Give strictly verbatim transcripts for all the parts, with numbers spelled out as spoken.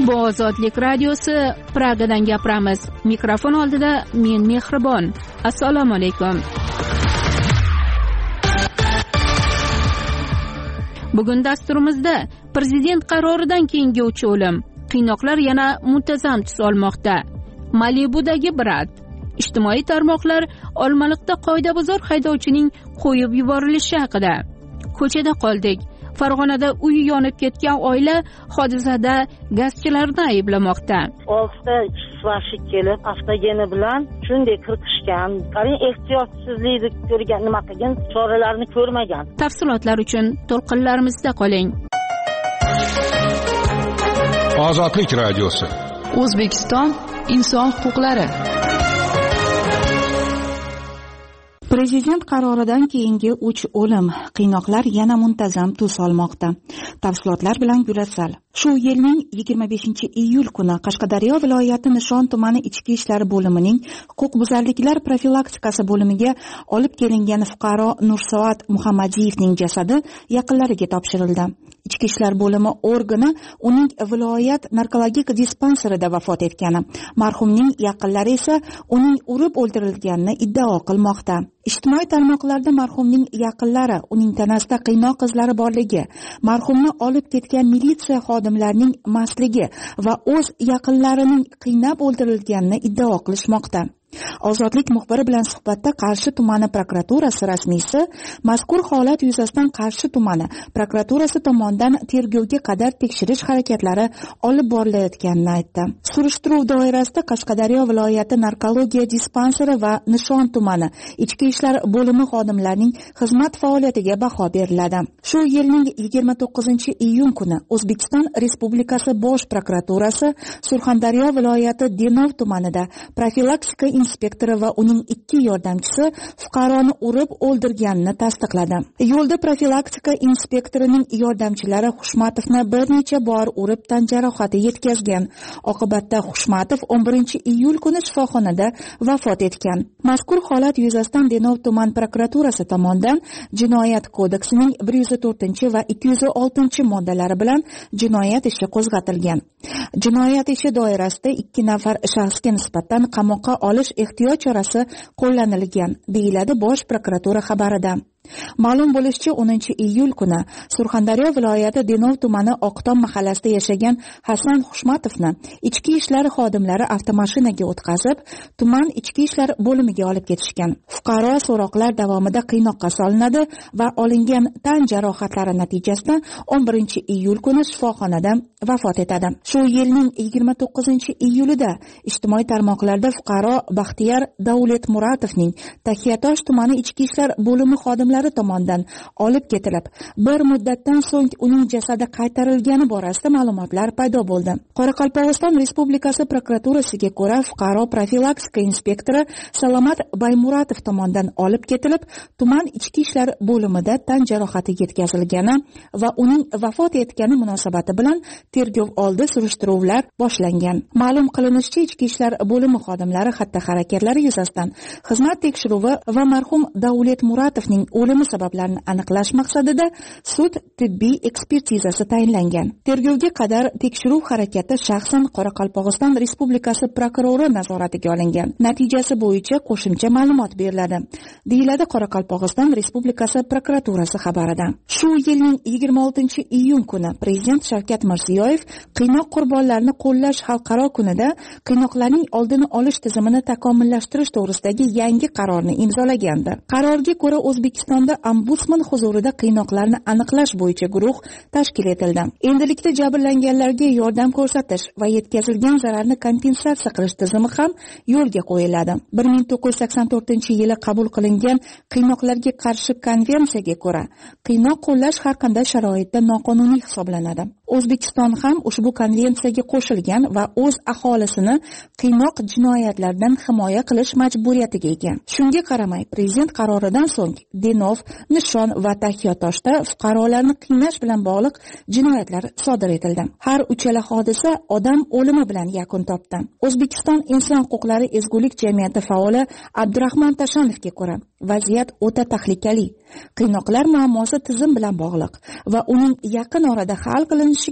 Bu Ozodlik radiosi, Pragadan gapiramiz. Mikrofon oldida men Mehribon. Assalomu alaykum. Bugun dasturimizda prezident qaroridan keyingi uch o'lim, qiynoqlar yana muntazam tus olmoqda. Malibudagi Brad, ijtimoiy tarmoqlar Olmaliqda qoidabuzar haydovchining qo'yib yuborilishi haqida. Ko'chada qoldik. Farg'onada uyi yonib ketgan oila hodisada gazchilarni ayblamoqda. oltita ishvashik kelib, avtogeni bilan shunday qirqishgan. Qarang, ehtiyotsizlikni ko'rgan, nima qilgan, choralarni ko'rmagan. Tafsilotlar uchun to'lqinlarimizda qoling. Ozodlik radiosi. O'zbekiston inson huquqlari. Prezident qaroridan keyingi uch o'lim, qiynoqlar yana muntazam tus olmoqda. Tafsilotlar bilan Gulatsal. Shu yilning yigirma beshinchi iyul kuni Qashqadaryo viloyati Nishon tumani ichki ishlar bo'limining huquqbuzarliklar profilaktikasi bo'limiga olib kelingan fuqaro Nursoat Muhammadiyevning jasadi yaqinlariga topshirildi. Ichki ishlar bo'limi organi uning viloyat narkologik dispanserida vafot etgani, marhumning yaqinlari esa uning urib o'ldirilganini iddao qilmoqda. Ijtimoiy tarmoqlarda marhumning yaqinlari uning tanasida qiynoq izlari borligi, marhumni olib ketgan militsiya xodimlarining mastligi va o'z yaqinlarining qiynab o'ldirilganini iddao qilishmoqda. Ozodlik muxbiri bilan suhbatda Qarshi tumani prokuraturasi rasmiysi mazkur holat yuzasidan Qarshi tumani prokuraturasi tomonidan tergovga qadar tekshirish harakatlari olib borilayotganini aytdi. Surishtiruv doirasida Qashqadaryo viloyati narkologiya dispanseri va Nishon tumani ichki ishlar bo'limi xodimlarining xizmat faoliyatiga baho beriladi. Shu yilning yigirma to'qqizinchi iyun kuni O'zbekiston Respublikasi Bosh prokuraturasi Surxondaryo viloyati Denov tumanida profilaktika inspektori va uning ikki yordamchisi fuqaroni urib o'ldirganini tasdiqladi. Yo'lda profilaktika inspektorining yordamchilari Xushmatovni bir necha bor urib tan jarohati yetkazgan. Oqibatda Xushmatov o'n birinchi iyul kuni shifoxonada vafot etgan. Mazkur holat yuzasidan Denov tuman prokuraturasi tomonidan Jinoyat kodeksining bir yuz to'rtinchi va ikki yuz oltinchi moddalari bilan jinoyat ishi qo'zg'atilgan. Jinoyat ishi doirasida ikki nafar shaxsga nisbatan qamoqqa olish ehtiyot chorasi qo'llanilgan, deyiladi Bosh prokuratura xabarida. Ma'lum bo'lishicha, o'ninchi iyul kuni Surxondaryo viloyati Denov tumani Oqtom mahallasida yashagan Hasan Xushmatovni ichki ishlar xodimlari avtomashinaga o'tkazib, tuman ichki ishlar bo'limiga olib ketishgan. Fuqaro so'roqlar davomida qiynoqqa solinadi va olingan tan jarohatlari natijasida o'n birinchi iyul kuni shifoxonada vafot etadi. Shu yilning yigirma to'qqizinchi iyulida ijtimoiy tarmoqlarda fuqaro Baxtiyor Davletmuratovning Taxiyatosh tumani ichki ishlar bo'limi xodimlari tomonidan olib ketilib, bir muddatdan so'ng uning jasadi qaytarilgani borasida ma'lumotlar paydo bo'ldi. Qoraqalpog'iston Respublikasi prokuraturasiga ko'ra, fuqaro profilaktika inspektori Salomat Baymuratov tomonidan olib ketilib, tuman ichki ishlar bo'limida tan jarohati yetkazilgani va uning vafot etgani munosabati bilan tergov oldi surishtiruvlar boshlangan. Ma'lum qilinishicha, ichki ishlar bo'limi xodimlari xatti-harakatlari yuzasidan xizmat tekshiruvi va marhum Davletmuratovning o'limi sabablarini aniqlash maqsadida sud tibbiy ekspertizasi tayinlangan. Tergovga qadar tekshiruv harakati shaxsan Qoraqalpog'iston Respublikasi prokurori nazoratiga olingan. Natijasi bo'yicha qo'shimcha ma'lumot beriladi, deyiladi Qoraqalpog'iston Respublikasi prokuraturasi xabarida. Shu yilning yigirma oltinchi iyun kuni Prezident Shavkat Mirziyoyev qiynoq qurbonlarini qo'llash xalqaro kunida qiynoqlarning oldini olish tizimini takomillashtirish to'g'risidagi yangi qarorni imzolagandi. Qarorga ko'ra, O'zbekistonda ombudsman huzurida qiynoqlarni aniqlash bo'yicha guruh tashkil etildi. Endilikda jabrlanganlarga yordam ko'rsatish va yetkazilgan zararni kompensatsiya qilish tizimi ham yo'lga qo'yiladi. bir ming to'qqiz yuz sakson to'rtinchi yili qabul qilingan qiynoqlarga qarshi konvensiyaga ko'ra, qiynoq qo'llash har qanday sharoitda noqonuniy hisoblanadi. O'zbekiston ham ushbu konvensiyaga qo'shilgan va o'z aholisini qiynoq jinoyatlaridan himoya qilish majburiyatiga ega. Shunga qaramay, prezident qaroridan so'ng Denov, Nishon va Taxiyatoshda fuqarolarni qiynash bilan bog'liq jinoyatlar sodir etildi. Har uchala hodisa odam o'limi bilan yakun topdi. O'zbekiston inson huquqlari ezgulik jamiyati faoli Abdurahmon Tashanovga ko'ra, vaziyat o'ta tahlikali. Qiynoqlar muammosi tizim bilan bog'liq va uning yaqin orada hal qilinishiga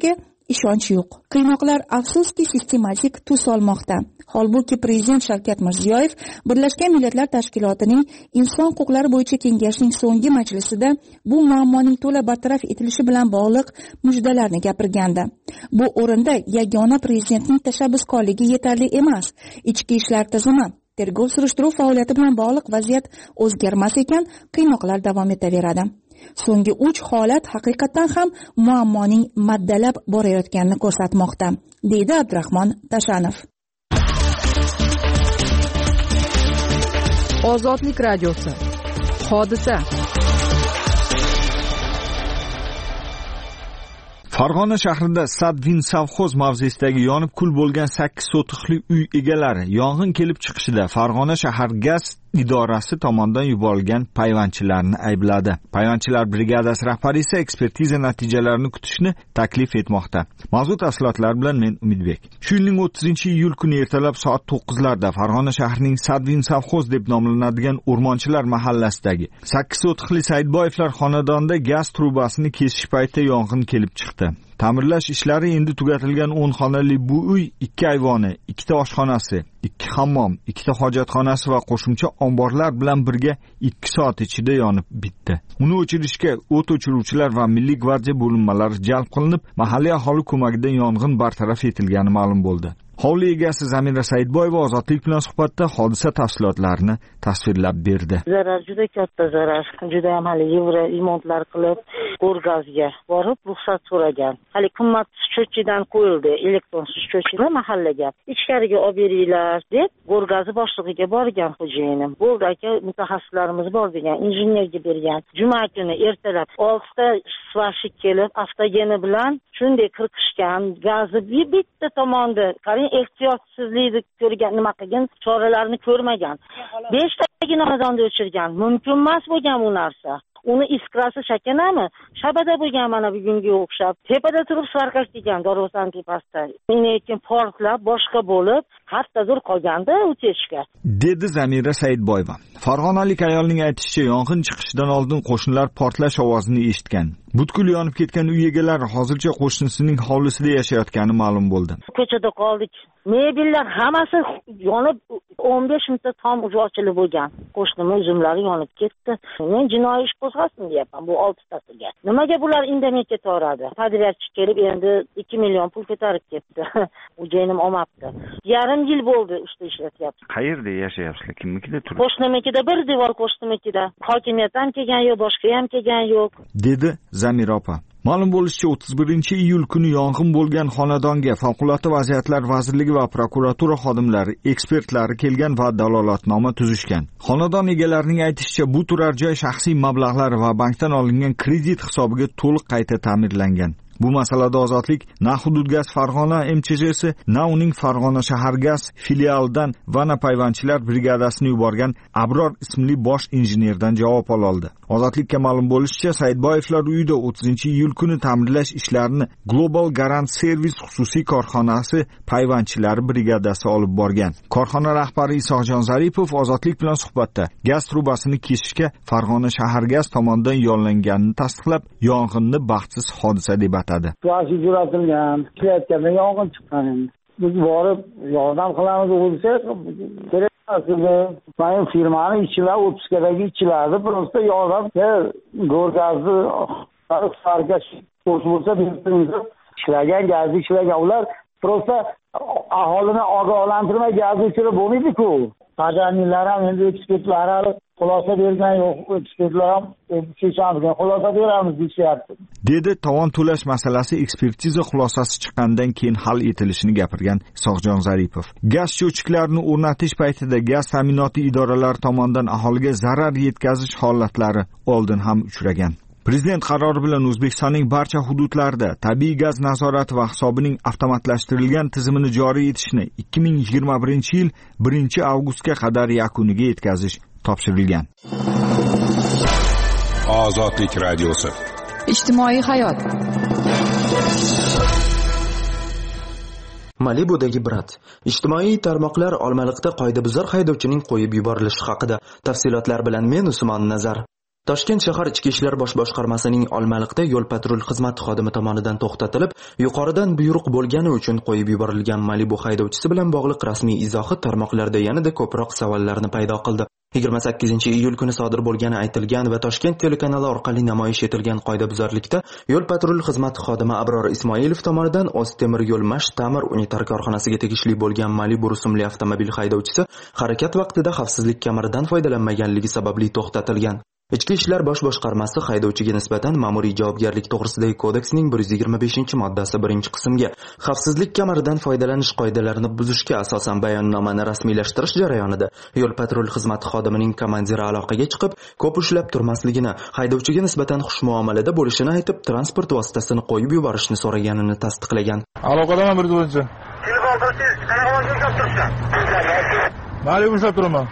ishonch yo'q. Qiynoqlar afsuski sistematik tus olmoqda. Holbuki prezident Shavkat Mirziyoyev Birlashgan Millatlar Tashkilotining Inson huquqlari bo'yicha kengashining so'nggi majlisida bu muammoning to'la bartaraf etilishi bilan bog'liq mujdalarni gapirgandi. Bu o'rinda yagona prezidentning tashabbuskorligi yetarli emas. Ichki ishlar tizimi, tergov surishtiruv faoliyati bilan bog'liq vaziyat o'zgarmas ekan, qiynoqlar davom etaveradi. So'nggi uch holat haqiqatan ham muammoning maddalab borayotganini ko'rsatmoqda, deydi Abdurahmon Tashanov. Ozodlik radiosi. Hodisa. Farg'ona shahrida Sadvin savxoz mavzesidagi yonib kul bo'lgan sakkiz sotixli uy egalari yong'in kelib chiqishida Farg'ona shahar gaz idorasi tomonidan yuborilgan payvandchilarni aybladi. Payvandchilar brigadasi rahbari esa ekspertiza natijalarini kutishni taklif etmoqda. Mavzu tafsilotlar bilan men Umidbek. Shu yilning o'ttizinchi iyul kuni ertalab soat to'qqizlarda Farg'ona shahrining Sadvin savxoz deb nomlanadigan O'rmonchilar mahallasidagi sakkiz sotixli Saidboyevlar xonadonida gaz trubasini kesish paytida yong'in kelib chiqdi. Ta'mirlash ishlari endi tugatilgan o'n xonali bu uy ikki ayvoni, ikkita oshxonasi, ikki hammom, ikkita hojatxonasi va qo'shimcha omborlar bilan birga ikki soat ichida yonib bitdi. Uni o'chirishga o't o'chiruvchilar va Milliy gvardiya bo'linmalari jalb qilinib, mahalliy aholi ko'magida yong'in bartaraf etilgani ma'lum bo'ldi. Hovli egasi Zamira Saidboyeva Ozodlik bilan suhbatda hodisa tafsilotlarini tasvirlab berdi. Zarar juda katta zarar. Juda ham hali yevro remontlar qilib, Go'rgazga borib ruxsat so'ragan. Hali qimmat sho'chidan qo'yildi, elektron sho'chilar mahallaga. Ichkariga olib beringlar deb Go'rgazi boshlig'iga borgan xo'jayinim. Bo'ldi aka, mutaxassislarimiz bor degan, injenerga bergan. Juma kuni ertalab oltita svashik kelib, avtogeni bilan shunday qirqishgan, gazni bitta tomonda ehtiyotsizlikni ko'rgan, nima qilgan, choralarni ko'rmagan. beshtagina xonadonni o'chirgan. Mumkin emas bo'lgan bu narsa. Uni iskrasi shakanami? Shabada bo'lgan mana bugunga o'xshab. Tepada turib svarkash degan Dorvosan tepasida. Lekin portlab boshqa bo'lib, kattadir qolganda o'tishga. Dedi Zamira Saidboyeva. Farg'onalik ayolning aytishicha, yong'in chiqishidan oldin qo'shnilar portlash ovozini eshitgan. Butkul yonib ketgan uy egalari hozircha qo'shnisining hovlisida yashayotgani ma'lum bo'ldi. Ko'chada qoldik. Mebellar hammasi yonib, o'n besh minutda tom uji ochilib bo'lgan. Qo'shnim uzumlari yonib ketdi. Men jinoiy ish qo'zg'asin deyapman bu oltitasiga. Nimaga bular indamay ketaveradi? Tadbirchi kelib endi ikki million pul ko'tarib ketdi. Ujinim olmabdi. Yarim yil bo'ldi ishda ishlatyapti. Qayerda yashayapsizlar? Kimnikida turibsiz? Qo'shnimnikida, bir devor qo'shnimnikida. Hokimiyat ham kelgan yo'q, boshqa ham kelgan yo'q. Dedi Zamira opa. Ma'lum bo'lishicha, o'ttiz birinchi iyul kuni yong'in bo'lgan xonadonga Favqulodda vaziyatlar vazirligi va prokuratura xodimlari, ekspertlari kelgan va dalolatnoma tuzishgan. Xonadon egalarining aytishicha, bu turar joy shaxsiy mablag'lari va bankdan olingan kredit hisobiga to'liq qayta ta'mirlangan. Bu masalada Ozodlik na Hudud gaz Farg'ona M Ch Jsi, na uning Farg'ona shahar gaz filialidan va na payvandchilar brigadasini yuborgan Abror ismli bosh injenerdan javob oldi. Ozodlikka ma'lum bo'lishicha, Saidboyevlar uyida o'ttizinchi iyul kuni ta'mirlash ishlarini Global Garant Service xususiy korxonasi payvandchilari brigadasi olib borgan. Korxona rahbari Isoqjon Zaripov Ozodlik bilan suhbatda gaz trubasini kesishga Farg'ona shahar gaz tomonidan yo'llanganini tasdiqlab, yong'inni baxtsiz hodisa deb atadi. To'g'ri jo'ratilgan, ishlayotganda yong'in chiqqan. Biz borib yordam qilamiz bo'lsa, kerak emas. Men firmani ishchilar o'ttizdagi ishchilarni prosta yordam Go'rgazni sarkash bo'lsa, ishlagan, gazni ishlagan ular prosta aholini ogohlantirmay gaz o'chirib bo'lmaydi-ku. Tajanilar ham endi ekspertlar ham xulosa bergan yo'q, ekspertlar ham chechamizga xulosa beramiz deyapti. Dedi tovon to'lash masalasi ekspertiza xulosasi chiqqandan keyin hal etilishini gapirgan Isoqjon Zaripov. Gaz cho'chiklarini o'rnatish paytida gaz ta'minoti idoralari tomonidan aholiga zarar yetkazish holatlari oldin ham uchragan. Prezident qarori bilan O'zbekistonning barcha hududlarida tabiiy gaz nazorati va hisobining avtomatlashtirilgan tizimini joriy etishni ikki ming yigirma birinchi yil birinchi avgustga qadar yakuniga yetkazish topshirilgan. Ozodlik radiosi. Ijtimoiy hayot. Malibudagi Brat. Ijtimoiy tarmoqlar Olmaliqda qoidabuzar haydovchining qo'yib yuborilishi haqida. Tafsilotlar bilan men Usmon Nazar. Toshkent shahar Ichki ishlar bosh boshqarmasining Olmaliqda yo'l patrul xizmati xodimi tomonidan to'xtatilib, yuqoridan buyruq bo'lgani uchun qo'yib yuborilgan Malibu haydovchisi bilan bog'liq rasmiy izohi tarmoqlarda yanada ko'proq savollarni paydo qildi. yigirma sakkizinchi iyul kuni sodir bo'lgani aytilgan va Toshkent telekanali orqali namoyish etilgan qoidabuzarlikda yo'l patrul xizmati xodimi Abror Ismoilov tomonidan O'ztemir yo'l mash ta'mir unitar korxonasiga tegishli bo'lgan Malibu rusumli avtomobil haydovchisi harakat vaqtida xavfsizlik kamaridan foydalanmaganligi sababli to'xtatilgan. Ichki ishlar bosh boshqarmasi haydovchiga nisbatan ma'muriy javobgarlik to'g'risidagi kodeksning bir yuz yigirma beshinchi moddasi birinchi qismga xavfsizlik kamaridan foydalanish qoidalarini buzishga asosan bayonnomani rasmiylashtirish jarayonida yo'l patrul xizmati xodimining komandiri aloqaga chiqib, ko'p ushlab turmasligini, haydovchiga nisbatan xushmuomalada bo'lishini aytib, transport vositasini qo'yib yuborishni so'raganini tasdiqlagan. Aloqadaman bir o'zi. Telefonda siz qanaqa ushlab turibsiz? Malibu ushlab turaman.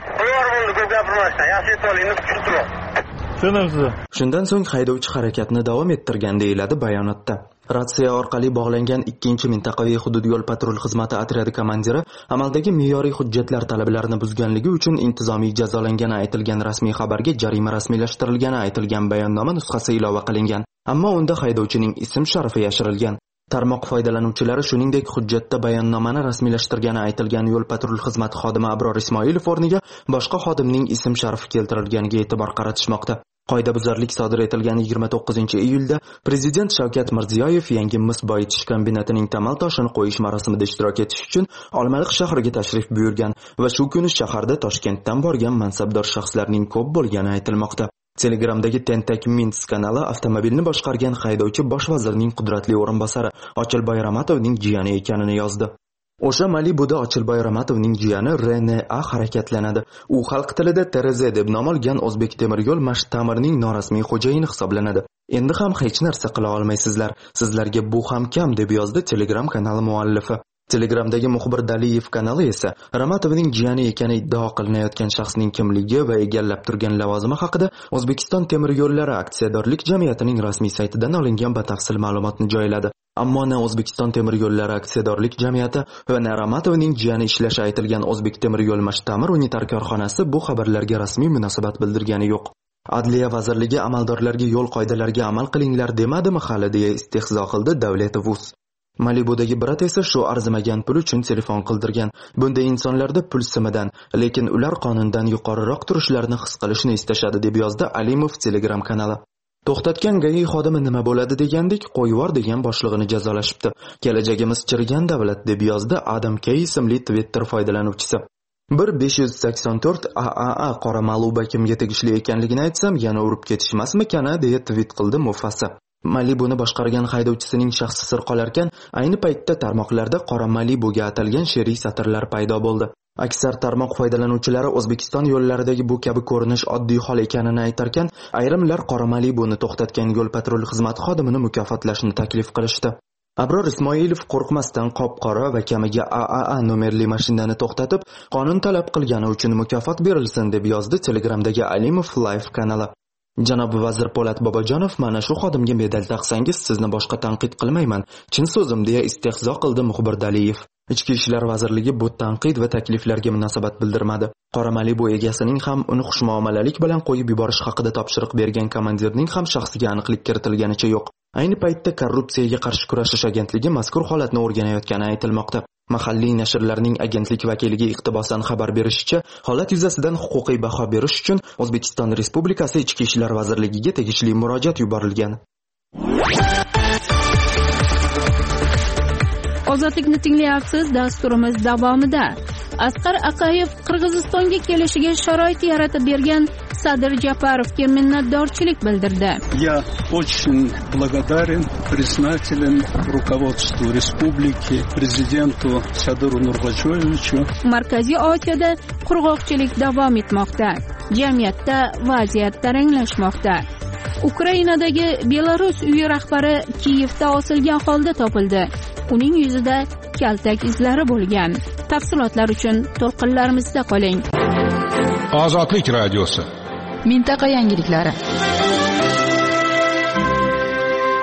Shundan so'ng haydovchi harakatni davom ettirgan deyiladi bayonotda. Ratsiya orqali bog'langan ikkinchi mintaqaviy hudud yo'l patrul xizmati otryadi komandiri amaldagi me'yoriy hujjatlar talablarini buzganligi uchun intizomiy jazolangani aytilgan rasmiy xabarga jarima rasmiylashtirilgani aytilgan bayonnoma nusxasi ilova qilingan. Ammo unda haydovchining ism-sharifi yashirilgan. Tarmoq foydalanuvchilari shuningdek hujjatda bayonnomani rasmiylashtirgani aytilgan yo'l patrul xizmati xodimi Abror Ismoilov o'rniga boshqa xodimning ism-sharifi keltirilganiga e'tibor qaratishmoqda. Qoidabuzarlik sodir etilgan yigirma to'qqizinchi iyulda Prezident Shavkat Mirziyoyev yangi mis boyitish kombinatining tamal toshini qo'yish marosimida ishtirok etish uchun Olmaliq shahriga tashrif buyurgan va shu kuni shaharda Toshkentdan borgan mansabdor shaxslarning ko'p bo'lgani aytilmoqda. Telegramdagi Tentak Mints kanali avtomobilni boshqargan haydovchi bosh vazirning qudratli o'rinbosari Ochilboy Ramatovning jiyani ekanini yozdi. O'sha Malibuda Ochilboy Ramatovning jiyani R N A harakatlanadi. U xalq tilida T R Z deb nom olgan O'zbek temir yo'l mash ta'mirining norasmiy xo'jayini hisoblanadi. Endi ham hech narsa qila olmaysizlar. Sizlarga bu ham kam deb yozdi Telegram kanali muallifi. Telegramdagi muxbir Daliyev kanali esa Ramatovning jiyani ekani iddao qilinayotgan shaxsning kimligi va egallab turgan lavozimi haqida O'zbekiston temir yo'llari aksiyadorlik jamiyatining rasmiy saytidan olingan batafsil ma'lumotni joyladi. Ammo na O'zbekiston temir yo'llari aksiyadorlik jamiyati va na Ramatovning jiyani ishlashi aytilgan O'zbek temir yo'l mash ta'mir unitar korxonasi bu xabarlarga rasmiy munosabat bildirgani yo'q. Adliya vazirligi amaldorlarga yo'l qoidalariga amal qilinglar demadimi hali deya istehzo qildi Davletov Uz. Malibudagi brat esa shu arzimagan pul uchun telefon qildirgan. Bunday insonlarda pul simidan, lekin ular qonundan yuqoriroq turishlarini his qilishni istashadi deb yozdi Alimov Telegram kanali. To'xtatgan G A I xodimi nima bo'ladi degandek, qo'yvor degan boshlig'ini jazolashibdi. Kelajagimiz chirigan davlat deb yozdi Adam K ismli Twitter foydalanuvchisi. bir besh yuz sakson to'rt A A A qora Malibu kimga tegishli ekanligini aytsam, yana urib ketishmasmi-kana deya tweet qildi Mufasa. Malibuni boshqargan haydovchisining shaxsi sir qolarkan, ayni paytda tarmoqlarda qora Malibuga atalgan she'riy satrlar paydo bo'ldi. Aksar tarmoq foydalanuvchilari O'zbekiston yo'llaridagi bu kabi ko'rinish oddiy hol ekanini aytarkan, ayrimlar qora Malibuni to'xtatgan yo'l patrul xizmati xodimini mukofotlashni taklif qilishdi. Abror Ismoilov qo'rqmasdan qop-qora va kamiga A A A nomerli mashinani to'xtatib, qonun talab qilgani uchun mukofot berilsin deb yozdi Telegramdagi Alimov Live kanali. Janob vazir Po'lat Bobojonov mana shu xodimga medal taqsangiz sizni boshqa tanqid qilmayman, chin so'zim deya istehzo qildi muxbir Daliyev. Ichki ishlar vazirligi bu tanqid va takliflarga munosabat bildirmadi. Qora Malibu egasining ham uni xushmuomalalik bilan qo'yib yuborish haqida topshiriq bergan komandirning ham shaxsiga aniqlik kiritilganicha yo'q. Ayni paytda korrupsiyaga qarshi kurashish agentligi mazkur holatni o'rganayotgani aytilmoqda. Mahalliy nashrlarning agentlik vakiliga iqtibosan xabar berishicha, holat yuzasidan huquqiy baho berish uchun O'zbekiston Respublikasi Ichki ishlar vazirligiga tegishli murojaat yuborilgan. Ozodlikni tinglayapsiz. Dasturimiz davomida Asqar Aqayev Qirg'izistonga kelishiga sharoit yaratib bergan Sadir Japarovga minnatdorchilik bildirdi. Я очень благодарен, признателен руководству республики, президенту Садыру Нург'o'yevичу. Markaziy Osiyoda qurg'oqchilik davom etmoqda. Jamiyatda vaziyat taranglashmoqda. Ukrainadagi Belarus uyi rahbari Kiyevda osilgan holda topildi. Uning yuzida kaltak izlari bo'lgan. Tafsilotlar uchun to'lqinlarimizda qoling. Ozodlik radiosi. Mintaqa yangiliklari.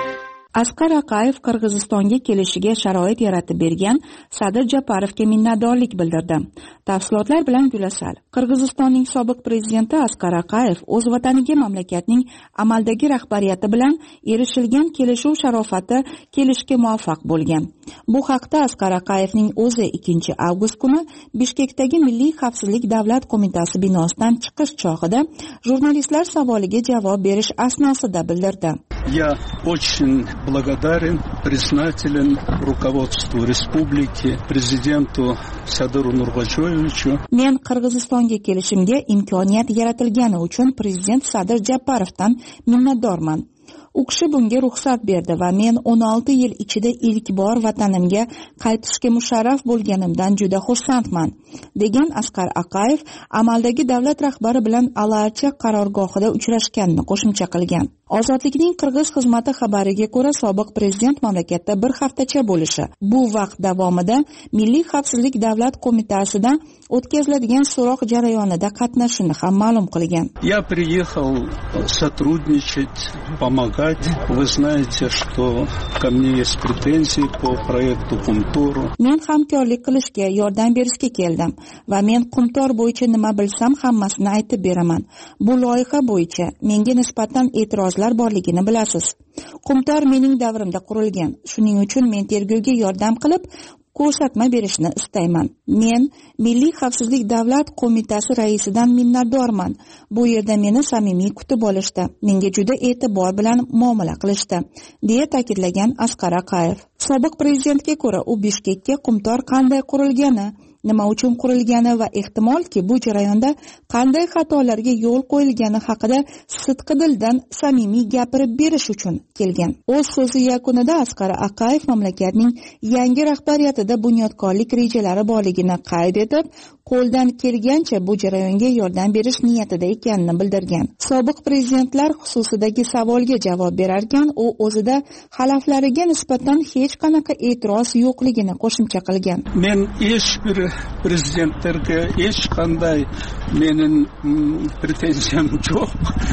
Asqar Aqayev Qirg'izistonga kelishiga sharoit yaratib bergan Sadir Japarovga minnatdorlik bildirdi. Tafsilotlar bilan Gulasal. Qirg'izistonning sobiq prezidenti Asqar Aqayev o'z vataniga mamlakatning amaldagi rahbariyati bilan erishilgan kelishuv sharofati kelishga muvaffaq bo'lgan. Bu haqda Asqar Aqayevning o'zi ikkinchi avgust kuni Bishkekdagi Milliy xavfsizlik davlat qo'mitasi binosidan chiqish chog'ida jurnalistlar savoliga javob berish asnosida bildirdi. Я очень благодарен, признателен руководству республики, президенту Садыру Нургачоевичу. Men Qirg'izistonga kelishimga imkoniyat yaratilgani uchun prezident Sadir Japarovdan minnatdorman. U kishi bunga ruxsat berdi va men o'n olti yil ichida ilk bor vatanimga qaytishga musharraf bo'lganimdan juda xursandman, degan Asqar Aqayev amaldagi davlat rahbari bilan Alarcha qarorgohida uchrashganini qo'shimcha qilgan. Ozodlikning Qirg'iz xizmati xabariga ko'ra, sobiq prezident mamlakatda bir haftacha bo'lishi, bu vaqt davomida Milliy xavfsizlik davlat qo'mitasidan o'tkaziladigan so'roq jarayonida qatnashishini ham ma'lum qilgan. Я приехал сотрудничать, помогать. Вы знаете, что ко мне есть претензии по проекту Qumtor. Men hamkorlik qilishga, yordam berishga keldim va men Qumtor bo'yicha nima bilsam hammasini aytib beraman. Bu loyiha bo'yicha menga nisbatan e'tirozlar borligini bilasiz. Qumtor mening davrimda qurilgan. Shuning uchun men tergovga yordam qilib ko'rsatma berishni istayman. Men Milliy xavfsizlik davlat qo'mitasi raisidan minnatdorman. Bu yerda meni samimiy kutib olishdi. Menga juda e'tibor bilan muomala qilishdi, deya ta'kidlagan Asqar Aqayev. Sobiq prezidentga ko'ra, u Bishkekka Qumtor qanday qurilgani, nima uchun qurilgani va ehtimolki bu jarayonda qanday xatolarga yo'l qo'yilgani haqida sidqi dildan samimiy gapirib berish uchun kelgan. O'z so'zi yakunida Asqar Aqayev mamlakatning yangi rahbariyatida bunyodkorlik rejalari borligini qayd etib, qo'ldan kelgancha bu jarayonga yordam berish niyatida ekanini bildirgan. Sobiq prezidentlar xususidagi savolga javob berarkan, u o'zida xalaflariga nisbatan hech qanaqa e'tiroz yo'qligini qo'shimcha qilgan. Men hech bir prezidentlarga hech qanday mening pretenziyam yo'q.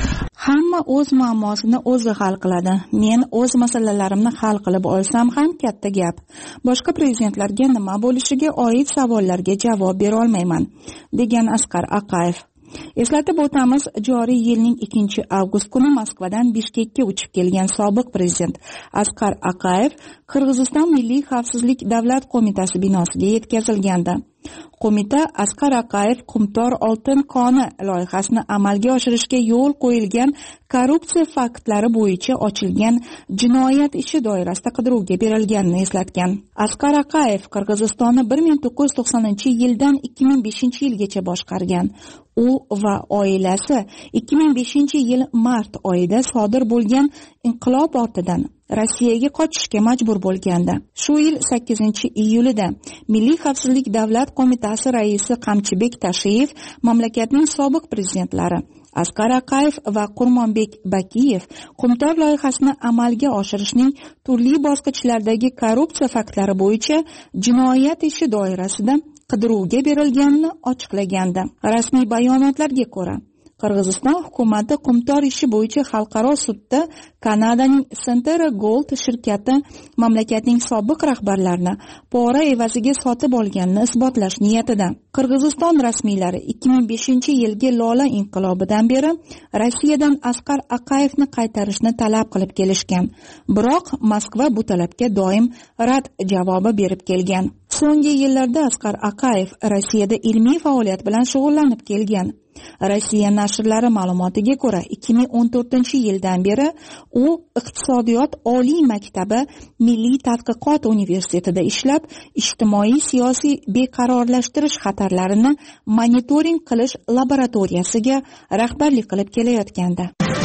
Hamma o'z muammosini o'zi hal qiladi. Men o'z masalalarimni hal qilib olsam ham katta gap. Boshqa prezidentlarga nima bo'lishiga oid savollarga javob bera olmayman, degan Asqar Aqayev. Eslatib o'tamiz, joriy yilning ikkinchi avgust kuni Moskvadan Bishkekka uchib kelgan sobiq prezident Asqar Aqayev Qirg'iziston Milliy xavfsizlik davlat qo'mitasi binosiga yetkazilgandi. Qo'mita Asqar Aqayev Qumtor oltin koni loyihasini amalga oshirishga yo'l qo'yilgan korrupsiya faktlari bo'yicha ochilgan jinoyat ishi doirasida qidiruvga berilganini eslatgan. Asqar Aqayev Qirg'izistonni bir ming to'qqiz yuz to'qsoninchi yildan ikki ming beshinchi yilgacha boshqargan. U va oilasi ikki ming beshinchi yil mart oyida sodir bo'lgan inqilob ortidan Rossiyaga qochishga majbur bo'lgandi. Shu yil sakkizinchi iyulida Milliy xavfsizlik davlat qo'mitasi raisi Qamchibek Tashiyev mamlakatning sobiq prezidentlari Asqar Aqayev va Qurmonbek Bakiyev Qumtor loyihasini amalga oshirishning turli bosqichlaridagi korrupsiya faktlari bo'yicha jinoyat ishi doirasida qidiruvga berilganini ochiqlagandi. Rasmiy bayonotlarga ko'ra, Qirg'iziston hukumati Qumtor ishi bo'yicha xalqaro sudda Kanadaning Centera Gold shirkati mamlakatning sobiq rahbarlarini pora evaziga sotib olganini isbotlash niyatida. Qirg'iziston rasmiylari ikki ming beshinchi yilgi Lola inqilobidan beri Rossiyadan Asqar Aqayevni qaytarishni talab qilib kelishgan. Biroq Moskva bu talabga doim rad javobi berib kelgan. So'nggi yillarda Asqar Aqayev Rossiyada ilmiy faoliyat bilan shug'ullanib kelgan. Rossiya nashrlari ma'lumotiga ko'ra, ikki ming o'n to'rtinchi yildan beri u Iqtisodiyot oliy maktabi Milliy tadqiqot universitetida ishlab, ijtimoiy siyosiy beqarorlashtirish xatarlarini monitoring qilish laboratoriyasiga rahbarlik qilib kelayotgandi.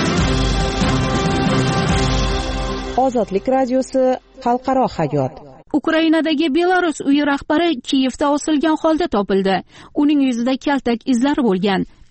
Ozodlik radiosi xalqaro hayot. Ukrainadagi Belarus uyi rahbari Kiyevda osilgan holda topildi. Uning yuzida kaltak izlari bo'lgan.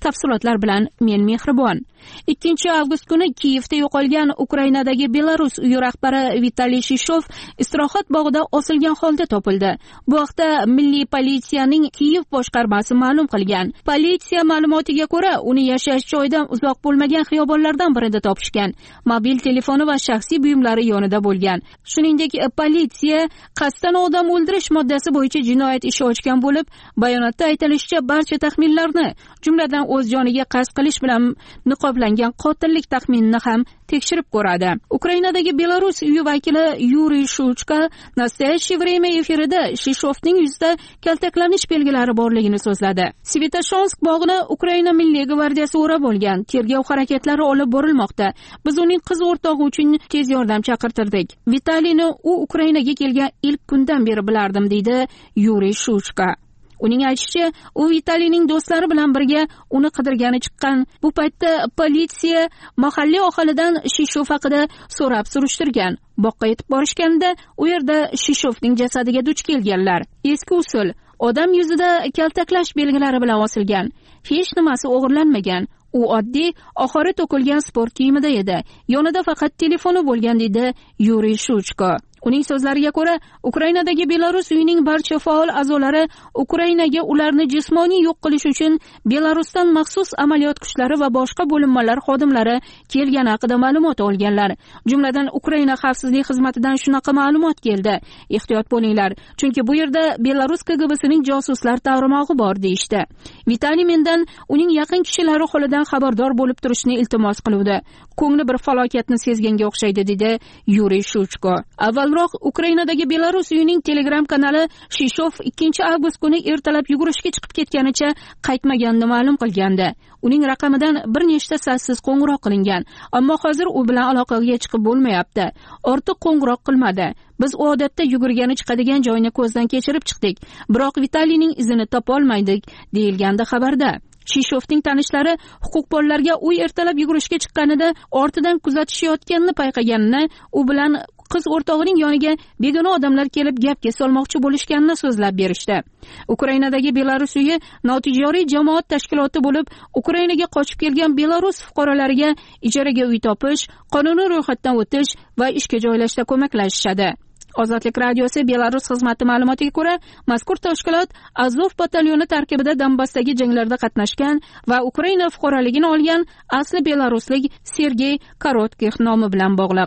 Tafsilotlar bilan men Mehribon. ikkinchi avgust kuni Kiyevda yo'qolgan Ukrainadagi Belarus uyi rahbari Vitaliy Shishov istirohat bog'ida osilgan holda topildi. Bu haqda Milliy politsiyaning Kiyev boshqarmasi ma'lum qilgan. Politsiya ma'lumotiga ko'ra, uni yashash joyidan uzoq bo'lmagan xiyobonlardan birida topishgan. Mobil telefoni va shaxsiy buyumlari yonida bo'lgan. Shuningdek, politsiya qasddan odam o'ldirish moddasi bo'yicha jinoyat ishi ochgan bo'lib, bayonotda aytilishicha barcha taxminlarni, jumladan o'z joniga qasd qilish bilan niqoblangan qotillik taxminini ham tekshirib ko'radi. Ukrainadagi Belarus uyi vakili Yuriy Shuchka "Nastoящее время" efirida Shishovning yuzida kaltaklanish belgilari borligini so'zladi. Svetoshonsk bog'ini Ukraina Milliy gvardiyasi o'rab olgan. Tergov harakatlari olib borilmoqda. Biz uning qiz o'rtog'i uchun tez yordam chaqirtirdik. Vitaliyni u Ukrainaga kelgan ilk kundan beri bilardim, deydi Yuriy Shuchka. Uning aytishicha, u Vitaliyning do'stlari bilan birga uni qidirgani chiqqan. Bu paytda politsiya mahalliy aholidan Shishov haqida so'rab surishtirgan. Boqqa yetib borishganda u yerda Shishovning jasadiga duch kelganlar. Eski usul, odam yuzida kaltaklash belgilari bilan osilgan. Hech nimasi o'g'irlanmagan. U oddiy oxiri to'kilgan sport kiyimida edi. Yonida faqat telefoni bo'lgan, dedi Yuriy Shuchko. Uning so'zlariga ko'ra, Ukrainadagi Belarus uyining barcha faol a'zolari Ukrainaga ularni jismoniy yo'q qilish uchun Belarusdan maxsus amaliyot kuchlari va boshqa bo'linmalar xodimlari kelgani haqida ma'lumot olganlar. Jumladan Ukraina xavfsizlik xizmatidan shunaqa ma'lumot keldi. Ehtiyot bo'linglar, chunki bu yerda Belarus K G B'sining josuslar tarmog'i bor deyishdi. Vitaliy mendan uning yaqin kishilari holidan xabardor bo'lib turishni iltimos qiluvdi. Ko'ngli bir falokatni sezganga o'xshaydi, dedi Yuriy Shuchko. Avvalroq Ukrainadagi Belarus uyining Telegram kanali Shishov ikkinchi avgust kuni ertalab yugurishga chiqib ketganicha qaytmaganini ma'lum qilgandi. Uning raqamidan bir nechta sassiz qo'ng'iroq qilingan, ammo hozir u bilan aloqaga chiqib bo'lmayapti. Ortiq qo'ng'iroq qilmadi. Biz odatda yugurgani chiqadigan joyni ko'zdan kechirib chiqdik, biroq Vitaliyning izini topa olmaydik, deyilgandi xabarda. Shishovning tanishlari huquqbonlarga u ertalab yugurishga chiqqanida ortidan kuzatishayotganini payqaganini, u bilan qiz o'rtog'ining yoniga begona odamlar kelib gapga solmoqchi bo'lishganini so'zlab berishdi. Ukrainadagi Belarus uyi notijoriy jamoat tashkiloti bo'lib, Ukrainaga qochib kelgan Belarus fuqarolariga ijaraga uy topish, qonuniy ro'yxatdan o'tish va ishga joylashda ko'maklashishadi. Ozodlik radiosi Belarus xizmati ma'lumotiga ko'ra, mazkur tashkilot Azov batalyoni tarkibida Donbassdagi janglarda qatnashgan va Ukraina fuqaroligini olgan asli belaruslik Sergey Korotkih nomi bilan bog'liq.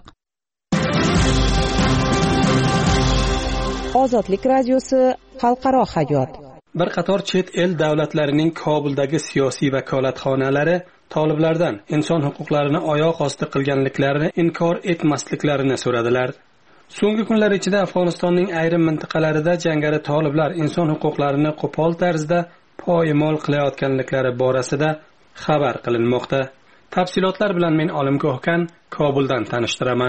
Ozodlik radiosi xalqaro hayot. Bir qator chet el davlatlarining Kobuldagi siyosiy vakolatxonalari toliblardan inson huquqlarini oyoq osti qilganliklarini inkor etmasliklarini so'radilar. So'nggi kunlar ichida Afg'onistonning ayrim mintaqalarida jangari toliblar inson huquqlarini qo'pol tarzda poymol qilayotganliklari borasida xabar qilinmoqda. Tafsilotlar bilan men Olimgohkan Kobuldan tanishtiraman.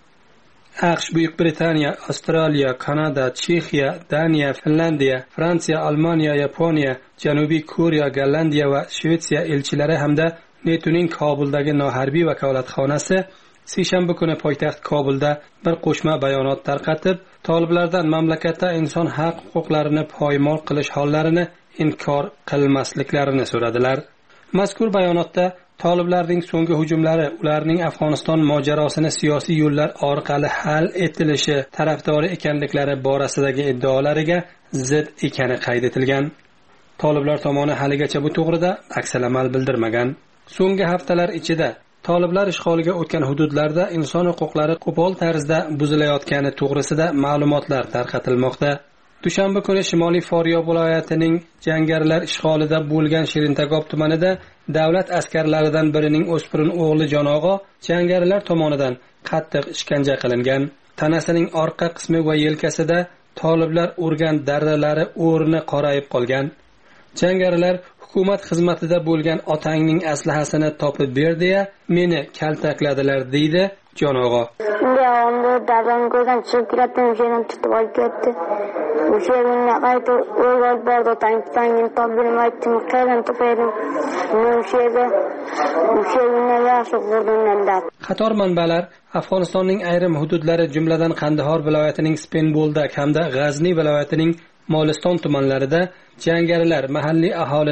AQSh, Buyuk Britaniya, Avstraliya, Kanada, Chexiya, Daniya, Finlandiya, Fransiya, Almaniya, Yaponiya, Janubiy Koreya, Gollandiya va Shvetsiya elchilari hamda NETOning Kobuldagi noharbiy vakolatxonasi seshanba kuni poytaxt Kobulda bir qo'shma bayonot tarqatib, toliblardan mamlakatda inson haq huquqlarini poymol qilish hollarini inkor qilmasliklarini so'radilar. Mazkur bayonotda toliblarning so'nggi hujumlari ularning Afg'oniston mojarosini siyosiy yo'llar orqali hal etilishi tarafdori ekanliklari borasidagi iddaolariga zid ekani qayd etilgan. Toliblar tomoni haligacha bu to'g'rida aksamal bildirmagan. So'nggi haftalar ichida toliblar ishg'oliga o'tgan hududlarda inson huquqlari qo'pol tarzda buzilayotgani to'g'risida ma'lumotlar tarqatilmoqda. Dushanba kuni Shimoliy Foryo viloyatining jangarilar ishg'olida bo'lgan Shirintagob tumanida davlat askarlaridan birining o'spirin o'g'li Jonog'o jangarilar tomonidan qattiq ishkanja qilingan. Tanasining orqa qismi va yelkasida toliblar urgan darralari o'rni qorayib qolgan. Jangarilar hukumat xizmatida bo'lgan otangning aslahasini topib berdi-ya, meni kaltakladilar, deydi Jonog'o. Unda onda dardan ko'zdan chiqib kiradi, o'shadan tutib olib ketdi. O'sha kunni qayta o'ylab bordi, tankdan topilmaydi, qaydan topaydim. O'shaga o'sha kunni yaxshi ko'rdim. Qator manbalar Afg'onistonning ayrim hududlari, jumladan Qandahor viloyatining Spenboldak hamda G'azni viloyatining Moliston tumanlarida jangarilar mahalliy aholini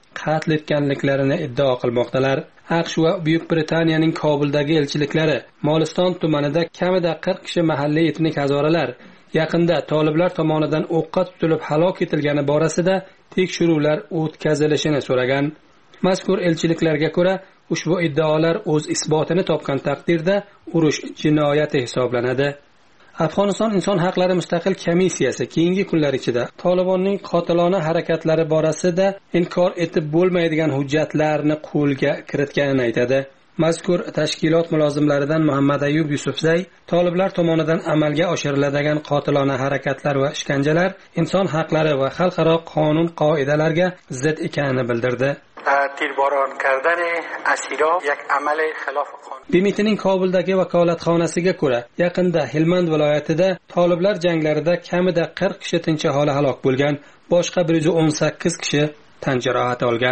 qatl etganliklarini iddao qilmoqdalar. AQSh va Buyuk Britaniyaning Kobuldagi elchiliklari Moliston tumanida kamida qirq kishi mahalliy etnik a'zolar yaqinda toliblar tomonidan o'qqa tutilib halok etilgani borasida tekshiruvlar o'tkazilishini so'ragan. Mazkur elchiliklarga ko'ra, ushbu iddaolar o'z isbotini topgan taqdirda urush jinoyati hisoblanadi. Afg'oniston inson haqlari mustaqil komissiyasi keyingi kunlar ichida Tolibonning qotilona harakatlari borasida inkor etib bo'lmaydigan hujjatlarni qo'lga kiritganini aytadi. Mazkur tashkilot mulozimlaridan Muhammad Ayub Yusufzay toliblar tomonidan amalga oshiriladigan qotilona harakatlar va ishkanjalar inson haqlari va xalqaro qonun qoidalariga zid ekanini bildirdi. تیرباران کردن اسیرا یک عمل خلاف قانون. B M Tning Kobuldagi vakolatxonasiga ko'ra, yaqinda Helmand viloyatida toliblar janglarida kamida qirq kishi tinch aholi halok bo'lgan, boshqa bir yuz o'n sakkiz kishi tan jarohati olgan.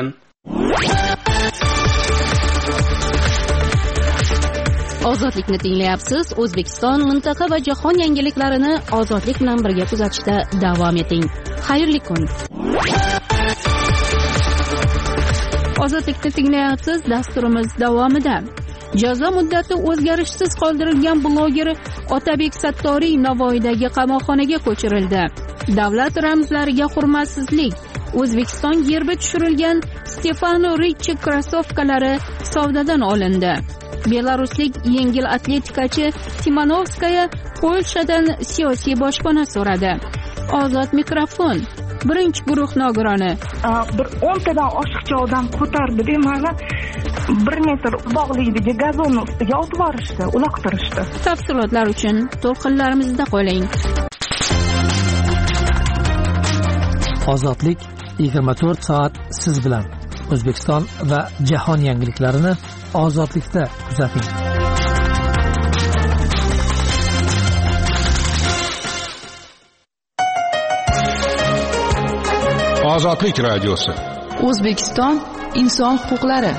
Ozodlikni tinglayapsiz. O'zbekiston, mintaqa va jahon yangiliklarini ozodlik bilan birga kuzatishda davom eting. Xayrli kun. Ozodlikni tinglayapsiz. Dasturimiz davomida jazo muddati o'zgarishsiz qoldirilgan bloger Otabek Sattoriy Navoiydagi qamoqxonaga ko'chirildi. Davlat ramzlariga hurmatsizlik, O'zbekiston gerbi tushirilgan Stefano Ricci krossovkalari savdodan olindi. Belaruslik yengil atletikachi Timanovskaya Polshadan siyosiy boshpana so'radi. Ozod mikrofon. Birinchi guruh nogironi. Bir o'ntadan oshiqcha odam ko'tardi deymani bir metr bog'liydagi gazonni ustiga otib yuborishdi, uloqtirishdi. Tafsilotlar uchun to'lqinlarimizda qoling. Ozodlik yigirma to'rt soat siz bilan. O'zbekiston va jahon yangiliklarini ozodlikda kuzating. Ozodlik radiosi. O'zbekiston inson huquqlari.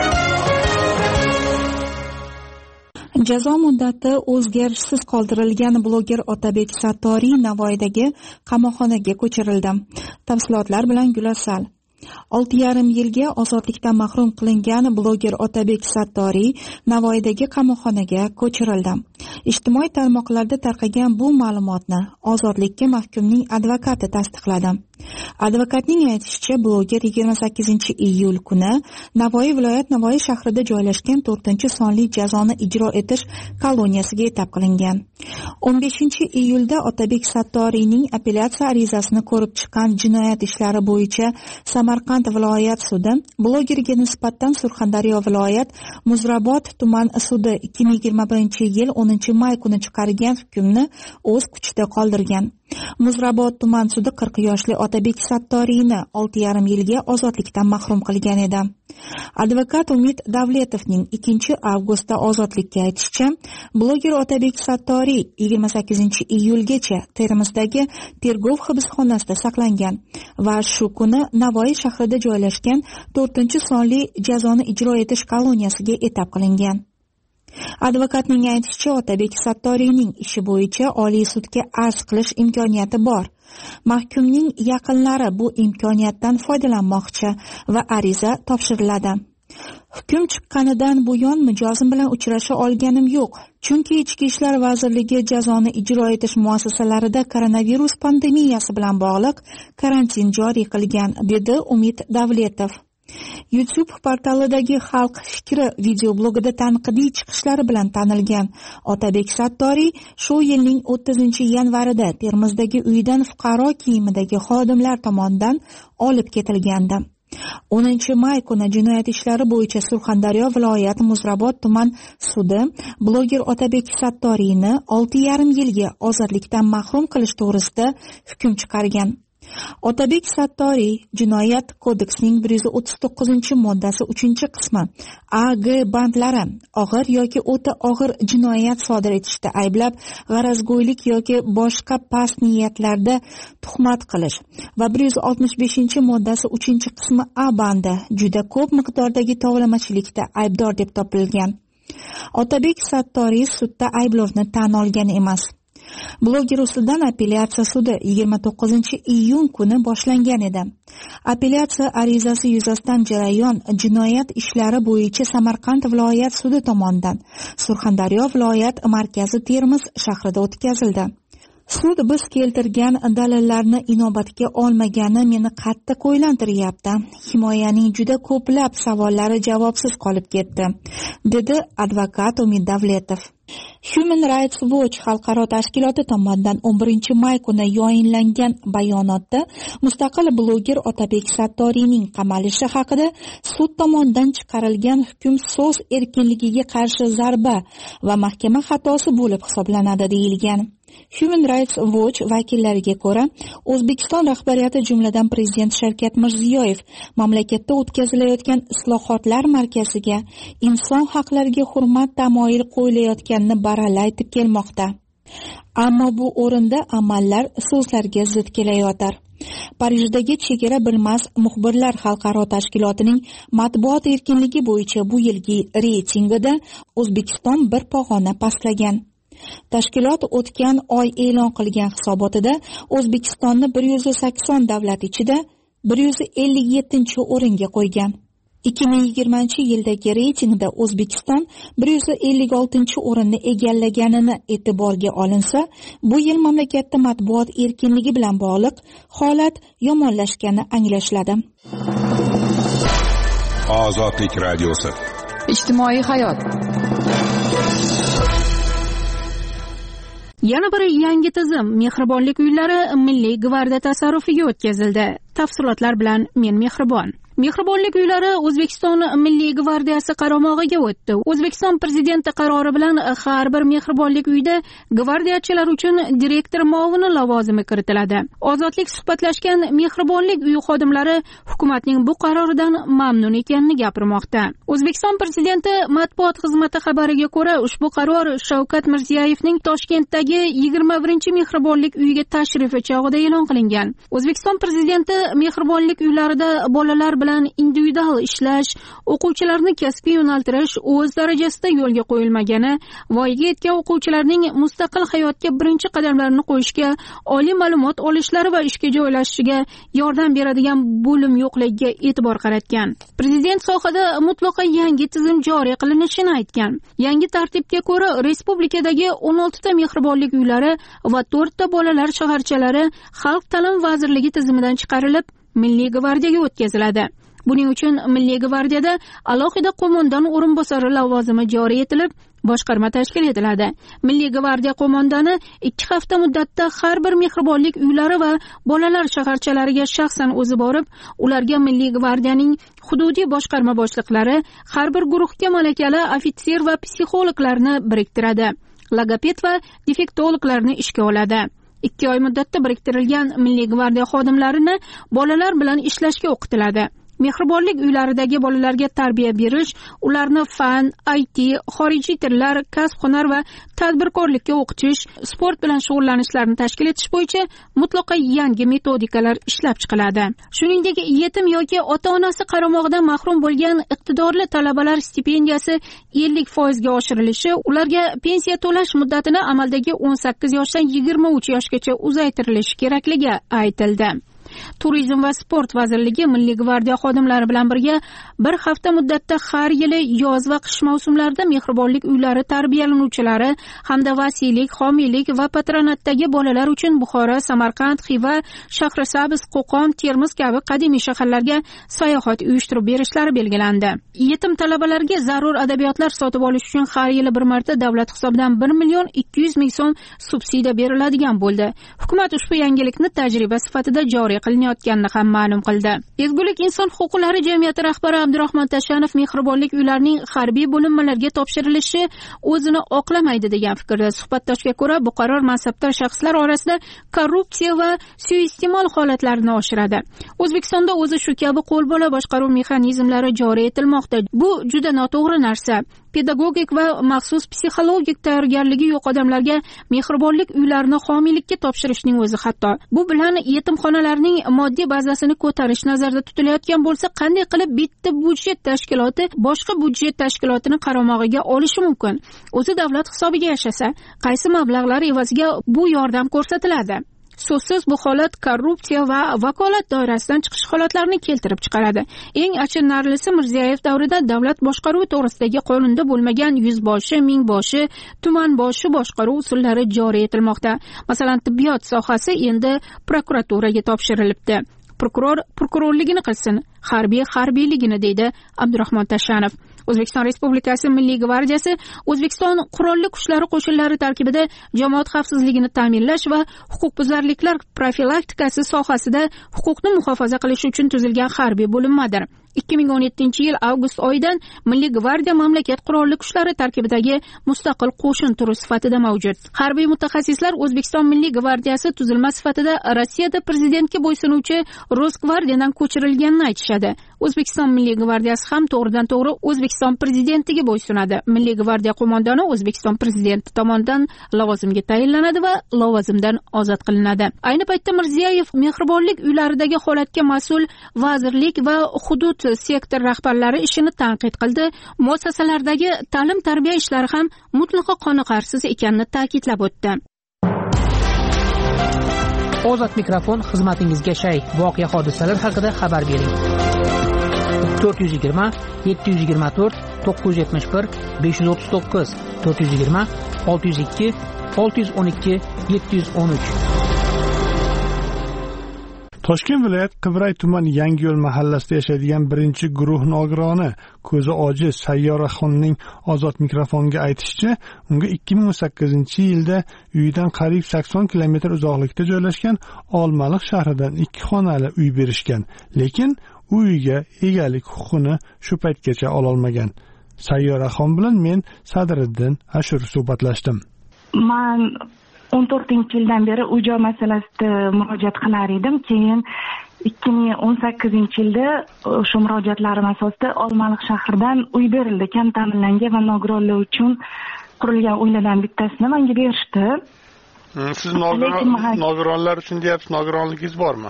Jazo muddati o'zgarishsiz qoldirilgan bloger Otabek Sattoriy Navoiydagi qamoqxonaga ko'chirildi. Tafsilotlar bilan Gulasal. olti yarim yilga ozodlikdan mahrum qilingan bloger Otabek Sattoriy Navoiydagi qamoqxonaga ko'chirildi. Ijtimoiy tarmoqlarda tarqagan bu ma'lumotni ozodlikka mahkumning advokati tasdiqladi. Advokatning aytishicha, bloger yigirma sakkizinchi iyul kuni Navoiy viloyat Navoiy shahrida joylashgan to'rtinchi sonli jazoni ijro etish koloniyasiga yetab qilingan. o'n beshinchi iyulda Otabek Sattoriyning apellyatsiya arizasini ko'rib chiqqan jinoyat ishlari bo'yicha Samarqand viloyat sudi blogerga nisbatan Surxondaryo viloyat Muzrabot tuman sudi ikki ming yigirma birinchi yil o'ninchi may kuni chiqargan hukmni o'z kuchida qoldirgan. Muzrabot tuman sudi qirq yoshli Otabek Sattoriyni olti yarim yilga ozodlikdan mahrum qilgan edi. Advokat Umid Davletovning ikkinchi avgustda ozodlikka aytishicha, bloger Otabek Sattoriy yigirma sakkizinchi iyulgacha Termizdagi tergov hibsxonasida saqlangan va shu kuni Navoiy shahrida joylashgan to'rtinchi sonli jazoni ijro etish koloniyasiga yetab qilingan. Advokatning aytishicha, Otabek Sattoriyning ishi bo'yicha Oliy sudga arz qilish imkoniyati bor. Mahkumning yaqinlari bu imkoniyatdan foydalanmoqchi va ariza topshiriladi. Hukm chiqqanidan buyon mijozim bilan uchrasha olganim yo'q, chunki Ichki ishlar vazirligi jazoni ijro etish muassasalarida koronavirus pandemiyasi bilan bog'liq karantin joriy qilgan, dedi Umid Davletov. YouTube portalidagi Xalq fikri videoblogida tanqidiy chiqishlari bilan tanilgan Otabek Sattoriy shu yilning o'ttizinchi yanvarida Termizdagi uyidan fuqaro kiyimidagi xodimlar tomonidan olib ketilgandi. o'ninchi may kuni jinoyat ishlari bo'yicha Surxondaryo viloyat Muzrabot tuman sudi bloger Otabek Sattoriyni olti yarim yilga ozodlikdan mahrum qilish to'g'risida hukm chiqargan. Otabek Sattoriy Jinoyat kodeksining bir yuz o'ttiz to'qqizinchi moddasi uchinchi qismi A G bandlari og'ir yoki o'ta og'ir jinoyat sodir etishda ayblab, g'arazgo'ylik yoki boshqa past niyatlarda tuhmat qilish va bir yuz oltmish beshinchi moddasi uchinchi qismi A bandi juda ko'p miqdordagi tovlamachilikda aybdor deb topilgan. Otabek Sattoriy sudda ayblovni tan olgan emas. bloger ustidan apellyatsiya sudi yigirma to'qqizinchi iyun kuni boshlangan edi. Apellyatsiya arizasi yuzasidan jarayon jinoyat ishlari bo'yicha Samarqand viloyat sudi tomonidan Surxondaryo viloyat markazi Termiz shahrida o'tkazildi. Sud biz keltirgan dalillarni inobatga olmagani meni qattiq o'ylantiryapti. Himoyaning juda ko'plab savollari javobsiz qolib ketdi, dedi advokat Umid Davletov. Human Rights Watch xalqaro tashkiloti tomonidan o'n birinchi may kuni yayınlangan bayonotda mustaqil bloger Otabek Sattoriyning qamalishi haqida sud tomonidan chiqarilgan hukm so'z erkinligiga qarshi zarba va mahkama xatosi bo'lib hisoblanadi deyilgan. Human Rights Watch vakillariga ko'ra, O'zbekiston rahbariyati jumladan prezident Shavkat Mirziyoyev mamlakatda o'tkazilayotgan islohotlar markaziga inson haqlariga hurmat tamoyili qo'yilayotganini baralla aytib kelmoqda. Ammo bu o'rinda amallar so'zlarga zid kelayotir. Parijdagi chegara bilmas muxbirlar xalqaro tashkilotining matbuot erkinligi bo'yicha bu yilgi reytingida O'zbekiston bir pog'ona pastlagan. Tashkilot o'tgan oy e'lon qilgan hisobotida O'zbekistonni bir yuz sakson davlat ichida bir yuz ellik yettinchi o'ringa qo'ygan. ikki ming yigirmanchi yildagi reytingda O'zbekiston bir yuz ellik oltinchi o'rinni egallaganini e'tiborga olinsa, bu yil mamlakatda matbuot erkinligi bilan bog'liq holat yomonlashgani anglashiladi. Ozodlik radiosi. Ijtimoiy hayot. Yana bir yangi tizim mehribonlik uylari Milliy gvardiya tasarrufiga o'tkazildi. Tafsilotlar bilan men Mehribon. Mehribonlik uylari O'zbekiston Milliy gvardiyasi qaramog'iga o'tdi. O'zbekiston prezidenti qarori bilan har bir mehribonlik uyida gvardiyachilar uchun direktor muovini lavozimi kiritiladi. Ozodlik suhbatlashgan mehribonlik uyi xodimlari hukumatning bu qaroridan mamnun ekanini gapirmoqda. O'zbekiston prezidenti matbuot xizmati xabariga ko'ra, ushbu qaror Shavkat Mirziyoyevning Toshkentdagi yigirma birinchi mehribonlik uyiga tashrifi chog'ida e'lon qilingan. O'zbekiston prezidenti mehribonlik uylarida bolalar bilan individual ishlash, o'quvchilarni kasbiy yo'naltirish o'z darajasida yo'lga qo'yilmagani, voyaga yetgan o'quvchilarning mustaqil hayotga birinchi qadamlarini qo'yishga, oliy ma'lumot olishlari va ishga joylashishiga yordam beradigan bo'lim yo'qligiga e'tibor qaratgan. Prezident sohada mutlaqo yangi tizim joriy qilinishini aytgan. Yangi tartibga ko'ra respublikadagi o'n oltita mehribonlik uylari va to'rtta bolalar shaharchalari Xalq ta'lim vazirligi tizimidan chiqarilib Milliy gvardiyaga o'tkaziladi. Buning uchun Milliy gvardiyada alohida qo'mondon o'rinbosari lavozimi joriy etilib, boshqarma tashkil etiladi. Milliy gvardiya qo'mondoni ikki hafta muddatda har bir mehribonlik uylari va bolalar shaharchalariga shaxsan o'zi borib, ularga Milliy gvardiyaning hududiy boshqarma boshliqlari, har bir guruhga malakali ofitser va psixologlarni biriktiradi. Logoped va defektologlarni ishga oladi. ikki oy muddatda biriktirilgan Milliy gvardiya xodimlarini bolalar bilan ishlashga o'qitiladi. Mehribonlik uylaridagi bolalarga tarbiya berish, ularni fan, I T, xorijiy tillar, kasb-hunar va tadbirkorlikka o'qitish, sport bilan shug'ullanishlarini tashkil etish bo'yicha mutlaqo yangi metodikalar ishlab chiqiladi. Shuningdek, yetim yoki ota-onasi qaramog'idan mahrum bo'lgan iqtidorli talabalar stipendiyasi ellik foiz ga oshirilishi, ularga pensiya to'lash muddatini amaldagi o'n sakkiz yoshdan yigirma uch yoshgacha uzaytirilishi kerakligi aytildi. Turizm va sport vazirligi Milliy gvardiya xodimlari bilan birga bir hafta muddatda har yili yoz va qish mavsumlarida mehribonlik uylari tarbiyalanuvchilari hamda vasiylik, homiylik va patronatdagi bolalar uchun Buxoro, Samarqand, Xiva, Shahrisabz, Qo'qon, Termiz kabi qadimiy shaharlarga sayohat uyushtirib berishlari belgilandi. Yetim talabalarga zarur adabiyotlar sotib olish uchun har yili bir marta davlat hisobidan bir million ikki yuz ming so'm subsidiya beriladigan bo'ldi. Hukumat ushbu yangilikni tajriba sifatida joriy qilinayotganini ham ma'lum qildi. Ezgulik inson huquqlari jamiyati rahbari Abdurahmon Tashanov mehribonlik uylarining harbiy bo'linmalarga topshirilishi o'zini oqlamaydi degan fikrda. Suhbatdoshga ko'ra, bu qaror mansabdor shaxslar orasida korrupsiya va suiiste'mol holatlarini oshiradi. O'zbekistonda o'zi shu kabi qo'lbola boshqaruv mexanizmlari joriy etilmoqda. Bu juda noto'g'ri narsa. pedagogik va maxsus psixologik tayyorgarligi yo'q odamlarga mehribonlik uylarini homiylikka topshirishning o'zi xato. Bu bilan yetimxonalarning moddiy bazasini ko'tarish nazarda tutilayotgan bo'lsa, qanday qilib bitta budjet tashkiloti boshqa budjet tashkilotini qaramog'iga olishi mumkin? O'zi davlat hisobiga yashasa, qaysi mablag'lar evaziga bu yordam ko'rsatiladi? So'zsiz bu holat korrupsiya va vakolat doirasidan chiqish holatlarini keltirib chiqaradi. Eng achinarlisi, Mirziyoyev davrida davlat boshqaruvi to'g'risidagi qonunda bo'lmagan yuzboshi, mingboshi, tumanboshi boshqaruv usullari joriy etilmoqda. Masalan, tibbiyot sohasi endi prokuraturaga topshirilibdi. Prokuror prokurorligini qilsin, harbiy harbiyligini, deydi Abdurahmon Tashanov. O'zbekiston Respublikasi Milliy gvardiyasi O'zbekiston qurolli kuchlari qo'shinlari tarkibida jamoat xavfsizligini ta'minlash va huquqbuzarliklar profilaktikasi sohasida huquqni muhofaza qilish uchun tuzilgan harbiy bo'linmadir. ikki ming o'n yettinchi yil avgust oyidan Milliy gvardiya mamlakat qurolli kuchlari tarkibidagi mustaqil qo'shin turi sifatida mavjud. Harbiy mutaxassislar O'zbekiston Milliy gvardiyasi tuzilma sifatida Rossiyada prezidentga bo'ysunuvchi Rosgvardiyadan ko'chirilganini aytishadi. O'zbekiston Milliy gvardiyasi ham to'g'ridan to'g'ri O'zbekiston prezidentiga bo'ysunadi. Milliy gvardiya qo'mondoni O'zbekiston prezidenti tomonidan lavozimga tayinlanadi va lavozimdan ozod qilinadi. Ayni paytda Mirziyoyev mehribonlik uylaridagi holatga mas'ul vazirlik va hudud sektor rahbarlari ishini tanqid qildi. Muassasalardagi ta'lim-tarbiya ishlari ham mutlaqo qoniqarsiz ekanini ta'kidlab o'tdi. Ozod mikrofon xizmatingizga shay. Voqea hodisalar haqida xabar bering. to'rt yuz yigirma yetti yuz yigirma to'rt to'qqiz yuz yetmish bir besh yuz o'ttiz to'qqiz to'rt yuz yigirma olti yuz ikki olti yuz o'n ikki yetti yuz o'n uch. Toshkent viloyat Qibray tuman Yangiyo'l mahallasida yashaydigan birinchi guruh nogironi ko'zi ojiz Sayyoraxonning Ozod mikrofonga aytishicha, unga ikki ming o'n sakkizinchi yilda uyidan qariyb sakson kilometr uzoqlikda joylashgan Olmaliq shahridan ikki xonali uy berishgan, lekin u uyga egalik huquqini shu paytgacha ololmagan. Sayyoraxon bilan men Sadriddin Ashur suhbatlashdim. Men o'n to'rtinchi yildan beri uy-joy masalasida murojaat qilar edim. Keyin ikki ming o'n sakkizinchi yilda o'sha murojaatlarim asosida Olmaliq shahridan uy berildi. Kam ta'minlangan va nogironlar uchun qurilgan uylardan bittasini menga berishdi. Siz nogironlar uchun deyapsiz, nogironligingiz bormi?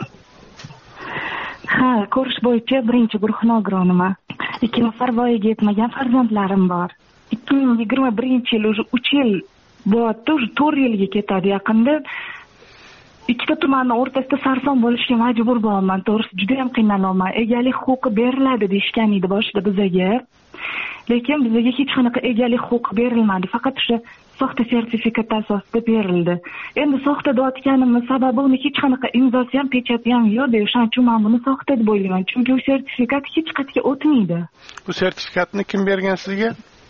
Ha, ko'rish bo'yicha birinchi guruh nogironiman. Ikki nafar voyaga yetmagan farzandlarim bor. ikki ming yigirma birinchi yil уже uch yil bo'yatda уже to'rt yilga ketadi yaqinda. Ikkita tumanning o'rtasida sarson bo'lishga majbur bo'lman. To'g'risi juda ham qiynalaman. Egalik huquqi beriladi deyishgan edi boshida bizaga. Lekin bizaga hech qanaqa egalik huquqi berilmadi. Faqat o'sha soxta sertifikat asosida berildi. Endi soxta deyotganimning sababi uni hech qanaqa imzosi ham, pechati ham yo'q. O'shaning uchun men buni soxta deb o'ylayman. Chunki u sertifikat hech qayerga o'tmaydi. Bu sertifikatni kim bergan sizga?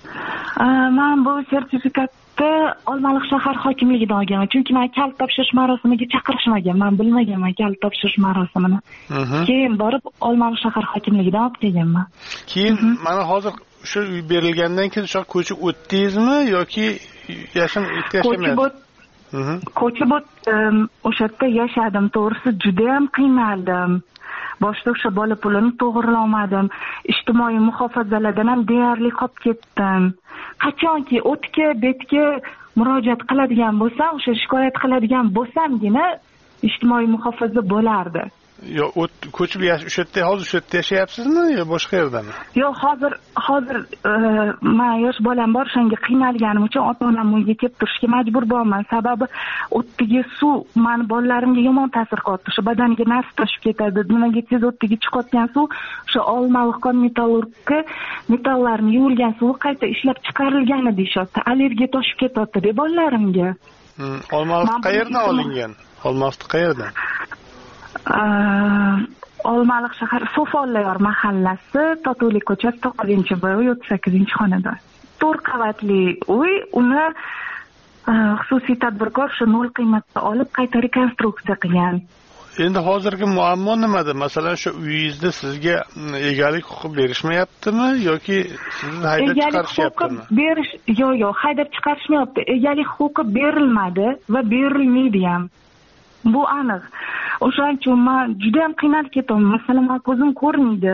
Men bu sertifikatni Olmaliq shahar hokimligidan olganman. Chunki men kalit topshirish marosimiga chaqirishmagan. Men bilmaganman kalit topshirish marosimini. Keyin borib Olmaliq shahar hokimligidan olib kelganman. Keyin mana hozir o'sha uy berilgandan keyin o'sha ko'chib o'tdingizmi yoki yasham yashamayapsiz? Ko'chib o'tdim, o'sha yerda yashadim. To'g'risi juda ham qiynaldim. Boshda o'sha bola pulini to'g'rilolmadim. Ijtimoiy muhofazalardan ham deyarli qolib ketdim. Qachonki o'tga, betga murojaat qiladigan bo'lsam, o'sha shikoyat qiladigan bo'lsamgina ijtimoiy muhofaza bo'lardi. Yo, ko'chib o'sha yerda hozir o'sha yerda yashayapsizmi yo boshqa yerdami? Yo'q, hozir hozir men yosh bolam bor, shunga qiynalganim uchun ota-onam uyga kelib turishga majbur bo'lman. Sababi o'tdagi suv meni bolalarimga yomon ta'sir qildi. O'sha badaniga nas toshib ketadi. Nimaga tez o'tdagi chiqayotgan suv o'sha Olmaliq metallurgga metallarni yuvilgan suvi qayta ishlab chiqarilgan deyishyapti. Allergiya toshib ketyapti deb bolalarimga. Olmaliq qayerdan olingan? Olmaliq qayerdan? Olmaliq shahar So'fonlar mahallasi, Totuvli ko'chasi to'qqizinchi bo'y o'ttiz sakkizinchi xonada. to'rt qavatli uy, uni xususiy tadbirkor shu nol qiymatda olib qayta rekonstruksiya qilgan. Endi hozirgi muammo nimada? Masalan, shu uyingizda sizga egalik huquqi berishmayaptimi yoki sizni haydab chiqarishyaptimi? Berish, yo'q, yo'q, haydab chiqarishmayapti. Egalik huquqi berilmadi va berilmaydi ham. Bu aniq. O'shaning uchun men juda ham qiynalib ketaman. Masalan, men ko'zim ko'rmaydi.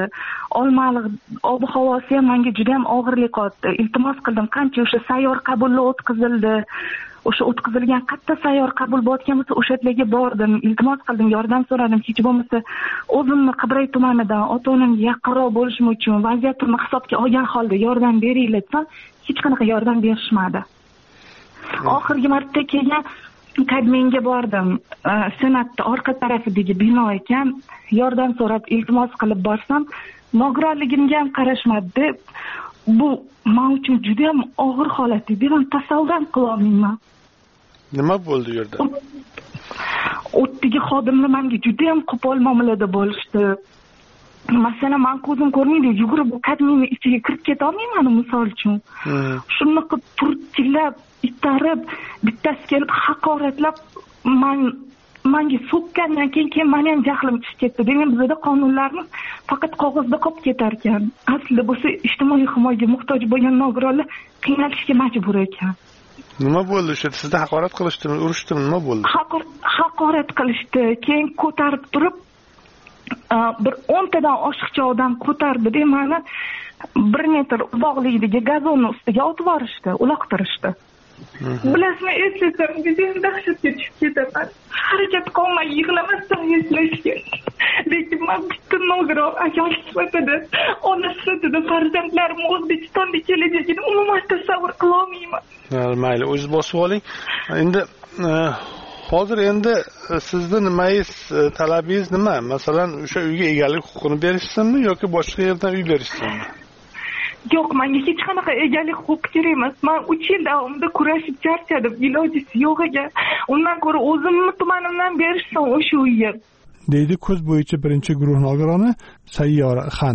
Olmaliq ob havosi ham menga juda ham og'irlik otdi. Iltimos qildim, qancha o'sha sayyor qabullar o'tkazildi. O'sha o'tkazilgan qatta sayyor qabul bo'layotgan bo'lsa, o'shalarga bordim. Iltimos qildim, yordam so'radim. Hech bo'lmasa o'zimni Qibray tumanidan ota-onamga yaqinroq bo'lishim uchun vaziyatimni hisobga olgan holda yordam beringlar desam, hech qanaqa yordam berishmadi. Oxirgi marta kelgan Kadmenga bordim. Senatda orqa tarafidagi bino ekan, yordam so'rab iltimos qilib borsam, nogironligimga ham qarashmadi deb, bu men uchun juda ham og'ir holat edi. Men tasavvur ham qila olmayman. Nima bo'ldi yerda? O'tdagi xodimlar menga juda ham qo'pol muomalada bo'lishdi. Masalan, men ko'zim ko'rmaydi, yugurib bu kadmini ichiga kirib keta olmayman, misol uchun. Shuni qilib turtillab, itarib, bittasi kelib haqoratlab, men menga so'kkandan keyin keyin meni ham jahlim chiqib ketdi. Demak, bizda qonunlarimiz faqat qog'ozda qolib ketar ekan. Aslida bo'lsa ijtimoiy himoyaga muhtoj bo'lgan nogironlar qiynalishga majbur ekan. Nima bo'ldi o'sha? Sizda haqorat qilishdimi, urishdimi, nima bo'ldi? Haqorat qilishdi. Keyin ko'tarib turib bir o'ntadan oshiqcha odam ko'tardi-da, meni bir metr uzoqlikdagi gazonni ustiga otib yuborishdi, uloqtirishdi. Bilasizmi, eslasam, juda dahshatga tushib ketaman. Harakat qilmay yig'lamasdan eslashga. Lekin men bitta nogiron ayol sifatida, ona sifatida farzandlarim O'zbekistonda kelajagini umuman tasavvur qila olmayman. Mayli, o'zingiz bosib oling. Endi hozir endi sizni nimangiz, talabingiz nima? Masalan, o'sha uyga egalik huquqini berishsinmi yoki boshqa yerdan uy berishsinmi? Yo'q, menga hech qanaqa egalik huquqi kerak emas. Men uch yil davomida kurashib charchadim, ilojisi yo'q ekan. Undan ko'ra o'zimni tumanimdan berishsin o'sha uyga. Deydi ko'z bo'yicha birinchi guruh nogironi Sayyora Xan.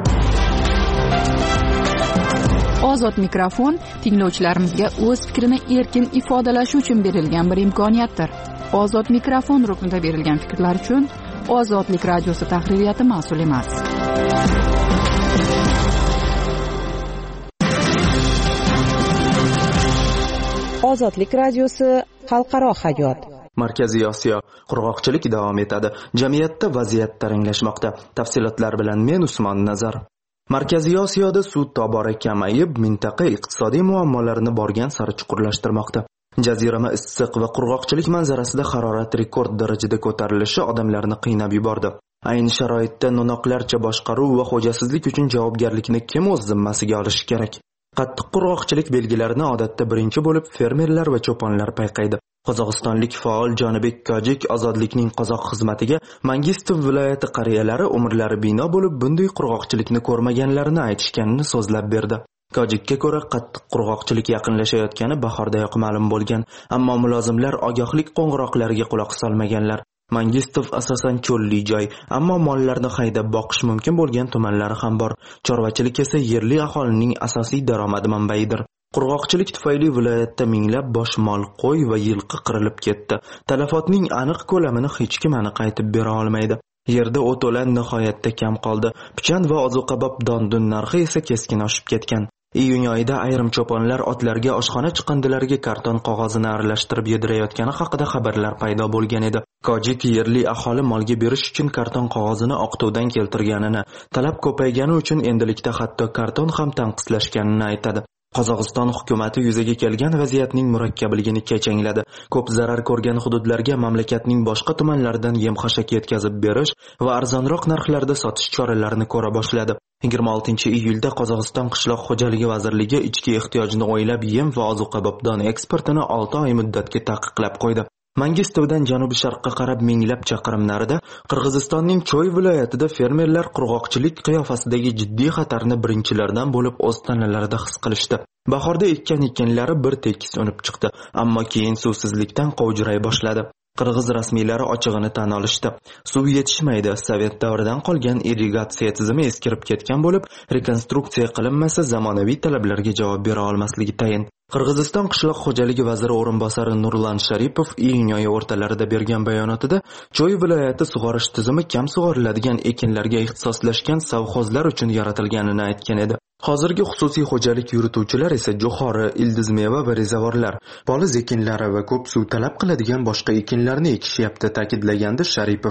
Ozod mikrofon tinglovchilarimizga o'z fikrini erkin ifodalashi uchun berilgan bir imkoniyatdir. Ozod mikrofon ruknida berilgan fikrlar uchun Ozodlik radiosi tahririyati mas'ul emas. Ozodlik radiosi xalqaro hayot. Markaziy Osiyo qurg'oqchilik davom etadi. Jamiyatda vaziyat taranglashmoqda. Tafsilotlar bilan men Usmon Nazar. Markaziy Osiyoda suv tobora kamayib, mintaqa iqtisodiy muammolarini borgan sari chuqurlashtirmoqda. Jazirama issiq va qurg'oqchilik manzarasida harorat rekord darajada ko'tarilishi odamlarni qiynab yubordi. Ayni sharoitda no'noqlarcha boshqaruv va xo'jasizlik uchun javobgarlikni kim o'z zimmasiga olishi kerak? Qattiq qurg'oqchilik belgilarini odatda birinchi bo'lib fermerlar va cho'ponlar payqaydi. Qozog'istonlik faol Jonibek Kojik ozodlikning qozoq xizmatiga Mangistov viloyati qariyalari umrlari bino bo'lib bunday qurg'oqchilikni ko'rmaganlarini aytishganini so'zlab berdi. Kojikka ko'ra qattiq qurg'oqchilik yaqinlashayotgani bahordayoq ma'lum bo'lgan, ammo mulozimlar ogohlik qo'ng'iroqlariga quloq solmaganlar. Mangistov asosan cho'lli joy, ammo mollarni haydab boqish mumkin bo'lgan tumanlari ham bor. Chorvachilik esa yerli aholining asosiy daromad manbaidir. Qurg'oqchilik tufayli viloyatda minglab bosh mol, qo'y va yilqi qirilib ketdi. Talafotning aniq ko'lamini hech kim aniq aytib bera olmaydi. Yerda o't-o'lan nihoyatda kam qoldi. Pichan va ozuqabop dondun narxi esa keskin oshib ketgan. Iyun oyida ayrim cho'ponlar otlarga oshxona chiqindilariga karton qog'ozini aralashtirib yedirayotgani haqida xabarlar paydo bo'lgan edi. Kojik yerli aholi molga berish uchun karton qog'ozini oqtovdan keltirganini, talab ko'paygani uchun endilikda hatto karton ham tanqislashganini aytadi. Qozog'iston hukumati yuzaga kelgan vaziyatning murakkabligini kechangladi. Ko'p zarar ko'rgan hududlarga mamlakatning boshqa tumanlaridan yem-xashak yetkazib berish va arzonroq narxlarda sotish choralarini ko'ra boshladi. yigirma oltinchi iyulda Qozog'iston qishloq xo'jaligi vazirligi ichki ehtiyojni o'ylab yem va ozuqabop don eksportini olti oy muddatga taqiqlab qo'ydi. Mangistovdan janubi-sharqqa qarab minglab chaqirim narida Qirg'izistonning Cho'y viloyatida fermerlar qurg'oqchilik qiyofasidagi jiddiy xatarni birinchilardan bo'lib o'z tanalarida his qilishdi. Bahorda ekkan ekinlari bir tekis unib chiqdi, ammo keyin suvsizlikdan qovjiray boshladi. Qirg'iz rasmiylari ochig'ini tan olishdi. Suv yetishmaydi. Sovet davridan qolgan irrigatsiya tizimi eskirib ketgan bo'lib, rekonstruksiya qilinmasa zamonaviy talablarga javob bera olmasligi tayin. Qirg'iziston qishloq xo'jaligi vaziri o'rinbosari Nurlan Sharipov iyun oyi o'rtalarida bergan bayonotida Cho'y viloyati sug'orish tizimi kam sug'oriladigan ekinlarga ixtisoslashgan savxozlar uchun yaratilganini aytgan edi. Hozirgi xususiy xo'jalik yurituvchilar esa jo'xori, ildiz meva va rezavorlar, poliz ekinlari va ko'p suv talab qiladigan boshqa ekinlarni ekishyapti, ta'kidlagandi Sharipov.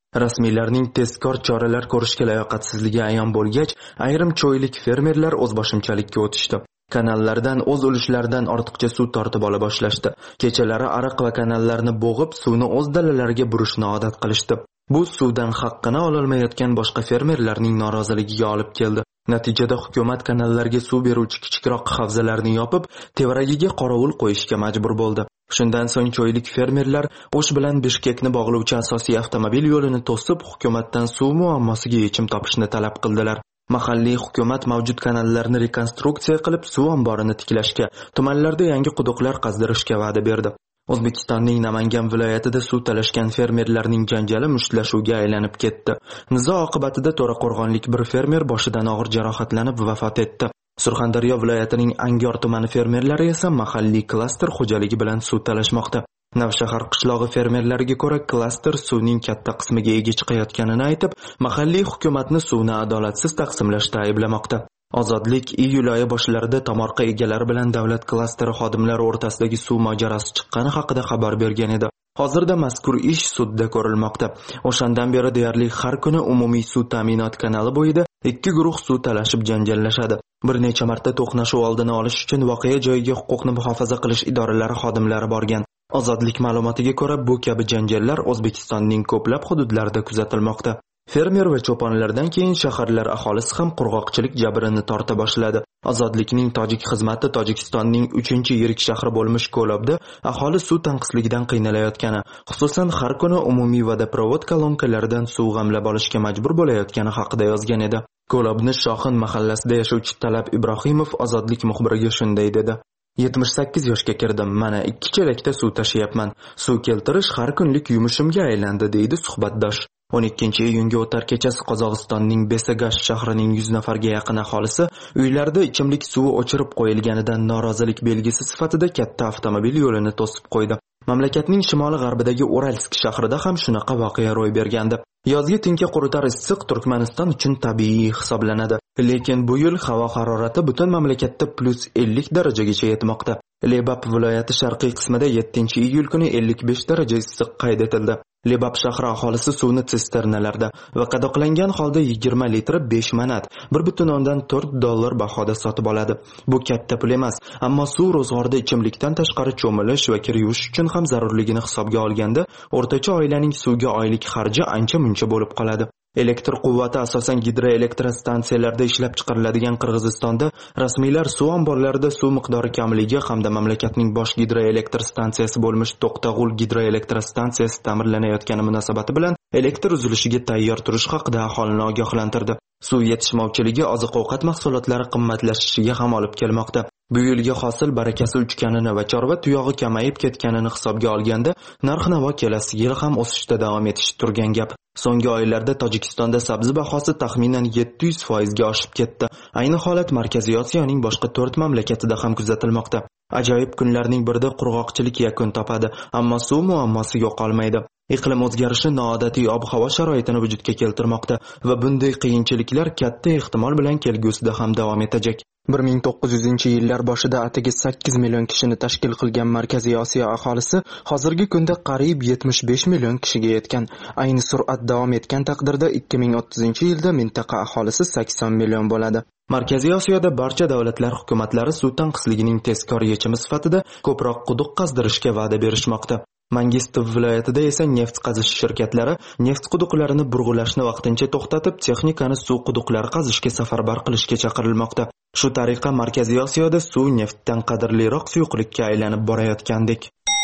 Rasmiylarning tezkor choralar ko'rishga layoqatsizligi ayon bo'lgach, ayrim cho'ylik fermerlar o'zboshimchalikka o'tishdi. Kanallardan o'z ulushlaridan ortiqcha suv tortib ola boshlashdi. Kechalari ariq va kanallarni bo'g'ib, suvni o'z dalalariga burishni odat qilishdi. Bu suvdan haqqini ololmayotgan boshqa fermerlarning noroziligiga olib keldi. Natijada hukumat kanallarga suv beruvchi kichikroq havzalarni yopib, tevaragiga qorovul qo'yishga majbur bo'ldi. Shundan so'ng cho'ylik fermerlar O'sh bilan Bishkekni bog'lovchi asosiy avtomobil yo'lini to'sib, hukumatdan suv muammosiga yechim topishni talab qildilar. Mahalliy hukumat mavjud kanallarni rekonstruksiya qilib, suv omborini tiklashga, tumanlarda yangi quduqlar qazdirishga va'da berdi. O'zbekistonning Namangan viloyatida suv talashgan fermerlarning janjali mushtlashuvga aylanib ketdi. Nizo oqibatida To'raqo'rg'onlik bir fermer boshidan og'ir jarohatlanib vafot etdi. Surxondaryo viloyatining Angor tumani fermerlari esa mahalliy klaster xo'jaligi bilan suv talashmoqda. Navshahar qishlog'i fermerlariga ko'ra, klaster suvning katta qismiga ega chiqayotganini aytib, mahalliy hukumatni suvni adolatsiz taqsimlashda ayblamoqda. Ozodlik iyul oyi boshlarida tomorqa egalari bilan davlat klasteri xodimlari o'rtasidagi suv mojarosi chiqqani haqida xabar bergan edi. Hozirda mazkur ish sudda ko'rilmoqda. O'shandan beri deyarli har kuni umumiy suv ta'minot kanali bo'yida ikki guruh suv talashib janjallashadi. Bir necha marta to'qnashuv oldini olish uchun voqea joyiga huquqni muhofaza qilish idoralari xodimlari borgan. Ozodlik ma'lumotiga ko'ra, bu kabi janjallar O'zbekistonning ko'plab hududlarida kuzatilmoqda. Fermer va cho'ponlardan keyin shaharlar aholisi ham qurg'oqchilik jabrini torta boshladi. Ozodlikning tojik xizmati Tojikistonning uchinchi yirik shahri bo'lmish Ko'lobda aholi suv tanqisligidan qiynalayotgani, xususan har kuni umumiy vodoprovod kolonkalaridan suv g'amlab olishga majbur bo'layotgani haqida yozgan edi. Ko'lobning Shohin mahallasida yashovchi Talab Ibrohimov Ozodlik muxbiriga shunday dedi: yetmish sakkiz yoshga kirdim, mana ikki chelakda suv tashiyapman. Suv keltirish har kunlik yumushimga aylandi, deydi suhbatdosh. o'n ikkinchi iyunga o'tar kechasi Qozog'istonning Besagash shahrining yuz nafarga yaqin aholisi uylarida ichimlik suvi o'chirib qo'yilganidan norozilik belgisi sifatida katta avtomobil yo'lini to'sib qo'ydi. Mamlakatning shimoli-g'arbidagi Uralsk shahrida ham shunaqa voqea ro'y bergandi. Yozgi tinka quritar issiq Turkmaniston uchun tabiiy hisoblanadi, lekin bu yil havo harorati butun mamlakatda plus ellik darajagacha yetmoqda. Lebap viloyati sharqiy qismida yettinchi iyul kuni ellik besh daraja issiq qayd etildi. Lebap shahri aholisi suvni sisternalarda va qadoqlangan holda yigirma litr besh manat, bir butun o'ndan to'rt dollar bahoda sotib oladi. Bu katta pul emas, ammo suv ro'zg'orida ichimlikdan tashqari cho'milish va kir yuvish uchun ham zarurligini hisobga olganda, o'rtacha oilaning suvga oylik xarji ancha-muncha bo'lib qoladi. Elektr quvvati asosan gidroelektrostansiyalarda ishlab chiqariladigan Qirg'izistonda rasmiylar suv omborlarida suv miqdori kamligi hamda mamlakatning bosh gidroelektr stansiyasi bo'lmish To'qtag'ul gidroelektrostansiyasi ta'mirlanayotgani munosabati bilan elektr uzilishiga tayyor turish haqida aholini ogohlantirdi. Suv yetishmovchiligi oziq-ovqat mahsulotlari qimmatlashishiga ham olib kelmoqda. Bu yilgi hosil barakasi uchganini va chorva tuyog'i kamayib ketganini hisobga olganda, narx-navo kelasi yil ham o'sishda davom etishi turgan gap. So'nggi oylarda Tojikistonda sabzi bahosi taxminan yetti yuz foiz ga oshib ketdi. Ayni holat Markaziy Osiyoning boshqa to'rt mamlakatida ham kuzatilmoqda. Ajoyib kunlarning birida qurg'oqchilik yakun topadi, ammo suv muammosi yo'qolmaydi. Iqlim o'zgarishi noodatiy ob-havo sharoitini vujudga keltirmoqda va bunday qiyinchiliklar katta ehtimol bilan kelgusida ham davom etajak. bir ming to'qqiz yuzinchi yillar boshida atigi sakkiz million kishini tashkil qilgan Markaziy Osiyo aholisi hozirgi kunda qariyb yetmish besh million kishiga yetgan. Ayni sur'at davom etgan taqdirda ikki ming o'ttizinchi yilda mintaqa aholisi sakson million bo'ladi. Markaziy Osiyoda barcha davlatlar hukumatlari suv tanqisligining tezkor yechimi sifatida ko'proq quduq qazdirishga va'da berishmoqda. Mangistov viloyatida esa neft qazish shirkatlari neft quduqlarini burg'ulashni vaqtincha to'xtatib, texnikani suv quduqlari qazishga safarbar qilishga chaqirilmoqda. Shu tariqa Markaziy Osiyoda suv neftdan qadrliroq suyuqlikka aylanib borayotgandek.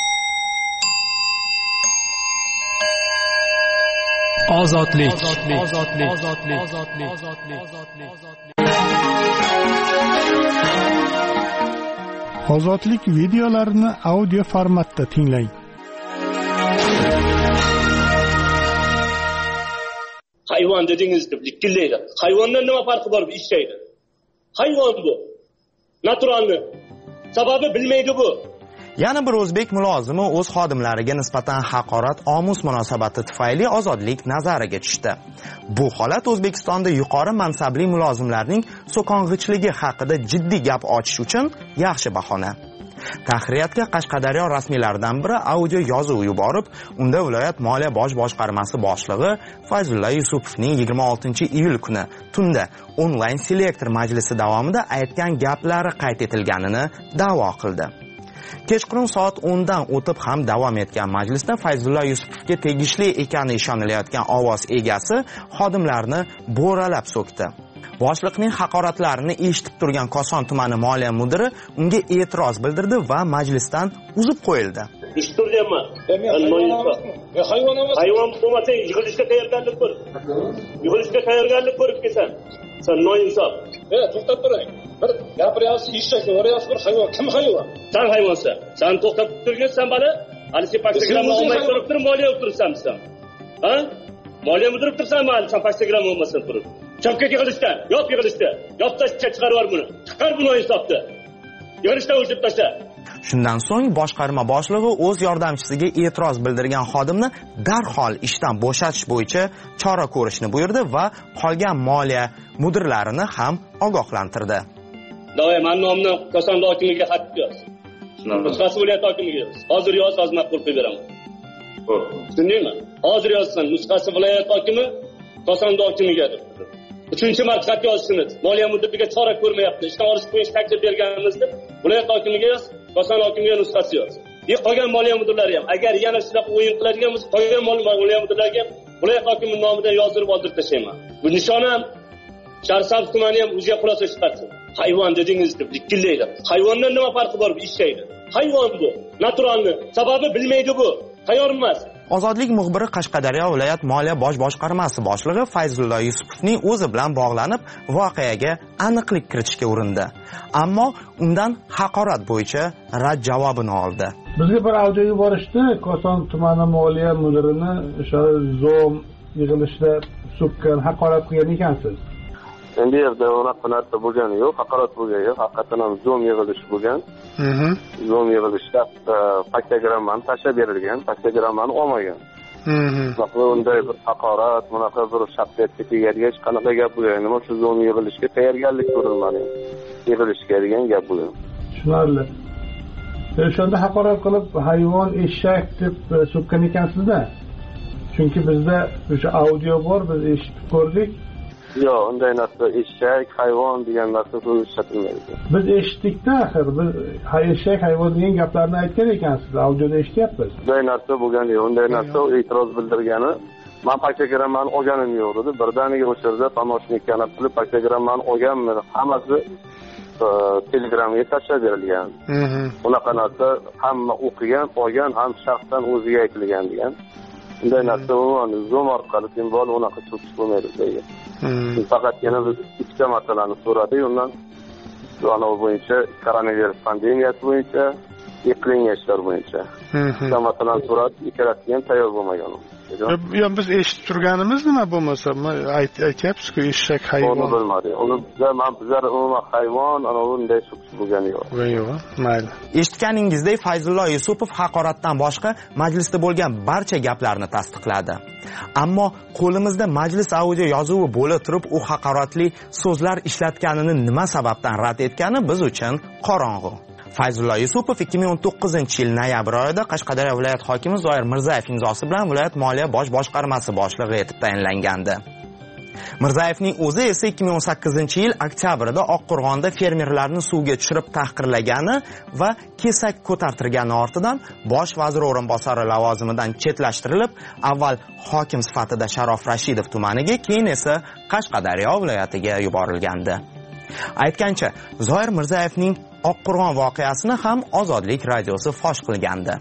Ozodlik. Ozodlik videolarini audio formatda tinglang. Hayvon dedingizdi, likillaydi. Hayvondan nima farqi bor bu ishlaydi? Hayvon bu. Naturalni. Sababi bilmaydi bu. Yana bir o'zbek mulozimi o'z xodimlariga nisbatan haqorat omus munosabati tufayli ozodlik nazariga tushdi. Bu holat O'zbekistonda yuqori mansabli mulozimlarning so'kong'ichligi haqida jiddiy gap ochish uchun yaxshi bahona. Tahririyatga Qashqadaryo rasmiylaridan biri audio yozuv yuborib, unda viloyat moliya bosh boshqarmasi boshlig'i Fayzulla Yusupovning yigirma oltinchi iyul kuni tunda onlayn selektor majlisi davomida aytgan gaplari qayd etilganini da'vo qildi. Kechqurun soat o'ndan o'tib ham davom etgan majlisda Fayzulla Yusupovga tegishli ekani ishonilayotgan ovoz egasi xodimlarni bo'ralab so'kdi. Boshliqning haqoratlarini eshitib turgan Koson tumani moliya mudiri unga e'tiroz bildirdi va majlisdan uzib qo'yildi. Ishtirganman. Hayvon emas. Hayvon bo'lmasang yig'ilishga tayyorgarlik ko'r. Yig'ilishga tayyorgarlik ko'rib kelsan. Sen noinsof. E, to'xtab turing. Bir gapiryapsiz, eshak o'rayapsiz, bir hayvon. Kim hayvon? Sen hayvonsan. Sen to'xtab turgansan bali. Hali sen paktogramma olmay turib turib moliya o'tiribsan sen. Ha? Moliya mudirib turibsan hali sen paktogramma olmasdan turib. Chopga yig'ilishdan, yop yig'ilishda. Yopda chiqarib yubor buni. Chiqar buni insofda. Yig'ilishdan o'chirib tashla. Shundan so'ng boshqarma boshlig'i o'z yordamchisiga e'tiroz bildirgan xodimni darhol ishdan bo'shatish bo'yicha chora ko'rishni buyurdi va qolgan moliya mudirlarini ham ogohlantirdi. Davay, men nomimdan Koson hokimiga xat yoz. Nusxasi viloyat hokimiga yoz. Hozir yoz, hozir ma'qul qilib beraman. Xo'p, tushundingmi? Hozir yozsan, nusxasi viloyat hokimi Koson hokimiga deb. Uchinchi marta xat yozishimiz. Moliya mudiriga chora ko'rmayapti. Ishdan olish bo'yicha taklif berganimiz deb viloyat hokimiga yoz, Koson hokimiga nusxasi yoz. E qolgan moliya mudirlari ham agar yana shunaqa o'yin qiladigan bo'lsa, qolgan moliya mudirlariga ham viloyat hokimining nomidan yozdirib oldirib tashlayman. Bu nishoni ham Sharsabz tumani ham o'ziga xulosa chiqarsin. Hayvon dedingiz deb likillaydi. Hayvondan nima farqi bor bu ishlaydi? Hayvon bu, naturalni. Sababi bilmaydi bu. Tayyor emas. Ozodlik muxbiri Qashqadaryo viloyat moliya bosh boshqarmasi boshlig'i Fayzulla Yusupovning o'zi bilan bog'lanib, voqeaga aniqlik kiritishga urindi. Ammo undan haqorat bo'yicha rad javobini oldi. Bizga bir audio yuborishdi, Koson tumani moliya mudirini o'sha zo'm yig'ilishda so'kkan, haqorat qilgan ekansiz. Endi yerda unaqa narsa bo'lgani yo'q, haqorat bo'lgani yo'q, haqiqatan ham zo'm yig'ilish bo'lgan. Mhm. Zo'm yig'ilishda paktogrammani tashlab berilgan, paktogrammani olmagan. Mhm. Unday bir haqorat, bunaqa bir shaxsiyatga tegadigan hech qanaqa gap bo'lgan. Nima shu zo'm yig'ilishga tayyorgarlik ko'rilmadi. Yig'ilishga degan gap bo'lgan. Tushunarli. O'shanda haqorat qilib hayvon, eshak deb so'kkan ekansizda. Chunki bizda o'sha audio bor, biz eshitib ko'rdik. Yo'q, unday narsa eshak, hayvon degan narsa so'z ishlatilmaydi. Biz eshitdik-da, axir biz eshak, hayvon degan gaplarni aytgan ekansiz, audioda eshityapmiz. Unday narsa bo'lgan yo'q, unday narsa e'tiroz bildirgani, men paktogrammani olganim yo'q edi. Birdaniga o'sha yerda tomoshabinlar qilib paktogrammani olganmi? Hammasi Telegramga tashlab berilgan. Unaqa narsa hamma o'qigan, olgan, ham shaxsan o'ziga aytilgan degan. Unday narsa umuman zo'm orqali simbol unaqa so'kish bo'lmaydi bizga. Faqat yana biz ikkita masalani so'radik, undan ana bo'yicha koronavirus pandemiyasi bo'yicha, iqlim ishlar bo'yicha. Ikkita masalani so'radik, ikkalasi ham tayyor bo'lmagan. Yo'q, biz eshitib turganimiz nima bo'lmasa, aytyapsiz-ku, eshak, hayvon. Uni bilmadik. Uni bizlar, men bizlar umuman hayvon, ana bunday so'kish bo'lgani yo'q. Yo'q, mayli. Eshitganingizdek, Fayzulla Yusupov haqoratdan boshqa majlisda bo'lgan barcha gaplarni tasdiqladi. Ammo qo'limizda majlis audio yozuvi bo'la turib, u haqoratli so'zlar ishlatganini nima sababdan rad etgani biz uchun qorong'u. Fayzulla Yusupov ikki ming o'n to'qqizinchi yil noyabr oyida Qashqadaryo viloyat hokimi Zoir Mirzayev imzosi bilan viloyat moliya bosh boshqarmasi boshlig'i etib tayinlangandi. Mirzayevning o'zi esa ikki ming o'n sakkizinchi yil oktyabrida Oqqo'rg'onda fermerlarni suvga tushirib tahqirlagani va kesak ko'tartirgani ortidan bosh vazir o'rinbosari lavozimidan chetlashtirilib, avval hokim sifatida Sharof Rashidov tumaniga, keyin esa Qashqadaryo viloyatiga yuborilgandi. Aytgancha, Zoir Mirzayevning Oqqo'rg'on voqeasini ham Ozodlik radiosi fosh qilgandi.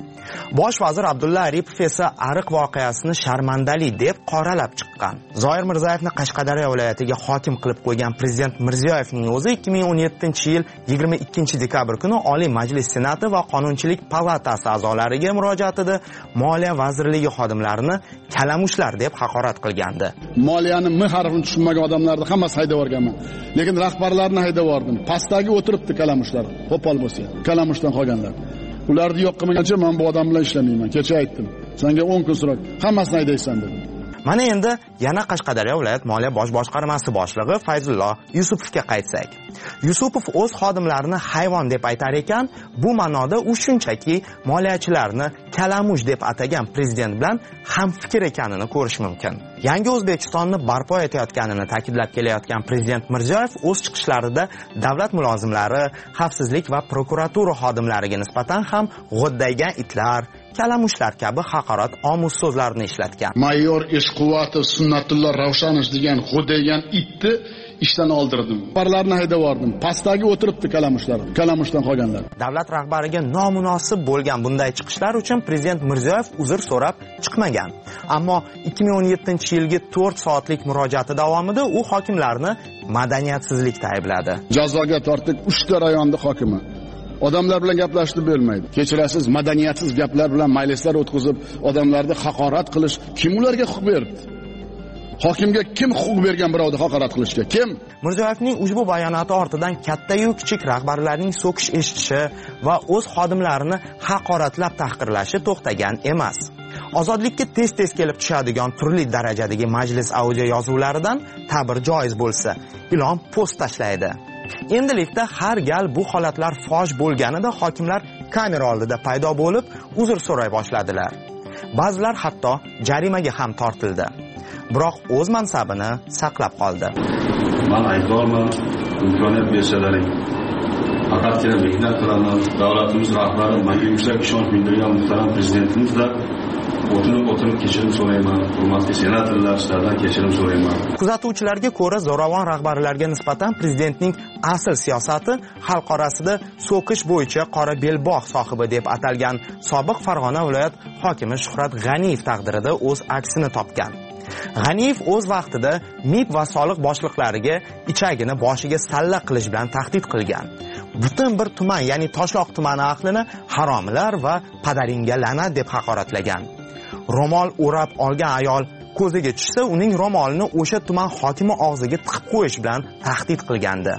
Bosh vazir Abdulla Aripov esa ariq voqeasini sharmandali deb qoralab chiqqan. Zoir Mirzayevni Qashqadaryo viloyatiga hokim qilib qo'ygan prezident Mirziyoyevning o'zi ikki ming o'n yettinchi yil yigirma ikkinchi dekabr kuni Oliy Majlis Senati va Qonunchilik palatasi a'zolariga murojaatida Moliya vazirligi xodimlarini kalamushlar deb haqorat qilgandi. Moliyani m harfini tushunmagan odamlarni hammasi haydab yuborganman. Lekin rahbarlarni haydab yubordim. Pastdagi o'tiribdi kalamushlar. Qo'pol bo'lsa, kalamushdan qolganlar. Ularni yo'q qilmaguncha men bu odam bilan ishlamayman. Kecha aytdim. Senga o'n kun so'rab, hammasini haydaysan dedim. Mana endi yana Qashqadaryo viloyat moliya bosh boshqarmasi boshlig'i Fayzullo Yusupovga qaytsak. Yusupov o'z xodimlarini hayvon deb aytar ekan, bu ma'noda u shunchaki moliyachilarni kalamush deb atagan prezident bilan hamfikr ekanini ko'rish mumkin. Yangi O'zbekistonni barpo etayotganini ta'kidlab kelayotgan prezident Mirziyoyev o'z chiqishlarida davlat mulozimlari, xavfsizlik va prokuratura xodimlariga nisbatan ham g'o'ddaygan itlar, kalamushlar kabi haqorat omuz so'zlarni ishlatgan. Mayor Ishquvvatov Sunnatulloh Ravshanov degan g'o'ddaygan itni ishdan oldirdim. Barlarni haydab yubordim. Pastdagi o'tiribdi kalamushlar, kalamushdan qolganlar. Davlat rahbariga nomunosib bo'lgan bunday chiqishlar uchun prezident Mirziyoyev uzr so'rab chiqmagan. Ammo ikki ming o'n yettinchi yilgi to'rt soatlik murojaati davomida u hokimlarni madaniyatsizlikda aybladi. Jazoga tortdik uchta rayonni hokimi. Odamlar bilan gaplashib bo'lmaydi. Kechirasiz, madaniyatsiz gaplar bilan majlislar o'tkazib, odamlarni haqorat qilish kim ularga huquq berdi? Hokimga kim huquq bergan birovni haqorat qilishga? Kim? Mirziyoyevning ushbu bayonoti ortidan katta-yu kichik rahbarlarning so'kish eshitishi va o'z xodimlarini haqoratlab tahqirlashi to'xtagan emas. Ozodlikka tez-tez kelib tushadigan turli darajadagi majlis audio yozuvlaridan ta'bir joiz bo'lsa, ilon post tashlaydi. Endilikda har gal bu holatlar fosh bo'lganida hokimlar kamera oldida paydo bo'lib, uzr so'ray boshladilar. Ba'zilar hatto jarimaga ham tortildi. Biroq o'z mansabini saqlab qoldi. Men aybdorman, imkoniyat bersalaring. Faqatgina mehnat qilaman. Davlatimiz rahbari menga yuksak ishonch bildirgan muhtaram prezidentimizda o'tinib-o'tinib kechirim so'rayman. Hurmatli senatorlar, sizlardan kechirim so'rayman. Kuzatuvchilarga ko'ra, zo'ravon rahbarlarga nisbatan prezidentning asl siyosati xalq orasida so'kish bo'yicha qora belbog' sohibi deb atalgan sobiq Farg'ona viloyat hokimi Shuhrat G'aniyev taqdirida o'z aksini topgan. G'aniyev o'z vaqtida M I B va soliq boshliqlariga ichagini boshiga salla qilish bilan tahdid qilgan. Butun bir tuman, ya'ni Toshloq tumani ahlini haromilar va padaringga la'nat deb haqoratlagan. Ro'mol o'rab olgan ayol ko'ziga tushsa, uning ro'molini o'sha tuman hokimi og'ziga tiqib qo'yish bilan tahdid qilgandi.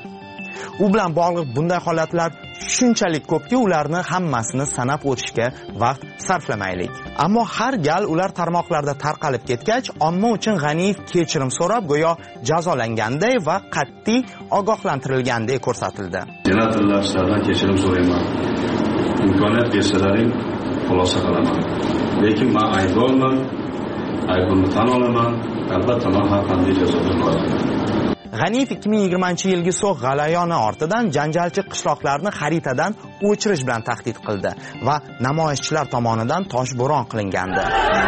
U bilan bog'liq bunday holatlar shunchalik ko'pki, ularni hammasini sanab o'tishga vaqt sarflamaylik. Ammo har gal ular tarmoqlarda tarqalib ketgach, omma uchun G'aniyev kechirim so'rab, go'yo jazolanganday va qat'iy ogohlantirilganday ko'rsatildi. Senatorlar, sizlardan kechirim so'rayman. Imkoniyat bersalaring, xulosa qilaman. Lekin men aybdorman, aybimni tan olaman, albatta men har qanday jazoga loyiqman. G'aniyev ikki ming yigirmanchi yilgi so'q g'alayoni ortidan janjalchi qishloqlarni xaritadan o'chirish bilan tahdid qildi va namoyishchilar tomonidan toshbo'ron qilingandi.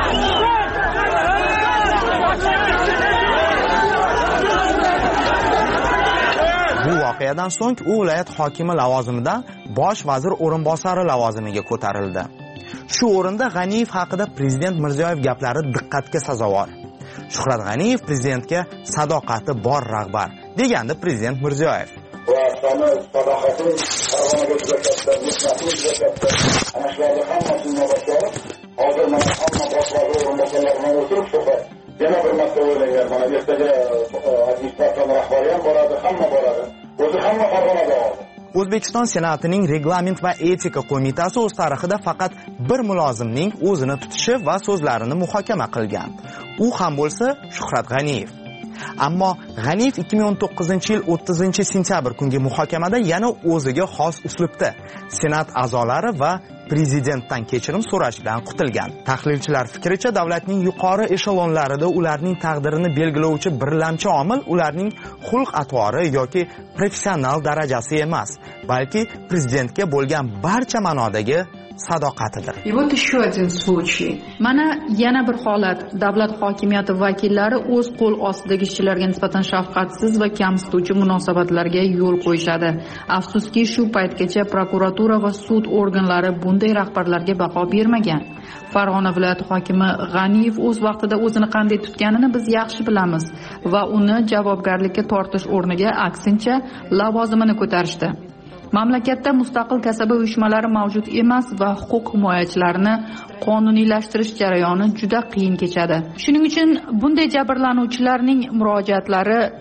Bu voqeadan so'ng u viloyat hokimi lavozimidan bosh vazir o'rinbosari lavozimiga ko'tarildi. Shu o'rinda G'aniyev haqida prezident Mirziyoyev gaplari diqqatga sazovor. Shuhrat G'aniyev prezidentga sadoqati bor rahbar degandi prezident Mirziyoyev. Va sana sadoqati Farg'onaga juda katta, mehnatimiz juda katta. Ana shularni hammasini inobatga hozir mana hamma bosh vazir o'rinbosarlaridan o'tirib suhbat. Yana bir marta o'ylayman, mana ertaga administratsiya rahbari ham boradi, hamma boradi. O'zi hamma Farg'onada oldi. O'zbekiston Senatining Reglament va etika qo'mitasi o'z tarixida faqat bir mulozimning o'zini tutishi va so'zlarini muhokama qilgan. U ham bo'lsa Shuhrat G'aniyev. Ammo G'aniyev ikki ming o'n to'qqizinchi yil o'ttizinchi sentyabr kungi muhokamada yana o'ziga xos uslubda Senat a'zolari va prezidentdan kechirim so'rash bilan qutilgan. Tahlilchilar fikricha, davlatning yuqori eshelonlarida ularning taqdirini belgilovchi birlamchi omil ularning xulq-atvori yoki professional darajasi emas, balki prezidentga bo'lgan barcha ma'nodagi sadoqatidir. И вот еще один случай. Mana yana bir holat. Davlat hokimiyati vakillari o'z qo'l ostidagi ishchilarga nisbatan shafqatsiz va kamsituvchi munosabatlarga yo'l qo'yishadi. Afsuski, shu paytgacha prokuratura va sud organlari bunday rahbarlarga baho bermagan. Farg'ona viloyati hokimi G'aniyev o'z vaqtida o'zini qanday tutganini biz yaxshi bilamiz va uni javobgarlikka tortish o'rniga aksincha lavozimini ko'tarishdi. Mamlakatda mustaqil kasaba uyushmalari mavjud emas va huquq himoyachilarini qonuniylashtirish jarayoni juda qiyin kechadi. Shuning uchun bunday jabrlanuvchilarning murojaatlari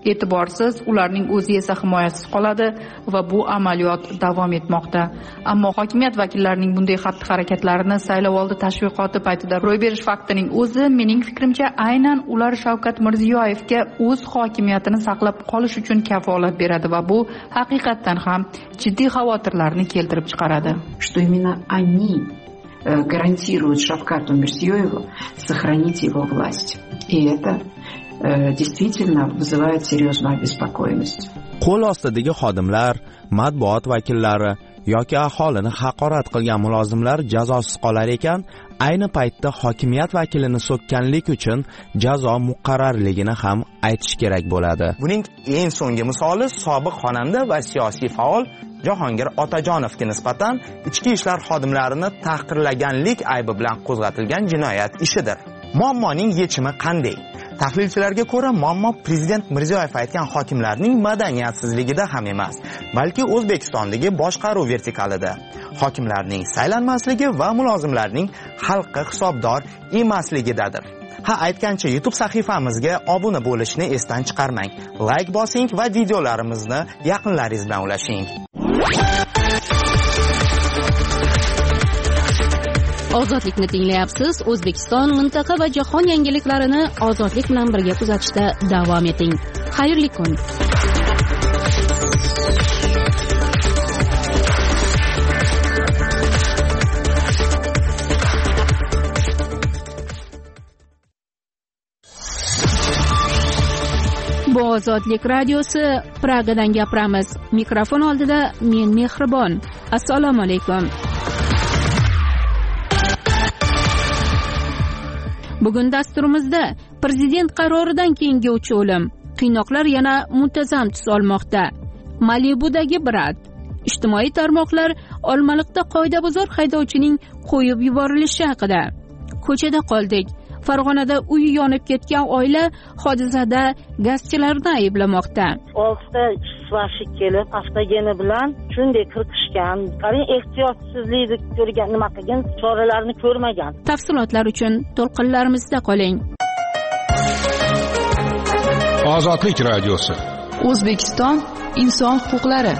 e'tiborsiz, ularning o'zi esa himoyasiz qoladi va bu amaliyot davom etmoqda. Ammo hokimiyat vakillarining bunday xatti-harakatlarini saylovoldi tashviqoti paytida ro'y berish faktining o'zi mening fikrimcha aynan ular Shavkat Mirziyoyevga o'z hokimiyatini saqlab qolish uchun kafolat beradi va bu haqiqatan ham jiddiy xavotirlarni keltirib chiqaradi. Что именно они гарантируют Шавкату Мирзиёеву сохранить его власть. И это действительно вызывает серьезную обеспокоенность. Qo'l ostidagi xodimlar, matbuot vakillari yoki aholini haqorat qilgan mulozimlar jazosiz qolar ekan, ayni paytda hokimiyat vakilini so'kkanlik uchun jazo muqarrarligini ham aytish kerak bo'ladi. Buning eng so'nggi misoli sobiq xonanda va siyosiy faol Jahongir Otajonovga nisbatan ichki ishlar xodimlarini tahqirlaganlik aybi bilan qo'zg'atilgan jinoyat ishidir. Muammoning yechimi qanday? Tahlilchilarga ko'ra, muammo prezident Mirziyoyev aytgan hokimlarning madaniyatsizligida ham emas, balki O'zbekistondagi boshqaruv vertikalida. Hokimlarning saylanmasligi va mulozimlarning xalqqa hisobdor emasligidadir. Ha, aytgancha YouTube sahifamizga obuna bo'lishni esdan chiqarmang. Like bosing va videolarimizni yaqinlaringiz bilan ulashing. Ozodlikni tinglayapsiz. O'zbekiston, mintaqa va jahon yangiliklarini ozodlik bilan birga kuzatishda davom eting. Xayrli kun. Bu Ozodlik radiosi, Pragadan gapiramiz. Mikrofon oldida men Mehribon. Assalomu alaykum. Bugun dasturimizda prezident qaroridan keyingi uch o'lim, qiynoqlar yana muntazam tus olmoqda. Malibudagi Brad, ijtimoiy tarmoqlar Olmaliqda qoidabuzar haydovchining qo'yib yuborilishi haqida. Ko'chada qoldik. Farg'onada uyi yonib ketgan oila hodisada gazchilarni ayblamoqda. oltita ishvashi kelib, avtogeni bilan shunday kirqishgan. Qarang, ehtiyotsizlikni ko'rgan, nima qilgan, choralarni ko'rmagan. Tafsilotlar uchun to'lqinlarimizda qoling. Ozodlik radiosi. O'zbekiston inson huquqlari.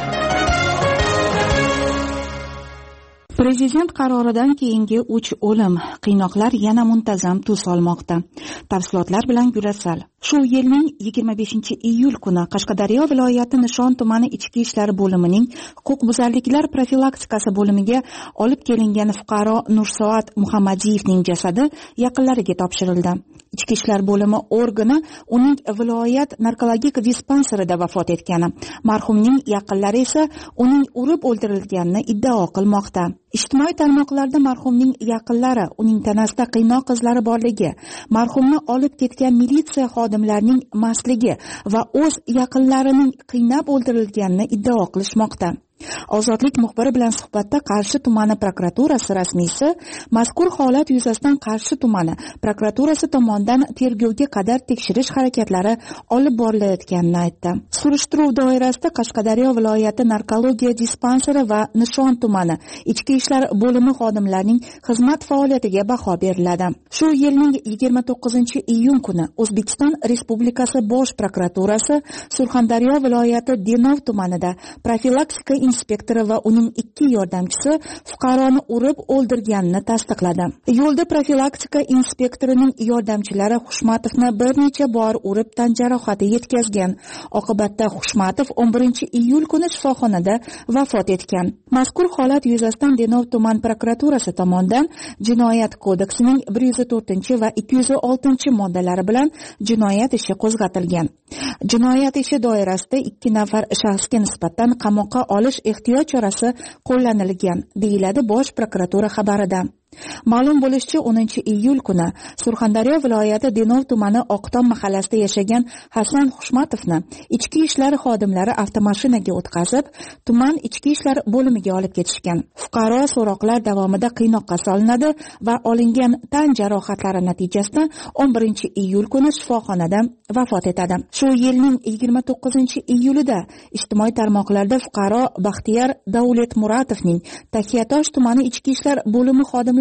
Prezident qaroridan keyingi uch o'lim, qiynoqlar yana muntazam tus olmoqda. Tafsilotlar bilan Gulatsal. Shu yilning yigirma beshinchi iyul kuni Qashqadaryo viloyati Nishon tumani ichki ishlar bo'limining huquqbuzarliklar profilaktikasi bo'limiga olib kelingan fuqaro Nursoat Muhammadiyevning jasadi yaqinlariga topshirildi. Ichki ishlar bo'limi organi uning viloyat narkologik dispanserida vafot etgani, marhumning yaqinlari esa uning urib o'ldirilganini iddao qilmoqda. Ijtimoiy tarmoqlarda marhumning yaqinlari uning tanasida qiynoq izlari borligi, marhumni olib ketgan militsiya xodimlarining mastligi va o'z yaqinlarining qiynab o'ldirilganini iddao qilishmoqda. Ozodlik muxbiri bilan suhbatda Qarshi tumani prokuraturasi rasmiysi mazkur holat yuzasidan Qarshi tumani prokuraturasi tomonidan tergovga qadar tekshirish harakatlari olib borilayotganini aytdi. Surishtiruv doirasida Qashqadaryo viloyati narkologiya dispanseri va Nishon tumani ichki ishlar bo'limi xodimlarining xizmat faoliyatiga baho beriladi. Shu yilning yigirma to'qqizinchi iyun kuni O'zbekiston Respublikasi Bosh prokuraturasi Surxondaryo viloyati Denov tumanida profilaktika inspektori va uning ikki yordamchisi fuqaroni urib o'ldirganini tasdiqladi. Yo'lda profilaktika inspektorining yordamchilari Xushmatovni bir necha bor urib tan jarohati yetkazgan. Oqibatda Xushmatov o'n birinchi iyul kuni shifoxonada vafot etgan. Mazkur holat yuzasidan Denov tuman prokuraturasi tomonidan Jinoyat kodeksining bir yuz to'rtinchi va ikki yuz oltinchi moddalari bilan jinoyat ishi qo'zg'atilgan. Jinoyat ishi doirasida ikki nafar shaxsga nisbatan qamoqqa olish ehtiyot chorasi qo'llanilgan, deyiladi Bosh prokuratura xabarida. Ma'lum bo'lishicha, o'ninchi iyul kuni Surxondaryo viloyati Denov tumani Oqtom mahallasida yashagan Hasan Xushmatovni ichki ishlar xodimlari avtomashinaga o'tkazib, tuman ichki ishlar bo'limiga olib ketishgan. Fuqaro so'roqlar davomida qiynoqqa solinadi va olingan tan jarohatlari natijasida o'n birinchi iyul kuni shifoxonada vafot etadi. Shu yilning yigirma to'qqizinchi iyulida ijtimoiy tarmoqlarda fuqaro Baxtiyor Davletmuratovning Taxiyatosh tumani ichki ishlar bo'limi xodimlari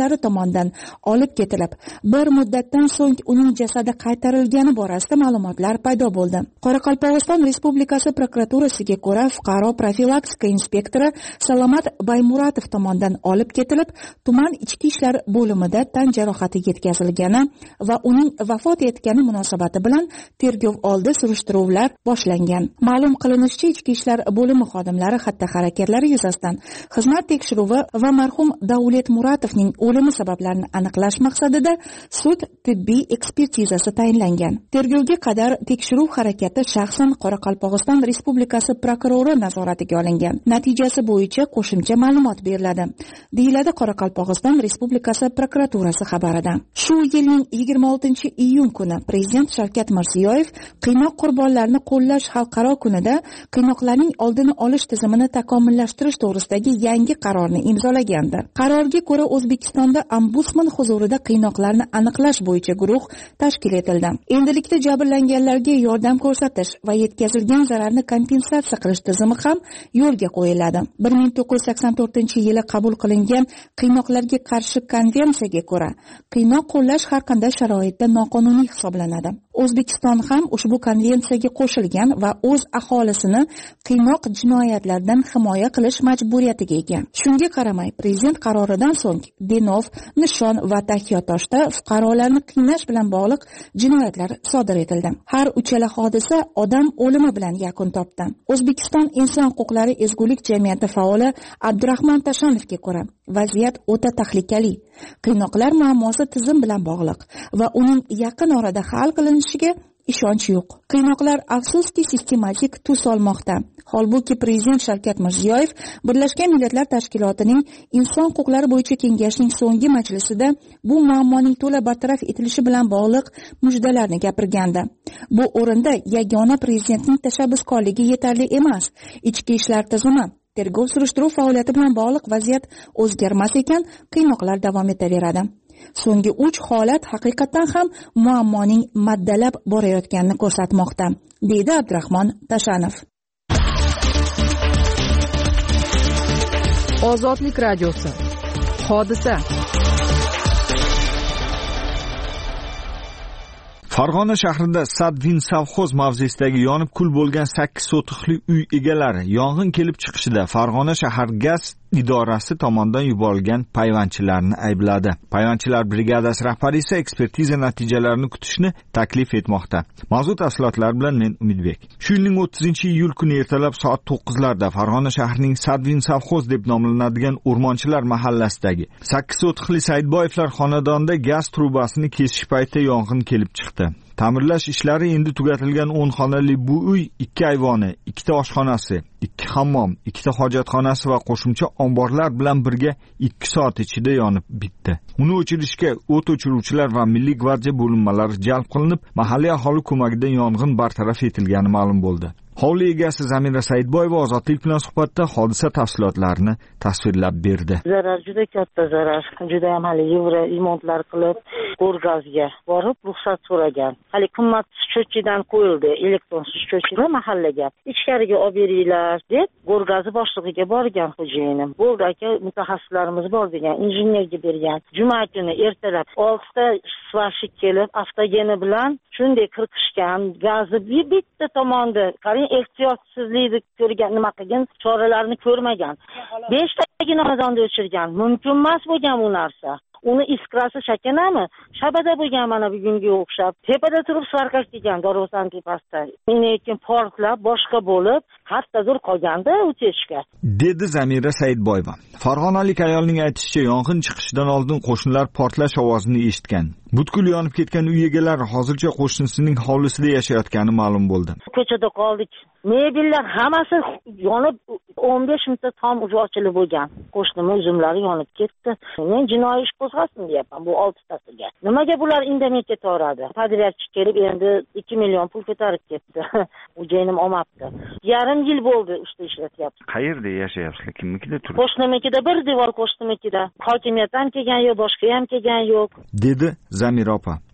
xodimlari tomonidan olib ketilib, bir muddatdan so'ng uning jasadi qaytarilgani borasida ma'lumotlar paydo bo'ldi. Qoraqalpog'iston Respublikasi prokuraturasiga ko'ra, fuqaro profilaktika inspektori Salomat Baymuratov tomonidan olib ketilib, tuman ichki ishlar bo'limida tan jarohati yetkazilgani va uning vafot etgani munosabati bilan tergov oldi surishtiruvlar boshlangan. Ma'lum qilinishicha, ichki ishlar bo'limi xodimlari xatti-harakatlari yuzasidan xizmat tekshiruvi va marhum Davlat Muratovning o'limi sabablarini aniqlash maqsadida sud tibbiy ekspertizasi tayinlangan. Tergovga qadar tekshiruv harakati shaxsan Qoraqalpog'iston Respublikasi prokurori nazoratiga olingan. Natijasi bo'yicha qo'shimcha ma'lumot beriladi, deyiladi Qoraqalpog'iston Respublikasi prokuraturasi xabarida. Shu yilning yigirma oltinchi iyun kuni Prezident Shavkat Mirziyoyev qiynoq qurbonlarini qo'llash xalqaro kunida qiynoqlarning oldini olish tizimini takomillashtirish to'g'risidagi yangi qarorni imzolagandi. Qarorga ko'ra, O'zbekistonda ombudsman huzurida qiynoqlarni aniqlash bo'yicha guruh tashkil etildi. Endilikda jabrlanganlarga yordam ko'rsatish va yetkazilgan zararni kompensatsiya qilish tizimi ham yo'lga qo'yiladi. bir ming to'qqiz yuz sakson to'rtinchi yili qabul qilingan qiynoqlarga qarshi konvensiyaga ko'ra, qiynoq qo'llash har qanday sharoitda noqonuniy hisoblanadi. O'zbekiston ham ushbu konvensiyaga qo'shilgan va o'z aholisini qiynoq jinoyatlardan himoya qilish majburiyatiga ega. Shunga qaramay, prezident qaroridan so'ng Denov, Nishon va Taxiatoshda fuqarolarni qiynash bilan bog'liq jinoyatlar sodir etildi. Har uchala hodisa odam o'limi bilan yakun topdi. O'zbekiston inson huquqlari ezgulik jamiyati faoli Abdurahmon Tashanovga ko'ra, vaziyat o'ta tahlikali. Qiynoqlar muammosi tizim bilan bog'liq va uning yaqin orada hal qilinishiga ishonch yo'q. Qiynoqlar afsuski sistematik tus olmoqda. Holbuki Prezident Shavkat Mirziyoyev Birlashgan Millatlar Tashkilotining Inson huquqlari bo'yicha kengashining so'nggi majlisida bu muammoning to'la bartaraf etilishi bilan bog'liq mujdalarni gapirgandi. Bu o'rinda yagona prezidentning tashabbuskorligi yetarli emas. Ichki ishlar tizimi, tergov surishtiruv faoliyati bilan bog'liq vaziyat o'zgarmas ekan, qiynoqlar davom etaveradi. So'nggi uch holat haqiqatan ham muammoning maddalab borayotganini ko'rsatmoqda, deydi Abdurahmon Tashanov. Ozodlik radiosi. Hodisa. Farg'ona shahrida Sadvin savxoz mavzesidagi yonib kul bo'lgan sakkiz sotixli uy egalari yong'in kelib chiqishida Farg'ona shahar gaz idorasi tomonidan yuborilgan payvandchilarni aybladi. Payvandchilar brigadasi rahbari esa ekspertiza natijalarini kutishni taklif etmoqda. Mavzu tafsilotlari bilan men Umidbek. Shu yilning o'ttizinchi iyul kuni ertalab soat to'qqizlarda Farg'ona shahrining Sadvin savxoz deb nomlanadigan O'rmonchilar mahallasidagi sakkiz sotixli Saidboyevlar xonadonida gaz trubasini kesish paytida yong'in kelib chiqdi. Ta'mirlash ishlari endi tugatilgan o'n xonali bu uy ikki ayvoni, ikkita oshxonasi, ikki hammom, ikkita hojatxonasi va qo'shimcha omborlar bilan birga ikki soat ichida yonib bitdi. Uni o'chirishga o't o'chiruvchilar va Milliy gvardiya bo'linmalari jalb qilinib, mahalliy aholi ko'magida yong'in bartaraf etilgani ma'lum bo'ldi. Hovli egasi Zamira Saidboyeva Ozodlik bilan suhbatda hodisa tafsilotlarini tasvirlab berdi. Zarar juda katta zarar. Juda ham hali yevro remontlar qilib, Go'rgazga borib ruxsat so'ragan. Hali qimmat счетчиdan qo'yildi, elektron счетчиlar mahallaga. Ichkariga olib beringlar deb Go'rgazi boshlig'iga borgan xo'jayinim. Bo'ldi aka, mutaxassislarimiz bor degan, injenerga bergan. Juma kuni ertalab oltita svashik kelib, avtogeni bilan shunday qirqishgan, gazni bitta tomonda qarang, ehtiyotsizlikni ko'rgan, nima qilgan, choralarni ko'rmagan. beshtagina xonadonni o'chirgan. Mumkin emas bo'lgan bu narsa. Uni iskrasi shakanami? Shabada bo'lgan mana bugunga o'xshab. Tepada turib svarkak degan darvozani tepasida. Lekin portlab boshqa bo'lib, hattadur qolganda o'tishga. Dedi Zamira Saidboyeva. Farg'onalik ayolning aytishicha, yong'in chiqishidan oldin qo'shnilar portlash ovozini eshitgan. Butkul yonib ketgan uy egalari hozircha qo'shnisining hovlisida yashayotgani ma'lum bo'ldi. Ko'chada qoldik. Mebellar hammasi yonib, o'n besh minutda tom ochilib bo'lgan. Qo'shnimning uzumlari yonib ketdi. Men jinoiy ish qo'zg'asin deyapman bu oltitasiga. Nimaga bular indamay ketaveradi? Podrabchi kelib endi ikki million pul ko'tarib ketdi. U jenim olmabdi. Yarim yil bo'ldi ishda ishlatyapti. Qayerda yashayapsizlar? Kimnikida turibsiz? Qo'shnimnikida bir devor qo'shnimnikida. Hokimiyat ham kelgan yo'q, boshqa ham kelgan yo'q. Dedi Zamira opa.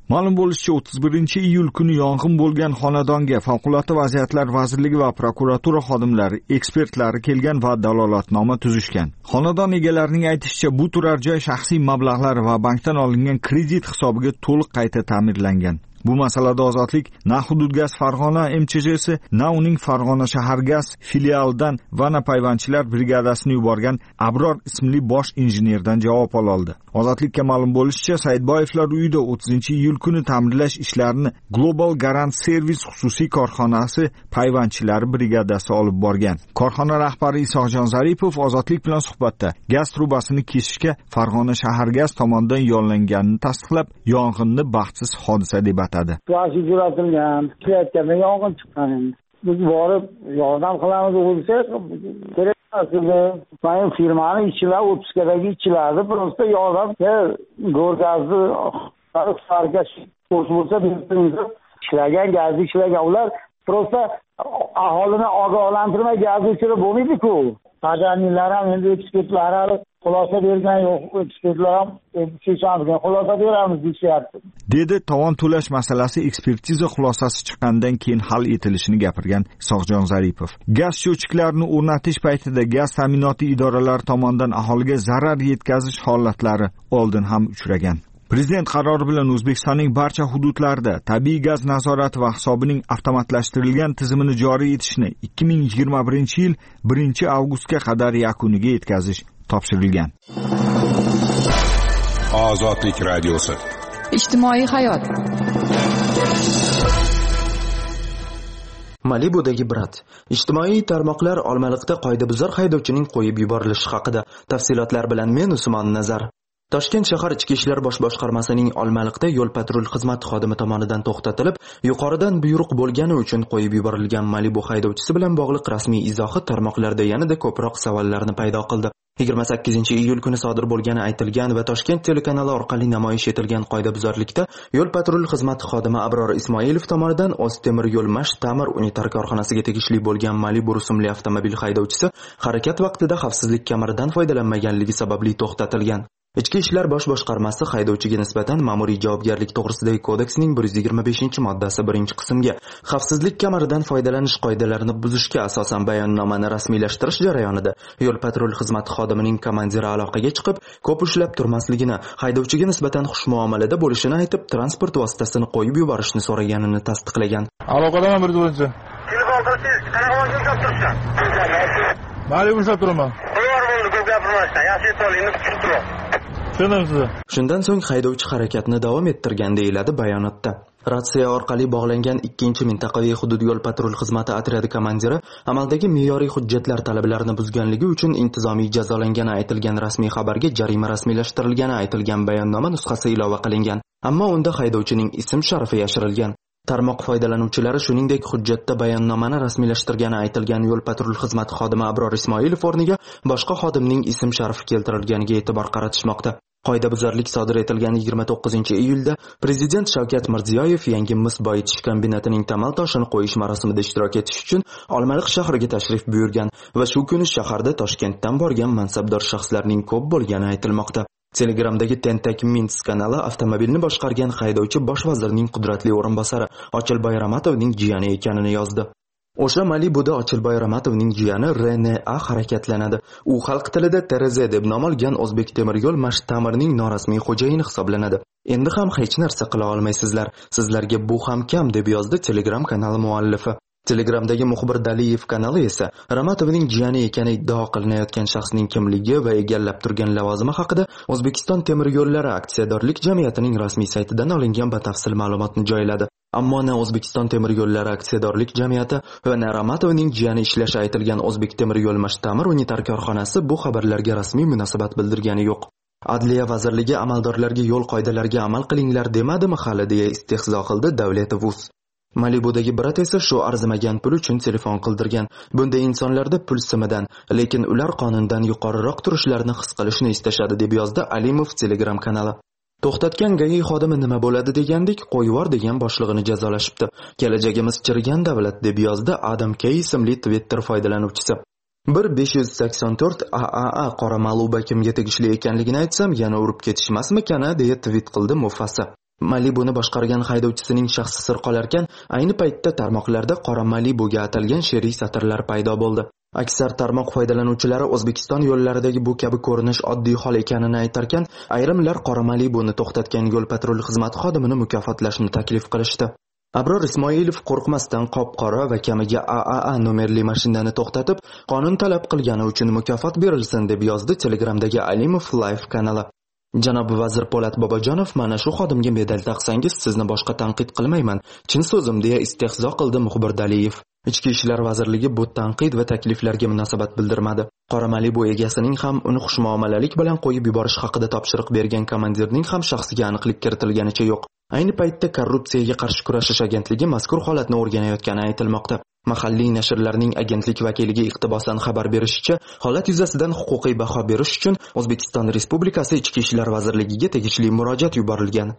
Ma'lum bo'lishicha, o'ttiz birinchi iyul kuni yong'in bo'lgan xonadonga Favqulodda vaziyatlar vazirligi va prokuratura xodimlari, ekspertlari kelgan va dalolatnoma tuzishgan. Xonadon egalarining aytishicha, bu turar joy shaxsiy mablag'lar va bankdan olingan kredit hisobiga to'liq qayta ta'mirlangan. Bu masalada Ozodlik na Hudud gaz Farg'ona M Ch J si, na uning Farg'ona shahar gaz filialidan va na payvandchilar brigadasini yuborgan Abror ismli bosh injenerdan javob ololdi. Ozodlikka ma'lum bo'lishicha, Saidboyevlar uyida o'ttizinchi iyul kuni ta'mirlash ishlarini Global Garant Service xususiy korxonasi payvandchilari brigadasi olib borgan. Korxona rahbari Isoqjon Zaripov Ozodlik bilan suhbatda gaz trubasini kesishga Farg'ona shahar gaz tomonidan yo'llanganini tasdiqlab, yong'inni baxtsiz hodisa deb atadi. Yoshi jo'ratilgan, kiyatganda yong'in chiqqan endi. Biz borib yordam qilamiz bo'lsak, kerak aslida men firmani ishchilar o'ttizdagi ishchilarni просто yordam go'rgazni sargash qo'sh bo'lsa ishlagan, gazni ishlagan ular просто aholini ogohlantirmay gazni o'chirib bo'lmaydi-ku. Tajanilar ham endi ekspertlar ham xulosa bergan yo'q, ekspertlar ham chechamiz xulosa beramiz deyapti. Dedi tovon to'lash masalasi ekspertiza xulosasi chiqqandan keyin hal etilishini gapirgan Isoqjon Zaripov. Gaz sho'chiklarini o'rnatish paytida gaz ta'minoti idoralari tomonidan aholiga zarar yetkazish holatlari oldin ham uchragan. Prezident qarori bilan O'zbekistonning barcha hududlarida tabiiy gaz nazorati va hisobining avtomatlashtirilgan tizimini joriy etishni ikki ming yigirma birinchi yil birinchi avgustga qadar yakuniga yetkazish topshirilgan. Ozodlik radiosi. Ijtimoiy hayot. Malibudagi brat. Ijtimoiy tarmoqlar Olmaliqda qoidabuzar haydovchining qo'yib yuborilishi haqida. Tafsilotlar bilan men Usmon Nazar. Toshkent shahar ichki ishlar bosh boshqarmasining Olmaliqda yo'l patrul xizmati xodimi tomonidan to'xtatilib, yuqoridan buyruq bo'lgani uchun qo'yib yuborilgan Malibu haydovchisi bilan bog'liq rasmiy izohi tarmoqlarda yanada ko'proq savollarni paydo qildi. yigirma sakkizinchi iyul kuni sodir bo'lgani aytilgan va Toshkent telekanali orqali namoyish etilgan qoidabuzarlikda yo'l patrul xizmati xodimi Abror Ismoilov tomonidan O'ztemir yo'l Mash ta'mir unitar korxonasiga tegishli bo'lgan Malibu rusumli avtomobil haydovchisi harakat vaqtida xavfsizlik kamaridan foydalanmaganligi sababli to'xtatilgan. Ichki ishlar bosh boshqarmasi haydovchiga nisbatan ma'muriy javobgarlik to'g'risidagi kodeksning bir yuz yigirma beshinchi moddasi birinchi qismga xavfsizlik kamaridan foydalanish qoidalarini buzishga asosan bayonnomani rasmiylashtirish jarayonida yo'l patrul xizmati xodimining komandiri aloqaga chiqib, ko'p ushlab turmasligini, haydovchiga nisbatan xushmuomalada bo'lishini aytib, transport vositasini qo'yib yuborishni so'raganini tasdiqlagan. Aloqadaman bir bo'linchi. Telefon qilsangiz, qanaqa ushlab turibsan? Mali ushlab turaman. Qo'yar bo'ldi, ko'p gapirmasdan, yaxshi to'lingni tushib turib. Shundan so'ng haydovchi harakatni davom ettirgan deyiladi bayonotda. Ratsiya orqali bog'langan ikkinchi mintaqaviy hudud yo'l patrul xizmati otryadi komandiri amaldagi me'yoriy hujjatlar talablarini buzganligi uchun intizomiy jazolangani aytilgan rasmiy xabarga jarima rasmiylashtirilgani aytilgan bayonnoma nusxasi ilova qilingan. Ammo unda haydovchining ism-sharifi yashirilgan. Tarmoq foydalanuvchilari shuningdek hujjatda bayonnomani rasmiylashtirgani aytilgan yo'l patrul xizmati xodimi Abror Ismoilov o'rniga boshqa xodimning ism-sharifi keltirilganiga e'tibor qaratishmoqda. Qoidabuzarlik sodir etilgan yigirma to'qqizinchi iyulda Prezident Shavkat Mirziyoyev yangi mis boyitish kombinatining tamal toshini qo'yish marosimida ishtirok etish uchun Olmaliq shahriga tashrif buyurgan va shu kuni shaharda Toshkentdan borgan mansabdor shaxslarning ko'p bo'lgani aytilmoqda. Telegramdagi Tentak Mints kanali avtomobilni boshqargan haydovchi bosh vazirning qudratli o'rinbosari Ochilboy Ramatovning jiyani ekanini yozdi. O'sha Malibuda Ochilboy Ramatovning jiyani R N A harakatlanadi. U xalq tilida T R Z deb nom olgan O'zbek temir yo'l Mash ta'mirining norasmiy xo'jayini hisoblanadi. Endi ham hech narsa qila olmaysizlar. Sizlarga bu ham kam deb yozdi Telegram kanali muallifi. Telegramdagi muxbir Daliyev kanali esa Ramatovning jiyani ekani iddao qilinayotgan shaxsning kimligi va egallab turgan lavozimi haqida O'zbekiston temir yo'llari aksiyadorlik jamiyatining rasmiy saytidan olingan batafsil ma'lumotni joyladi. Ammo na O'zbekiston temir yo'llari aksiyadorlik jamiyati va na Ramatovning jiyani ishlashi aytilgan O'zbek temir yo'l Mash ta'mir unitar korxonasi bu xabarlarga rasmiy munosabat bildirgani yo'q. Adliya vazirligi amaldorlarga yo'l qoidalariga amal qilinglar demadimi hali deya istehzo qildi Davletov uz. Malibudagi brat esa shu arzimagan pul uchun telefon qildirgan. Bunday insonlarda pul simidan, lekin ular qonundan yuqoriroq turishlarini his qilishni istashadi deb yozdi Alimov Telegram kanali. To'xtatgan G A I xodimi nima bo'ladi degandik, qo'yvor degan boshlig'ini jazolashibdi. Kelajagimiz chirigan davlat deb yozdi Adam K ismli Twitter foydalanuvchisi. bir besh yuz sakson to'rt A A A qora Maluba kimga tegishli ekanligini aytsam, yana urib ketishmasmikan deya tweet qildi Mufasa. Malibuni boshqargan haydovchisining shaxsi sir qolarkan, ayni paytda tarmoqlarda qora Malibuga atalgan she'riy satrlar paydo bo'ldi. Aksar tarmoq foydalanuvchilari O'zbekiston yo'llaridagi bu kabi ko'rinish oddiy hol ekanini aytarkan, ayrimlar qora Malibuni to'xtatgan yo'l-patrul xizmati xodimini mukofotlashni taklif qilishdi. Abror Ismoilov qo'rqmasdan qop-qora va kamiga A A A nomerli mashinani to'xtatib, qonun talab qilgani uchun mukofot berilsin deb yozdi Telegramdagi Alimov Live kanali. Janob vazir Po'lat Bobojonov mana shu xodimga medal taqsangiz sizni boshqa tanqid qilmayman, chin so'zim deya istehzo qildi muxbir Daliyev. Ichki ishlar vazirligi bu tanqid va takliflarga munosabat bildirmadi. Qora Malibu egasining ham uni xushmuomalalik bilan qo'yib yuborish haqida topshiriq bergan komandirning ham shaxsiga aniqlik kiritilganicha yo'q. Ayni paytda korrupsiyaga qarshi kurashish agentligi mazkur holatni o'rganayotgani aytilmoqda. Mahalliy nashrlarning agentlik vakiliga iqtibosan xabar berishicha, holat yuzasidan huquqiy baho berish uchun O'zbekiston Respublikasi Ichki ishlar vazirligiga tegishli murojaat yuborilgan.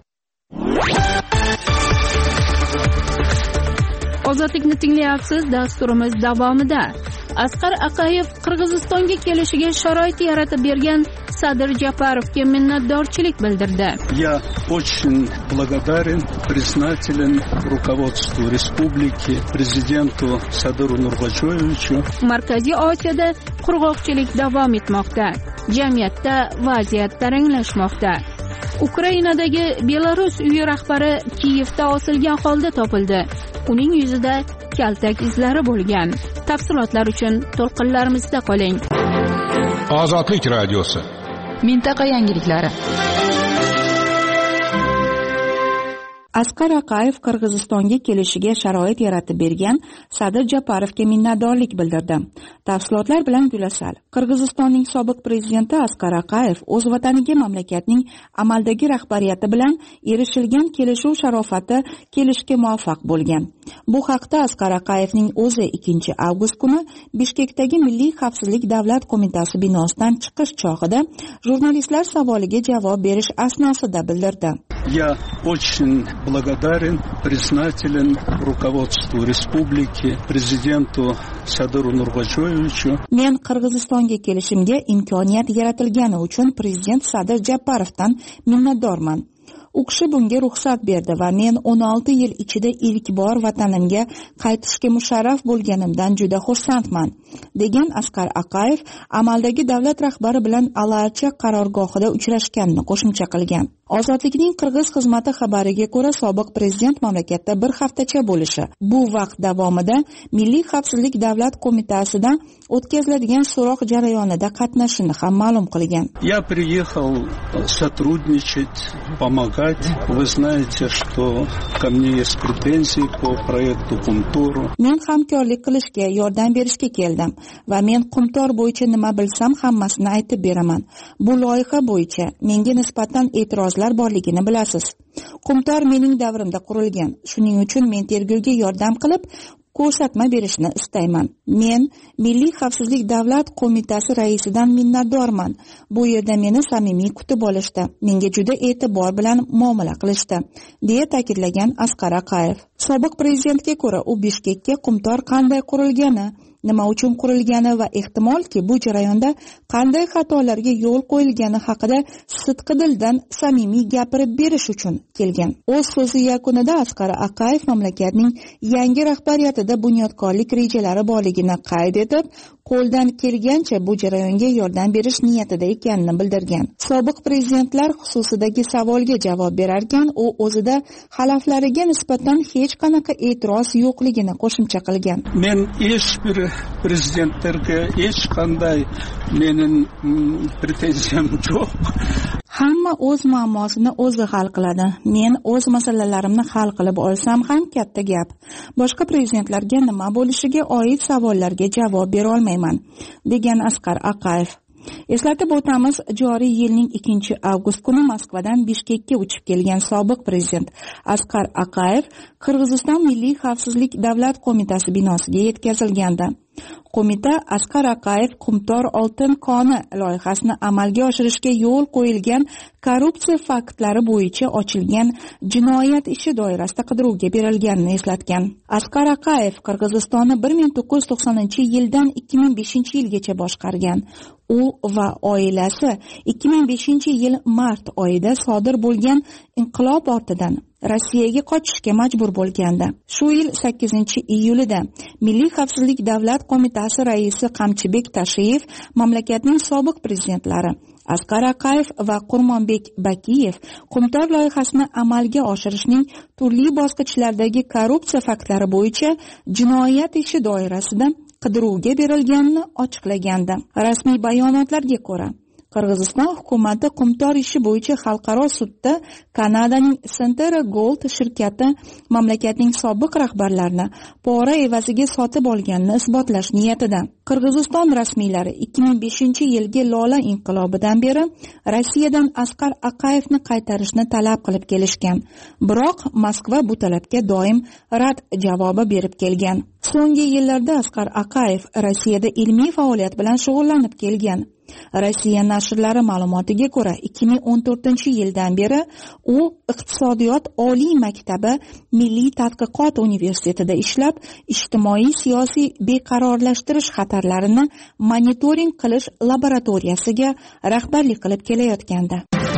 Ozodlikni tinglayapsiz. Dasturimiz davomida Asqar Aqayev Qirg'izistonga kelishiga sharoit yaratib bergan Sadir Japarovga minnatdorchilik bildirdi. Я очень благодарен, признателен руководству республики, президенту Садыру Нурбачоевичу. Markaziy Osiyoda qurg'oqchilik davom etmoqda. Jamiyatda vaziyat taranglashmoqda. Ukrainadagi Belarus uyi rahbari Kiyevda osilgan holda topildi. Uning yuzida kaltak izlari bo'lgan. Tafsilotlar uchun to'lqinlarimizda qoling. Ozodlik radiosi. Mintaqa yangiliklari. Asqar Aqayev Qirg'izistonga kelishiga sharoit yaratib bergan Sadir Japarovga minnatdorlik bildirdi. Tafsilotlar bilan Gulasal. Qirg'izistonning sobiq prezidenti Asqar Aqayev o'z vataniga mamlakatning amaldagi rahbariyati bilan erishilgan kelishuv sharofati kelishga muvaffaq bo'lgan. Bu haqda Asqar Aqayevning o'zi ikkinchi avgust kuni Bishkekdagi Milliy xavfsizlik davlat qo'mitasi binosidan chiqish chog'ida jurnalistlar savoliga javob berish asnosida bildirdi. Я очень благодарен, признателен руководству республики, президенту Садыру Нурбачоевичу. Men Qirg'izistonga kelishimga imkoniyat yaratilgani uchun prezident Sadir Japarovdan minnatdorman. U kishi bunga ruxsat berdi va men o'n olti yil ichida ilk bor vatanimga qaytishga musharraf bo'lganimdan juda xursandman, degan Asqar Aqayev amaldagi davlat rahbari bilan Alarcha qarorgohida uchrashganini qo'shimcha qilgan. Ozodlikning Qirg'iz xizmati xabariga ko'ra, sobiq prezident mamlakatda bir haftacha bo'lishi, bu vaqt davomida Milliy xavfsizlik davlat qo'mitasidan o'tkaziladigan so'roq jarayonida qatnashishini ham ma'lum qilgan. Я приехал сотрудничать, помогать. Вы знаете, что ко мне есть претензии по проекту Qumtor. Men hamkorlik qilishga, yordam berishga keldim va men Qumtor bo'yicha nima bilsam hammasini aytib beraman. Bu loyiha bo'yicha menga nisbatan e'tirozlar borligini bilasiz. Qumtor mening davrimda qurilgan. Shuning uchun men tergovga yordam qilib ko'rsatma berishni istayman. Men Milliy xavfsizlik davlat qo'mitasi raisidan minnatdorman. Bu yerda meni samimiy kutib olishdi. Menga juda e'tibor bilan muomala qilishdi, deya ta'kidlagan Asqar Aqayev. Sobiq prezidentga ko'ra, u Bishkekka Qumtor qanday qurilgani, nima uchun qurilgani va ehtimolki bu jarayonda qanday xatolarga yo'l qo'yilgani haqida sidqidildan samimiy gapirib berish uchun kelgan. O'z so'zi yakunida Asqar Aqayev mamlakatning yangi rahbariyatida bunyodkorlik rejalari borligini qayd etib, qo'ldan kelgancha bu jarayonga yordam berish niyatida ekanini bildirgan. Sobiq prezidentlar xususidagi savolga javob berarkan, u o'zida xalaflariga nisbatan hech qanaqa e'tiroz yo'qligini qo'shimcha qilgan. Men hech bir prezidentlarga hech qanday mening pretenziyam yo'q. Hamma o'z muammosini o'zi hal qiladi. Men o'z masalalarimni hal qilib olsam ham katta gap. Boshqa prezidentlarga nima bo'lishiga oid savollarga javob bera olmayman, degan Asqar Aqayev. Eslatib o'tamiz, joriy yilning ikkinchi avgust kuni Moskvadan Bishkekka uchib kelgan sobiq prezident Asqar Aqayev Qirg'iziston Milliy xavfsizlik davlat qo'mitasi binosiga yetkazilgandi. qo'mita Asqar Aqayev Qumtor oltin koni loyihasini amalga oshirishga yo'l qo'yilgan korrupsiya faktlari bo'yicha ochilgan jinoyat ishi doirasida qidiruvga berilganini eslatgan. Asqar Aqayev Qirg'izistonni bir ming to'qqiz yuz to'qsoninchi yildan ikki ming beshinchi yilgacha boshqargan. U va oilasi ikki ming beshinchi yil mart oyida sodir bo'lgan inqilob ortidan Rossiyaga qochishga majbur bo'lgandi. Shu yil sakkizinchi iyulida Milliy xavfsizlik davlat qo'mitasi raisi Qamchibek Tashiyev mamlakatning sobiq prezidentlari Asqar Aqayev va Qurmonbek Bakiyev Qumtor loyihasini amalga oshirishning turli bosqichlaridagi korrupsiya faktlari bo'yicha jinoyat ishi doirasida qidiruvga berilganini ochiqlagandi. Rasmiy bayonotlarga ko'ra, Qirg'iziston hukumati Qumtor ishi bo'yicha xalqaro sudda Kanadaning Centera Gold shirkati mamlakatning sobiq rahbarlarini pora evaziga sotib olganini isbotlash niyatida. Qirg'iziston rasmiylari ikki ming beshinchi yilgi Lola inqilobidan beri Rossiyadan Asqar Aqayevni qaytarishni talab qilib kelishgan. Biroq Moskva bu talabga doim rad javobi berib kelgan. So'nggi yillarda Asqar Aqayev Rossiyada ilmiy faoliyat bilan shug'ullanib kelgan. Rossiya nashrlari ma'lumotiga ko'ra, ikki ming o'n to'rtinchi yildan beri u Iqtisodiyot oliy maktabi Milliy tadqiqot universitetida ishlab, ijtimoiy siyosiy beqarorlashtirish xatarlarini monitoring qilish laboratoriyasiga rahbarlik qilib kelayotgandi.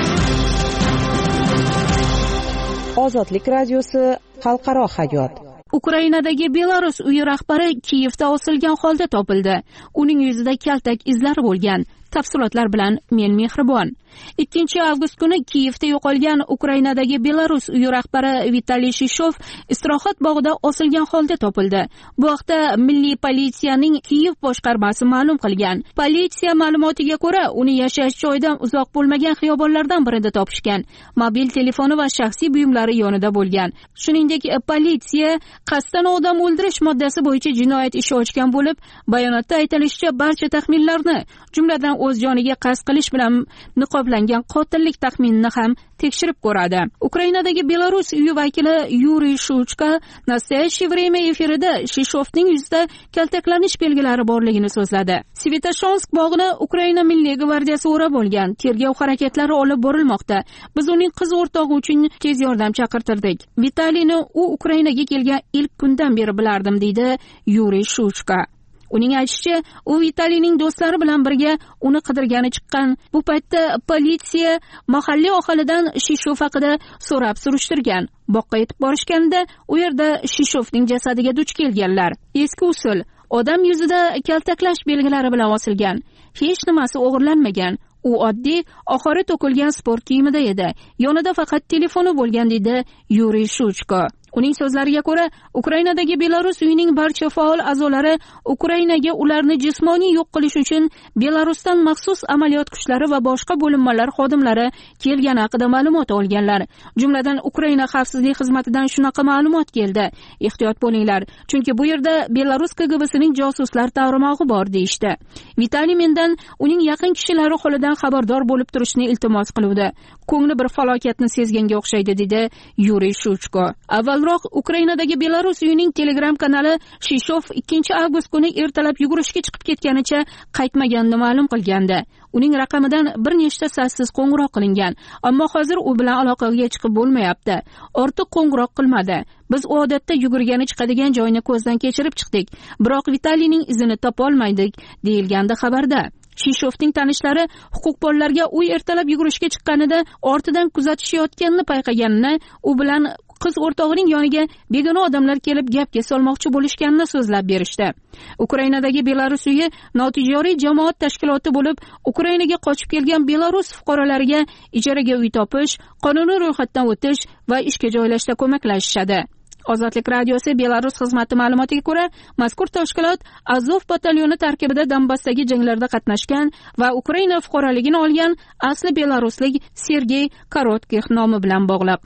Ozodlik radiosi xalqaro hayot. Ukrainadagi Belarus uyi rahbari Kiyevda osilgan holda topildi. Uning yuzida kaltak izlari bo'lgan. Tafsilotlar bilan men Mehribon. ikkinchi avgust kuni Kiyevda yo'qolgan Ukrainadagi Belarus uyi rahbari Vitaliy Shishov istirohat bog'ida osilgan holda topildi. Bu haqda Milliy politsiyaning Kiyev boshqarmasi ma'lum qilgan. Politsiya ma'lumotiga ko'ra, uni yashash joyidan uzoq bo'lmagan xiyobonlardan birida topishgan. Mobil telefoni va shaxsiy buyumlari yonida bo'lgan. Shuningdek, politsiya qasddan odam o'ldirish moddasi bo'yicha jinoyat ishi ochgan bo'lib, bayonotda aytilishicha barcha taxminlarni, jumladan o'z joniga qasd qilish bilan niqoblangan qotillik taxminini ham tekshirib ko'radi. Ukrainadagi Belarus uyi vakili Yuriy Shuchka Nastoyaщее время efirida Shishovning yuzida kaltaklanish belgilari borligini so'zladi. Svetoshonsk bog'ini Ukraina Milliy gvardiyasi o'rab olgan. Tergov harakatlari olib borilmoqda. Biz uning qiz o'rtog'i uchun tez yordam chaqirtirdik. Vitaliyni u Ukrainaga kelgan ilk kundan beri bilardim, deydi Yuriy Shuchka. Uning aytishicha, u Vitaliyning do'stlari bilan birga uni qidirgani chiqqan. Bu paytda politsiya mahalliy aholidan Shishov haqida so'rab surishtirgan. Boqqa yetib borishganda, u yerda Shishovning jasadiga duch kelganlar. Eski usul, odam yuzida kaltaklash belgilari bilan osilgan. Hech nimasi o'g'irlanmagan. U oddiy, oxiri to'kilgan sport kiyimida edi. Yonida faqat telefoni bo'lgan, dedi Yuriy Shuchko. Uning so'zlariga ko'ra, Ukrainadagi Belarus uyining barcha faol a'zolari Ukrainaga ularni jismoniy yo'q qilish uchun Belarusdan maxsus amaliyot kuchlari va boshqa bo'linmalar xodimlari kelgani haqida ma'lumot olganlar. Jumladan Ukraina xavfsizlik xizmatidan shunaqa ma'lumot keldi. Ehtiyot bo'linglar, chunki bu yerda Belarus K G B'sining josuslar tarmog'i bor deyishdi. Vitaliy mendan uning yaqin kishilari holidan xabardor bo'lib turishni iltimos qiluvdi. Ko'ngli bir falokatni sezganga o'xshaydi, dedi Yuriy Shuchko. Avvalroq Ukrainadagi Belarus uyining Telegram kanali Shishov ikkinchi avgust kuni ertalab yugurishga chiqib ketganicha qaytmaganini ma'lum qilgandi. Uning raqamidan bir nechta sassiz qo'ng'iroq qilingan, ammo hozir u bilan aloqaga chiqib bo'lmayapti. Ortiq qo'ng'iroq qilmadi. Biz odatda yugurgani chiqadigan joyni ko'zdan kechirib chiqdik, biroq Vitaliyning izini topa olmadik, deyilgandi xabarda. Shishovning tanishlari huquqbonlarga u ertalab yugurishga chiqqanida ortidan kuzatishayotganini payqaganini, u bilan qiz o'rtog'ining yoniga begona odamlar kelib gapga solmoqchi bo'lishganini so'zlab berishdi. Ukrainadagi Belarus uyi notijoriy jamoat tashkiloti bo'lib, Ukrainaga qochib kelgan Belarus fuqarolariga ijaraga uy topish, qonuniy ro'yxatdan o'tish va ishga joylashda ko'maklashishadi. Ozodlik radiosi Belarus xizmati ma'lumotiga ko'ra, mazkur tashkilot Azov batalyoni tarkibida Donbassdagi janglarda qatnashgan va Ukraina fuqaroligini olgan asli belaruslik Sergey Korotkih nomi bilan bog'liq.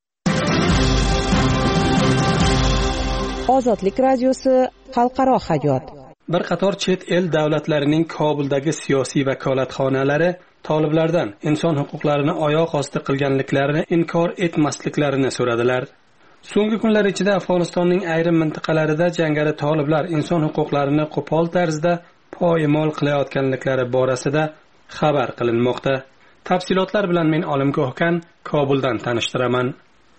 Ozodlik radiosi xalqaro hayot. Bir qator chet el davlatlarining Kobuldagi siyosiy vakolatxonalari toliblardan inson huquqlarini oyoq osti qilganliklarini inkor etmasliklarini so'radilar. So'nggi kunlar ichida Afg'onistonning ayrim mintaqalarida jangari toliblar inson huquqlarini qo'pol tarzda poymol qilayotganliklari borasida xabar qilinmoqda. Tafsilotlar bilan men Olim Ko'hkan Kobuldan tanishtiraman.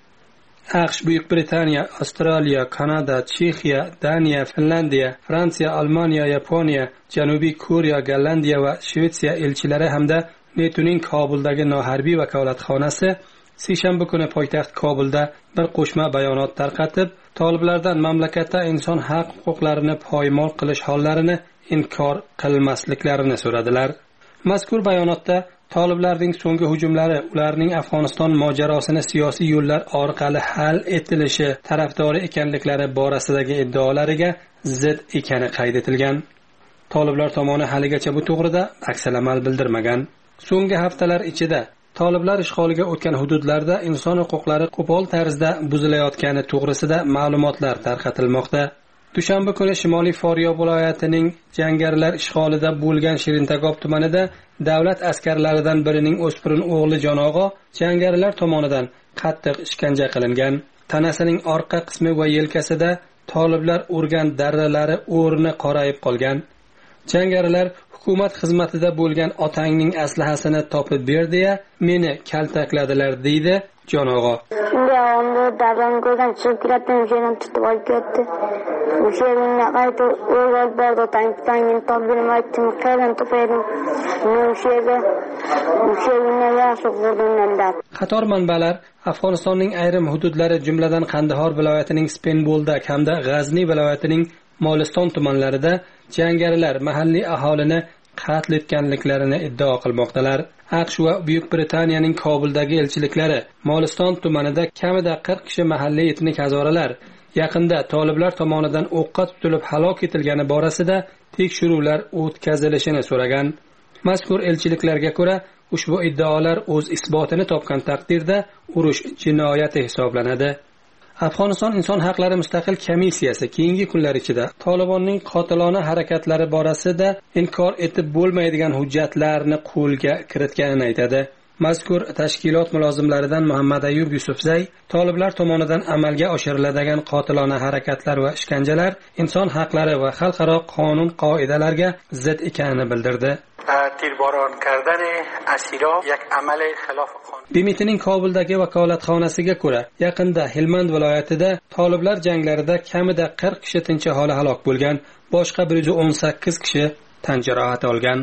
AQSh, Buyuk Britaniya, Avstraliya, Kanada, Chexiya, Daniya, Finlandiya, Fransiya, Almaniya, Yaponiya, Janubiy Koreya, Gollandiya va Shvetsiya elchilari hamda NATOning Kobuldagi noharbiy vakolatxonasi seshanba kuni poytaxt Kobulda bir qo'shma bayonot tarqatib, toliblardan mamlakatda inson haq huquqlarini poymol qilish hollarini inkor qilmasliklarini so'radilar. Mazkur bayonotda toliblarning so'nggi hujumlari ularning Afg'oniston mojarosini siyosiy yo'llar orqali hal etilishi tarafdori ekanliklari borasidagi iddaolariga zid ekani qayd etilgan. Toliblar tomoni haligacha bu to'g'rida aksalamal bildirmagan. So'nggi haftalar ichida toliblar ishg'oliga o'tgan hududlarda inson huquqlari qo'pol tarzda buzilayotgani to'g'risida ma'lumotlar tarqatilmoqda. Dushanba kuni Shimoliy Foriyo viloyatining jangarilar ishg'olida bo'lgan Shirintagob tumanida davlat askarlaridan birining o'spirin o'g'li Jonog'o jangarilar tomonidan qattiq ishkanja qilingan. Tanasining orqa qismi va yelkasida toliblar urgan darralari o'rni qorayib qolgan. Jangarilar hukumat xizmatida bo'lgan otangning aslahasini topib berdi-ya, meni kaltakladilar deydi Jonog'o. Shunda onda dadam ko'rgan chiqib ketdi, o'shadan tutib olib ketdi. O'sha kunga qaytib o'ylab berdi, otangni topib bermaydim, qayerdan topaydim. O'sha yerda o'sha kunga yaxshi ko'rdim. Qator manbalar Afg'onistonning ayrim hududlari, jumladan Qandahor viloyatining Spenbolda hamda G'azni viloyatining Moliston tumanlarida jangarilar mahalliy aholini qatl etganliklarini iddao qilmoqdalar. AQSh va Buyuk Britaniyaning Kobuldagi elchiliklari Moliston tumanida kamida qirq kishi mahalliy etnik hazoralar yaqinda toliblar tomonidan o'qqa tutilib halok etilgani borasida tekshiruvlar o'tkazilishini so'ragan. Mazkur elchiliklarga ko'ra, ushbu iddaolar o'z isbotini topgan taqdirda urush jinoyati hisoblanadi. Afg'oniston inson haqlari mustaqil komissiyasi keyingi kunlar ichida Tolibonning qotilona harakatlari borasida inkor etib bo'lmaydigan hujjatlarni qo'lga kiritganini aytadi. Mazkur tashkilot mulozimlaridan Muhammad Ayub Yusufzay toliblar tomonidan amalga oshiriladigan qotilona harakatlar va ishkanjalar inson haqlari va xalqaro qonun qoidalariga zid ekanini bildirdi. تیرباران کردن اسیران یک عمل خلاف قانون. B M Tning Kobuldagi vakolatxonasiga ko'ra, yaqinda Helmand viloyatida toliblar janglarida kamida qirq kishi tinch aholi halok bo'lgan, boshqa bir yuz o'n sakkiz kishi tan jarohati olgan.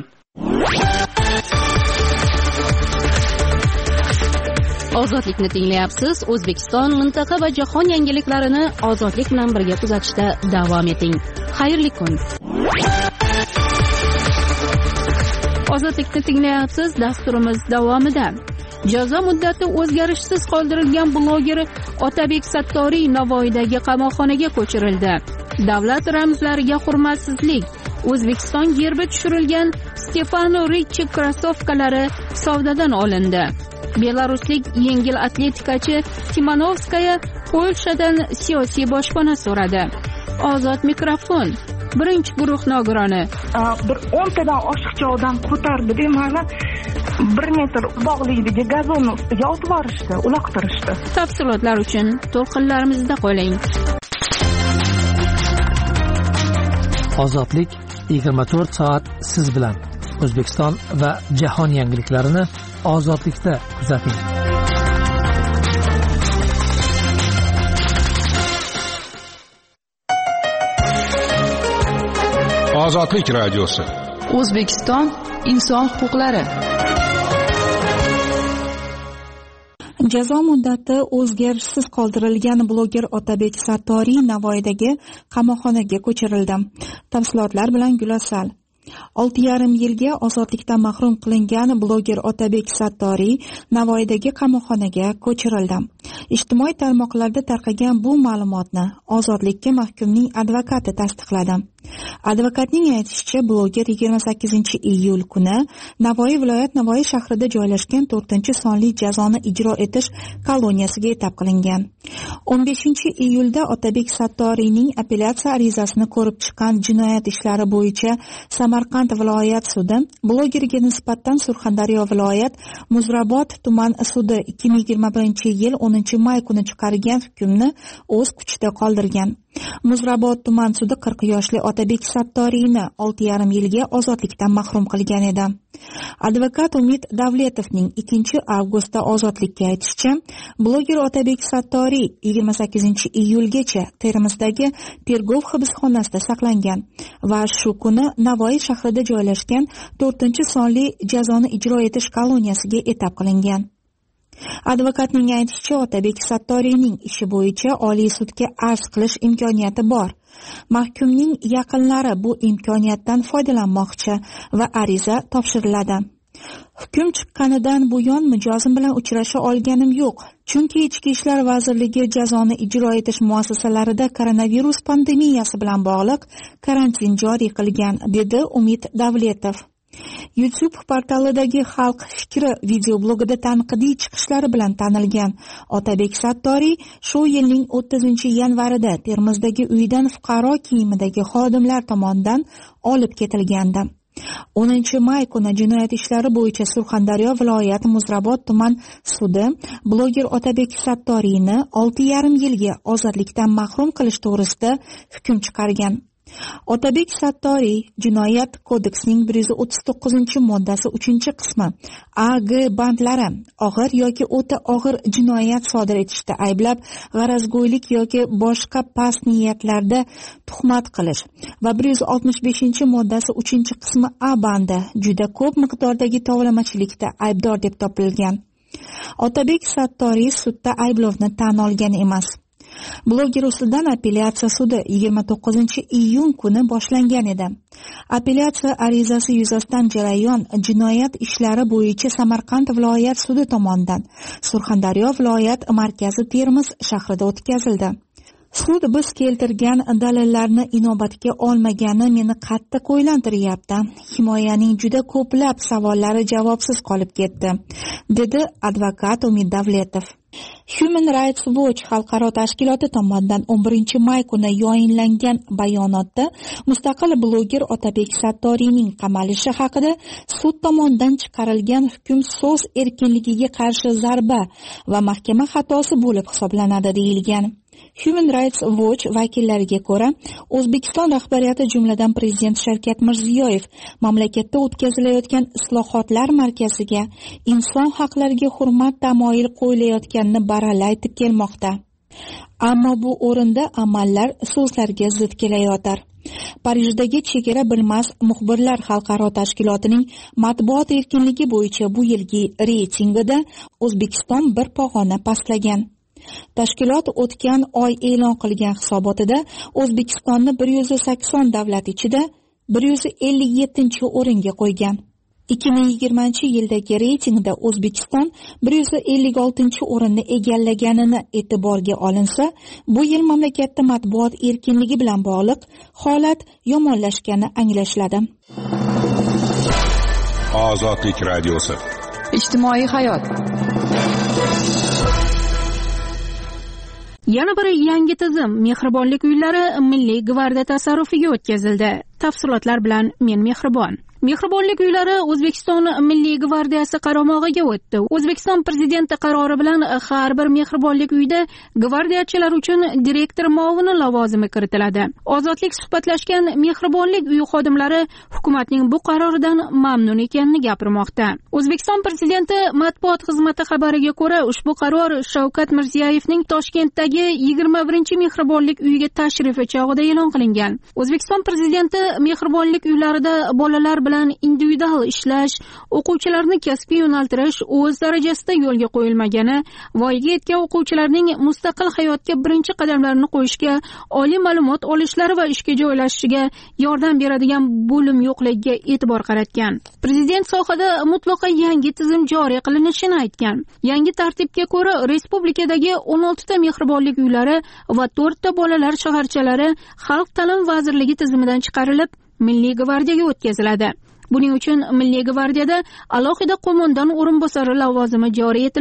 Ozodlikni tinglayapsiz. O'zbekiston, mintaqa va jahon yangiliklarini ozodlik bilan birga kuzatishda davom eting. Xayrli kun. Ozodlikni tinglayapsiz. Dasturimiz davomida jazo muddati o'zgarishsiz qoldirilgan bloger Otabek Sattoriy Navoiydagi qamoqxonaga ko'chirildi. Davlat ramzlariga hurmatsizlik, O'zbekiston gerbi tushirilgan Stefano Ricci krossovkalari savdodan olindi. Belaruslik yengil atletikachi Timanovskaya Polshadan siyosiy boshpana so'radi. Ozod mikrofon. Birinchi guruh nogironi. Bir o'ntadan oshiqcha odam ko'tardi, mana bir metr bog'liydagi gazon ustiga otib yuborishdi, uloqtirishdi. Tafsilotlar uchun to'lqinlarimizda qoling. Ozodlik yigirma to'rt soat siz bilan. O'zbekiston va jahon yangiliklarini ozodlikda kuzating. Ozodlik radiosi. O'zbekiston inson huquqlari. Jazo muddati o'zgarishsiz qoldirilgan bloger Otabek Sattoriy Navoiydagi qamoqxonaga ko'chirildi. Tafsilotlar bilan Gulasal. olti yarim yilga ozodlikdan mahrum qilingan bloger Otabek Sattoriy Navoiydagi qamoqxonaga ko'chirildi. Ijtimoiy tarmoqlarda tarqagan bu ma'lumotni ozodlikka mahkumning advokati tasdiqladi. Advokatning aytishicha, bloger yigirma sakkizinchi iyul kuni Navoiy viloyat Navoiy shahrida joylashgan to'rtinchi sonli jazoni ijro etish koloniyasiga yetkazib qilingan. o'n beshinchi iyulda Otabek Sattoriyning apellyatsiya arizasini ko'rib chiqqan jinoyat ishlari bo'yicha Samarqand viloyat sudi blogerga nisbatan Surxondaryo viloyat Muzrabot tuman sudi ikki ming yigirma birinchi yil o'ninchi may kuni chiqargan hukmni o'z kuchida qoldirgan. Muzrabot tuman sudi qirq yoshli Otabek Sattoriyni olti yarim yilga ozodlikdan mahrum qilgan edi. Advokat Umid Davletovning ikkinchi avgustda ozodlikka aytishicha, bloger Otabek Sattoriy yigirma sakkizinchi iyulgacha Termizdagi tergov hibsxonasida saqlangan va shu kuni Navoiy shahrida joylashgan to'rtinchi sonli jazoni ijro etish koloniyasiga etab qilingan. Advokatning aytishicha, Otabek Sattoriyning ishi bo'yicha Oliy sudga arz qilish imkoniyati bor. Mahkumning yaqinlari bu imkoniyatdan foydalanmoqchi va ariza topshiriladi. Hukm chiqqanidan buyon mijozim bilan uchrasha olganim yo'q, chunki Ichki ishlar vazirligi jazoni ijro etish muassasalarida koronavirus pandemiyasi bilan bog'liq karantin joriy qilgan, dedi Umid Davletov. YouTube portalidagi Xalq fikri videoblogida tanqidiy chiqishlari bilan tanilgan Otabek Sattoriy shu yilning o'ttizinchi yanvarida Termizdagi uyidan fuqaro kiyimidagi xodimlar tomonidan olib ketilgandi. o'ninchi may kuni jinoyat ishlari bo'yicha Surxondaryo viloyat Muzrabot tuman sudi bloger Otabek Sattoriyni olti yarim yilga ozodlikdan mahrum qilish to'g'risida hukm chiqargan. Otabek Sattoriy Jinoyat kodeksining bir yuz o'ttiz to'qqizinchi moddasi uchinchi qismi A G bandlari og'ir yoki o'ta og'ir jinoyat sodir etishda ayblab, g'arazgo'ylik yoki boshqa past niyatlarda tuhmat qilish va bir yuz oltmish beshinchi moddasi uchinchi qismi A bandi juda ko'p miqdordagi tovlamachilikda aybdor deb topilgan. Otabek Sattoriy sudda ayblovni tan olgan emas. Bloger ustidan apellyatsiya sudi yigirma to'qqizinchi iyun kuni boshlangan edi. Apellyatsiya arizasi yuzasidan jarayon jinoyat ishlari bo'yicha Samarqand viloyat sudi tomonidan Surxondaryo viloyat markazi Termiz shahrida o'tkazildi. Sud biz keltirgan dalillarni inobatga olmagani meni qattiq o'ylantiryapti. Himoyaning juda ko'plab savollari javobsiz qolib ketdi, dedi advokat Umid Davletov. Human Rights Watch xalqaro tashkiloti tomonidan o'n birinchi may kuni yayinlangan bayonotda mustaqil bloger Otabek Sattoriyning qamalishi haqida sud tomonidan chiqarilgan hukm so'z erkinligiga qarshi zarba va mahkama xatosi bo'lib hisoblanadi deyilgan. Human Rights Watch vakillariga ko'ra, O'zbekiston rahbariyati jumladan prezident Shavkat Mirziyoyev mamlakatda o'tkazilayotgan islohotlar markaziga inson haqlariga hurmat tamoyil qo'yilayotganini baralla aytib kelmoqda. Ammo bu o'rinda amallar so'zlarga zid kelayotir. Parijdagi chegara bilmas muxbirlar xalqaro tashkilotining matbuot erkinligi bo'yicha bu yilgi reytingida O'zbekiston bir pog'ona pastlagan. Tashkilot o'tgan oy e'lon qilgan hisobotida O'zbekistonni bir yuz sakson davlat ichida bir yuz ellik yettinchi o'ringa qo'ygan. ikki ming yigirmanchi yildagi reytingda O'zbekiston bir yuz ellik oltinchi o'rinni egallaganini e'tiborga olinsa, bu yil mamlakatda matbuot erkinligi bilan bog'liq holat yomonlashgani anglashiladi. Ozodlik radiosi. Ijtimoiy hayot. Yana bir yangi tizim Mehribonlik uylari Milliy gvardiya tasarrufiga o'tkazildi. Tafsilotlar bilan men Mehribon. Mehribonlik uylari O'zbekiston Milliy gvardiyasi qaramog'iga o'tdi. O'zbekiston prezidenti qarori bilan har bir mehribonlik uyida gvardiyachilar uchun direktor muavini lavozimi kiritiladi. Ozodlik suhbatlashgan mehribonlik uyi xodimlari hukumatning bu qaroridan mamnun ekanini gapirmoqda. O'zbekiston prezidenti matbuot xizmati xabariga ko'ra, ushbu qaror Shavkat Mirziyoyevning Toshkentdagi yigirma birinchi mehribonlik uyiga tashrifi chog'ida e'lon qilingan. O'zbekiston prezidenti mehribonlik uylarida bolalar bilan individual ishlash, o'quvchilarni kasbiy yo'naltirish o'z darajasida yo'lga qo'yilmagani, voyaga yetgan o'quvchilarning mustaqil hayotga birinchi qadamlarini qo'yishga, oliy ma'lumot olishlari va ishga joylashishiga yordam beradigan bo'lim yo'qligiga e'tibor qaratgan. Prezident sohada mutlaqo yangi tizim joriy qilinishini aytgan. Yangi tartibga ko'ra respublikadagi o'n oltita mehribonlik uylari va to'rtta bolalar shaharchalari Xalq ta'lim vazirligi tizimidan chiqarilib, Milliy gvardiyaga o'tkaziladi. Buning uchun Milliy gvardiyada alohida qo'mondon o'rinbosari lavozimi joriy etilib,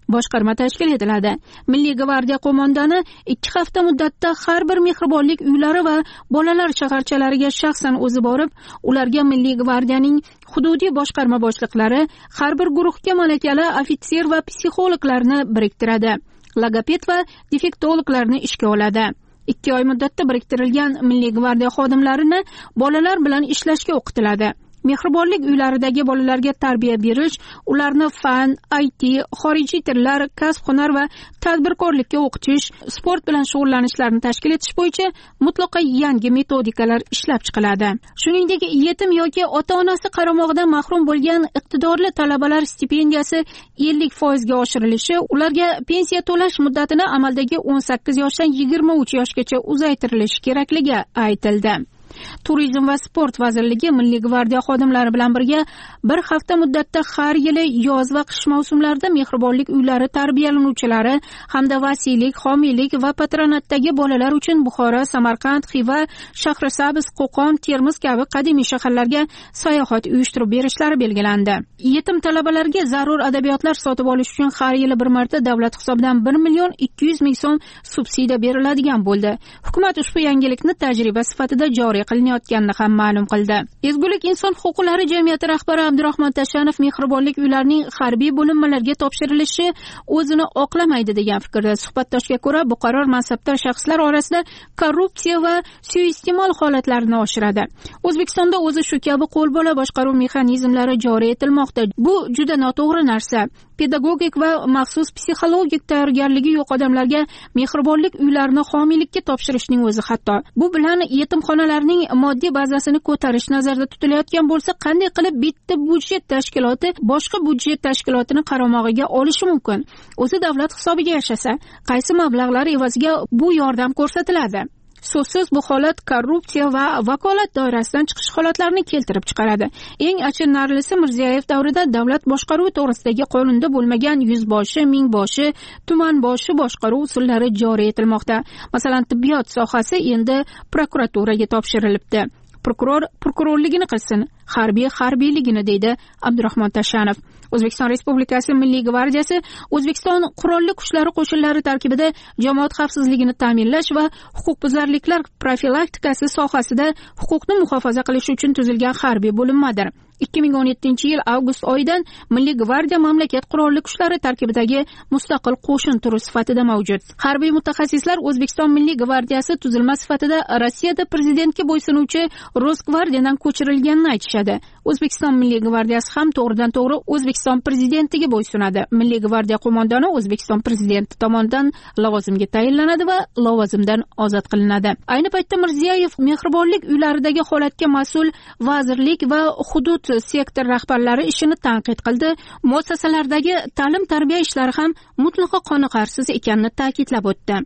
boshqarma tashkil etiladi. Milliy gvardiya qo'mondoni ikki hafta muddatda har bir mehribonlik uylari va bolalar shaharchalariga shaxsan o'zi borib, ularga Milliy gvardiyaning hududiy boshqarma boshliqlari, har bir guruhga malakali ofitser va psixologlarni biriktiradi. Logoped va defektologlarni ishga oladi. ikki oy muddatda biriktirilgan Milliy gvardiya xodimlarini bolalar bilan ishlashga o'qitiladi. Mehribonlik uylaridagi bolalarga tarbiya berish, ularni fan, I T, xorijiy tillar, kasb-hunar va tadbirkorlikka o'qitish, sport bilan shug'ullanishlarini tashkil etish bo'yicha mutlaqo yangi metodikalar ishlab chiqiladi. Shuningdek, yetim yoki ota-onasi qaramog'idan mahrum bo'lgan iqtidorli talabalar stipendiyasi ellik foizga oshirilishi, ularga pensiya to'lash muddatini amaldagi o'n sakkiz yoshdan yigirma uch yoshgacha uzaytirilishi kerakligi aytildi. Turizm va sport vazirligi Milliy gvardiya xodimlari bilan birga bir hafta muddatda har yili yoz va qish mavsumlarida mehribonlik uylari tarbiyalanuvchilari hamda vasiylik, homiylik va patronatdagi bolalar uchun Buxoro, Samarqand, Xiva, Shahrisabz, Qo'qon, Termiz kabi qadimiy shaharlarga sayohat uyushtirib berishlari belgilandi. Yetim talabalarga zarur adabiyotlar sotib olish uchun har yili bir marta davlat hisobidan bir million ikki yuz ming so'm subsidiya beriladigan bo'ldi. Hukumat ushbu yangilikni tajriba sifatida joriy qilinayotganini ham ma'lum qildi. Ezgulik inson huquqlari jamiyati rahbari Abdurahmon Tashanov mehribonlik uylarining harbiy bo'linmalarga topshirilishi o'zini oqlamaydi degan fikrda. Suhbatdoshga ko'ra, bu qaror mansabdor shaxslar orasida korrupsiya va suiiste'mol holatlarini oshiradi. O'zbekistonda o'zi shu kabi qo'lbola boshqaruv mexanizmlari joriy etilmoqda. Bu juda noto'g'ri narsa. Pedagogik va maxsus psixologik tayyorgarligi yo'q odamlarga mehribonlik uylarini homiylikka topshirishning o'zi xato. Bu bilan yetimxonalarning moddiy bazasini ko'tarish nazarda tutilayotgan bo'lsa, qanday qilib bitta budjet tashkiloti boshqa budjet tashkilotini qaramog'iga olishi mumkin? O'zi davlat hisobiga yashasa, qaysi mablag'lar evaziga bu yordam ko'rsatiladi? So'zsiz bu holat korrupsiya va vakolat doirasidan chiqish holatlarini keltirib chiqaradi. Eng achinarlisi, Mirziyoyev davrida davlat boshqaruvi to'g'risidagi qonunda bo'lmagan yuzboshi, mingboshi, tumanboshi boshqaruv usullari joriy etilmoqda. Masalan, tibbiyot sohasi endi prokuraturaga topshirilibdi. Prokuror prokurorligini qilsin, harbiy harbiyligini, deydi Abdurahmon Tashanov. O'zbekiston Respublikasi Milliy gvardiyasi O'zbekiston qurolli kuchlari qo'shinlari tarkibida jamoat xavfsizligini ta'minlash va huquqbuzarliklar profilaktikasi sohasida huquqni muhofaza qilish uchun tuzilgan harbiy bo'linmadir. ikki ming o'n yettinchi yil avgust oyidan Milliy gvardiya mamlakat qurolli kuchlari tarkibidagi mustaqil qo'shin turi sifatida mavjud. Harbiy mutaxassislar O'zbekiston Milliy gvardiyasi tuzilma sifatida Rossiyada prezidentga bo'ysunuvchi Rosgvardiyadan ko'chirilganini aytishadi. O'zbekiston Milliy gvardiyasi ham to'g'ridan to'g'ri O'zbekiston prezidentiga bo'ysunadi. Milliy gvardiya qo'mondoni O'zbekiston prezidenti tomonidan lavozimga tayinlanadi va lavozimdan ozod qilinadi. Ayni paytda Mirziyoyev mehribonlik uylaridagi holatga mas'ul vazirlik va hudud sektor rahbarlari ishini tanqid qildi. Muassasalardagi ta'lim-tarbiya ishlari ham mutlaqo qoniqarsiz ekanini ta'kidlab o'tdi.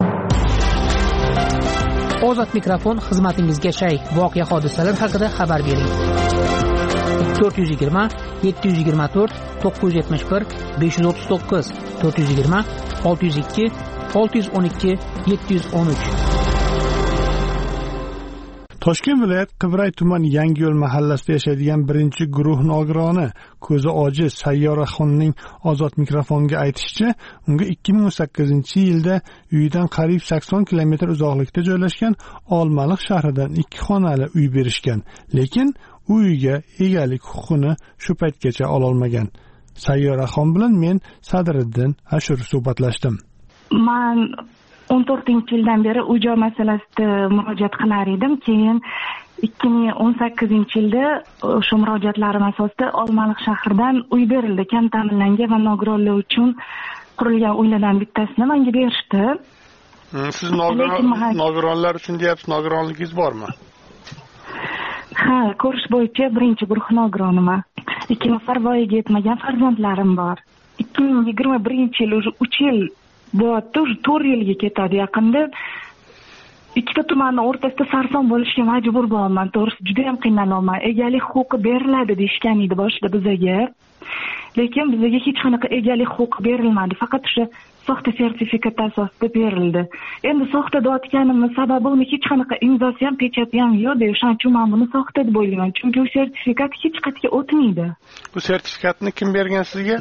Ozod mikrofon xizmatingizga shay. Voqea hodisalar haqida xabar bering. to'rt yuz yigirma yetti yuz yigirma to'rt to'qqiz yuz yetmish bir besh yuz o'ttiz to'qqiz to'rt yuz yigirma olti yuz ikki olti yuz o'n ikki yetti yuz o'n uch. Toshkent viloyat Qibray tuman Yangiyo'l mahallasida yashaydigan birinchi guruh nogironi ko'zi ojiz Sayyoraxonning Ozod mikrofonga aytishicha, unga ikki ming o'n sakkizinchi yilda uyidan qariyb sakson kilometr uzoqlikda joylashgan Olmaliq shahridan ikki xonali uy berishgan, lekin u uyga egalik huquqini shu paytgacha ololmagan. Sayyoraxon bilan men Sadriddin Ashur suhbatlashdim. Men o'n to'rtinchi yildan beri uy-joy masalasida murojaat qilar edim. Keyin ikki ming o'n sakkizinchi yilda o'sha murojaatlarim asosida Olmaliq shahridan uy berildi. Kam ta'minlangan va nogironlar uchun qurilgan uylardan bittasini menga berishdi. Siz nogironlar uchun deyapsiz, nogironligingiz bormi? Ha, ko'rish bo'yicha birinchi guruh nogironiman. Ikki nafar voyaga yetmagan farzandlarim bor. ikki ming yigirma birinchi yil уже uch yil bo'yatda, уже to'rt yilga ketadi yaqinda. Ikkita tumanning o'rtasida sarson bo'lishga majbur bo'lman. To'g'risi juda ham qiynalaman. Egalik huquqi beriladi deyishgan edi boshida bizga. Lekin bizga hech qanaqa egalik huquqi berilmadi. Faqat o'sha soxta sertifikat asosida berildi. Endi soxta deyotganimiz sababi uni hech qanaqa imzosi ham, pechati ham yo'q. O'shaning uchun men buni soxta deb o'ylayman. Chunki u sertifikat hech qayerga o'tmaydi. Bu sertifikatni kim bergan sizga?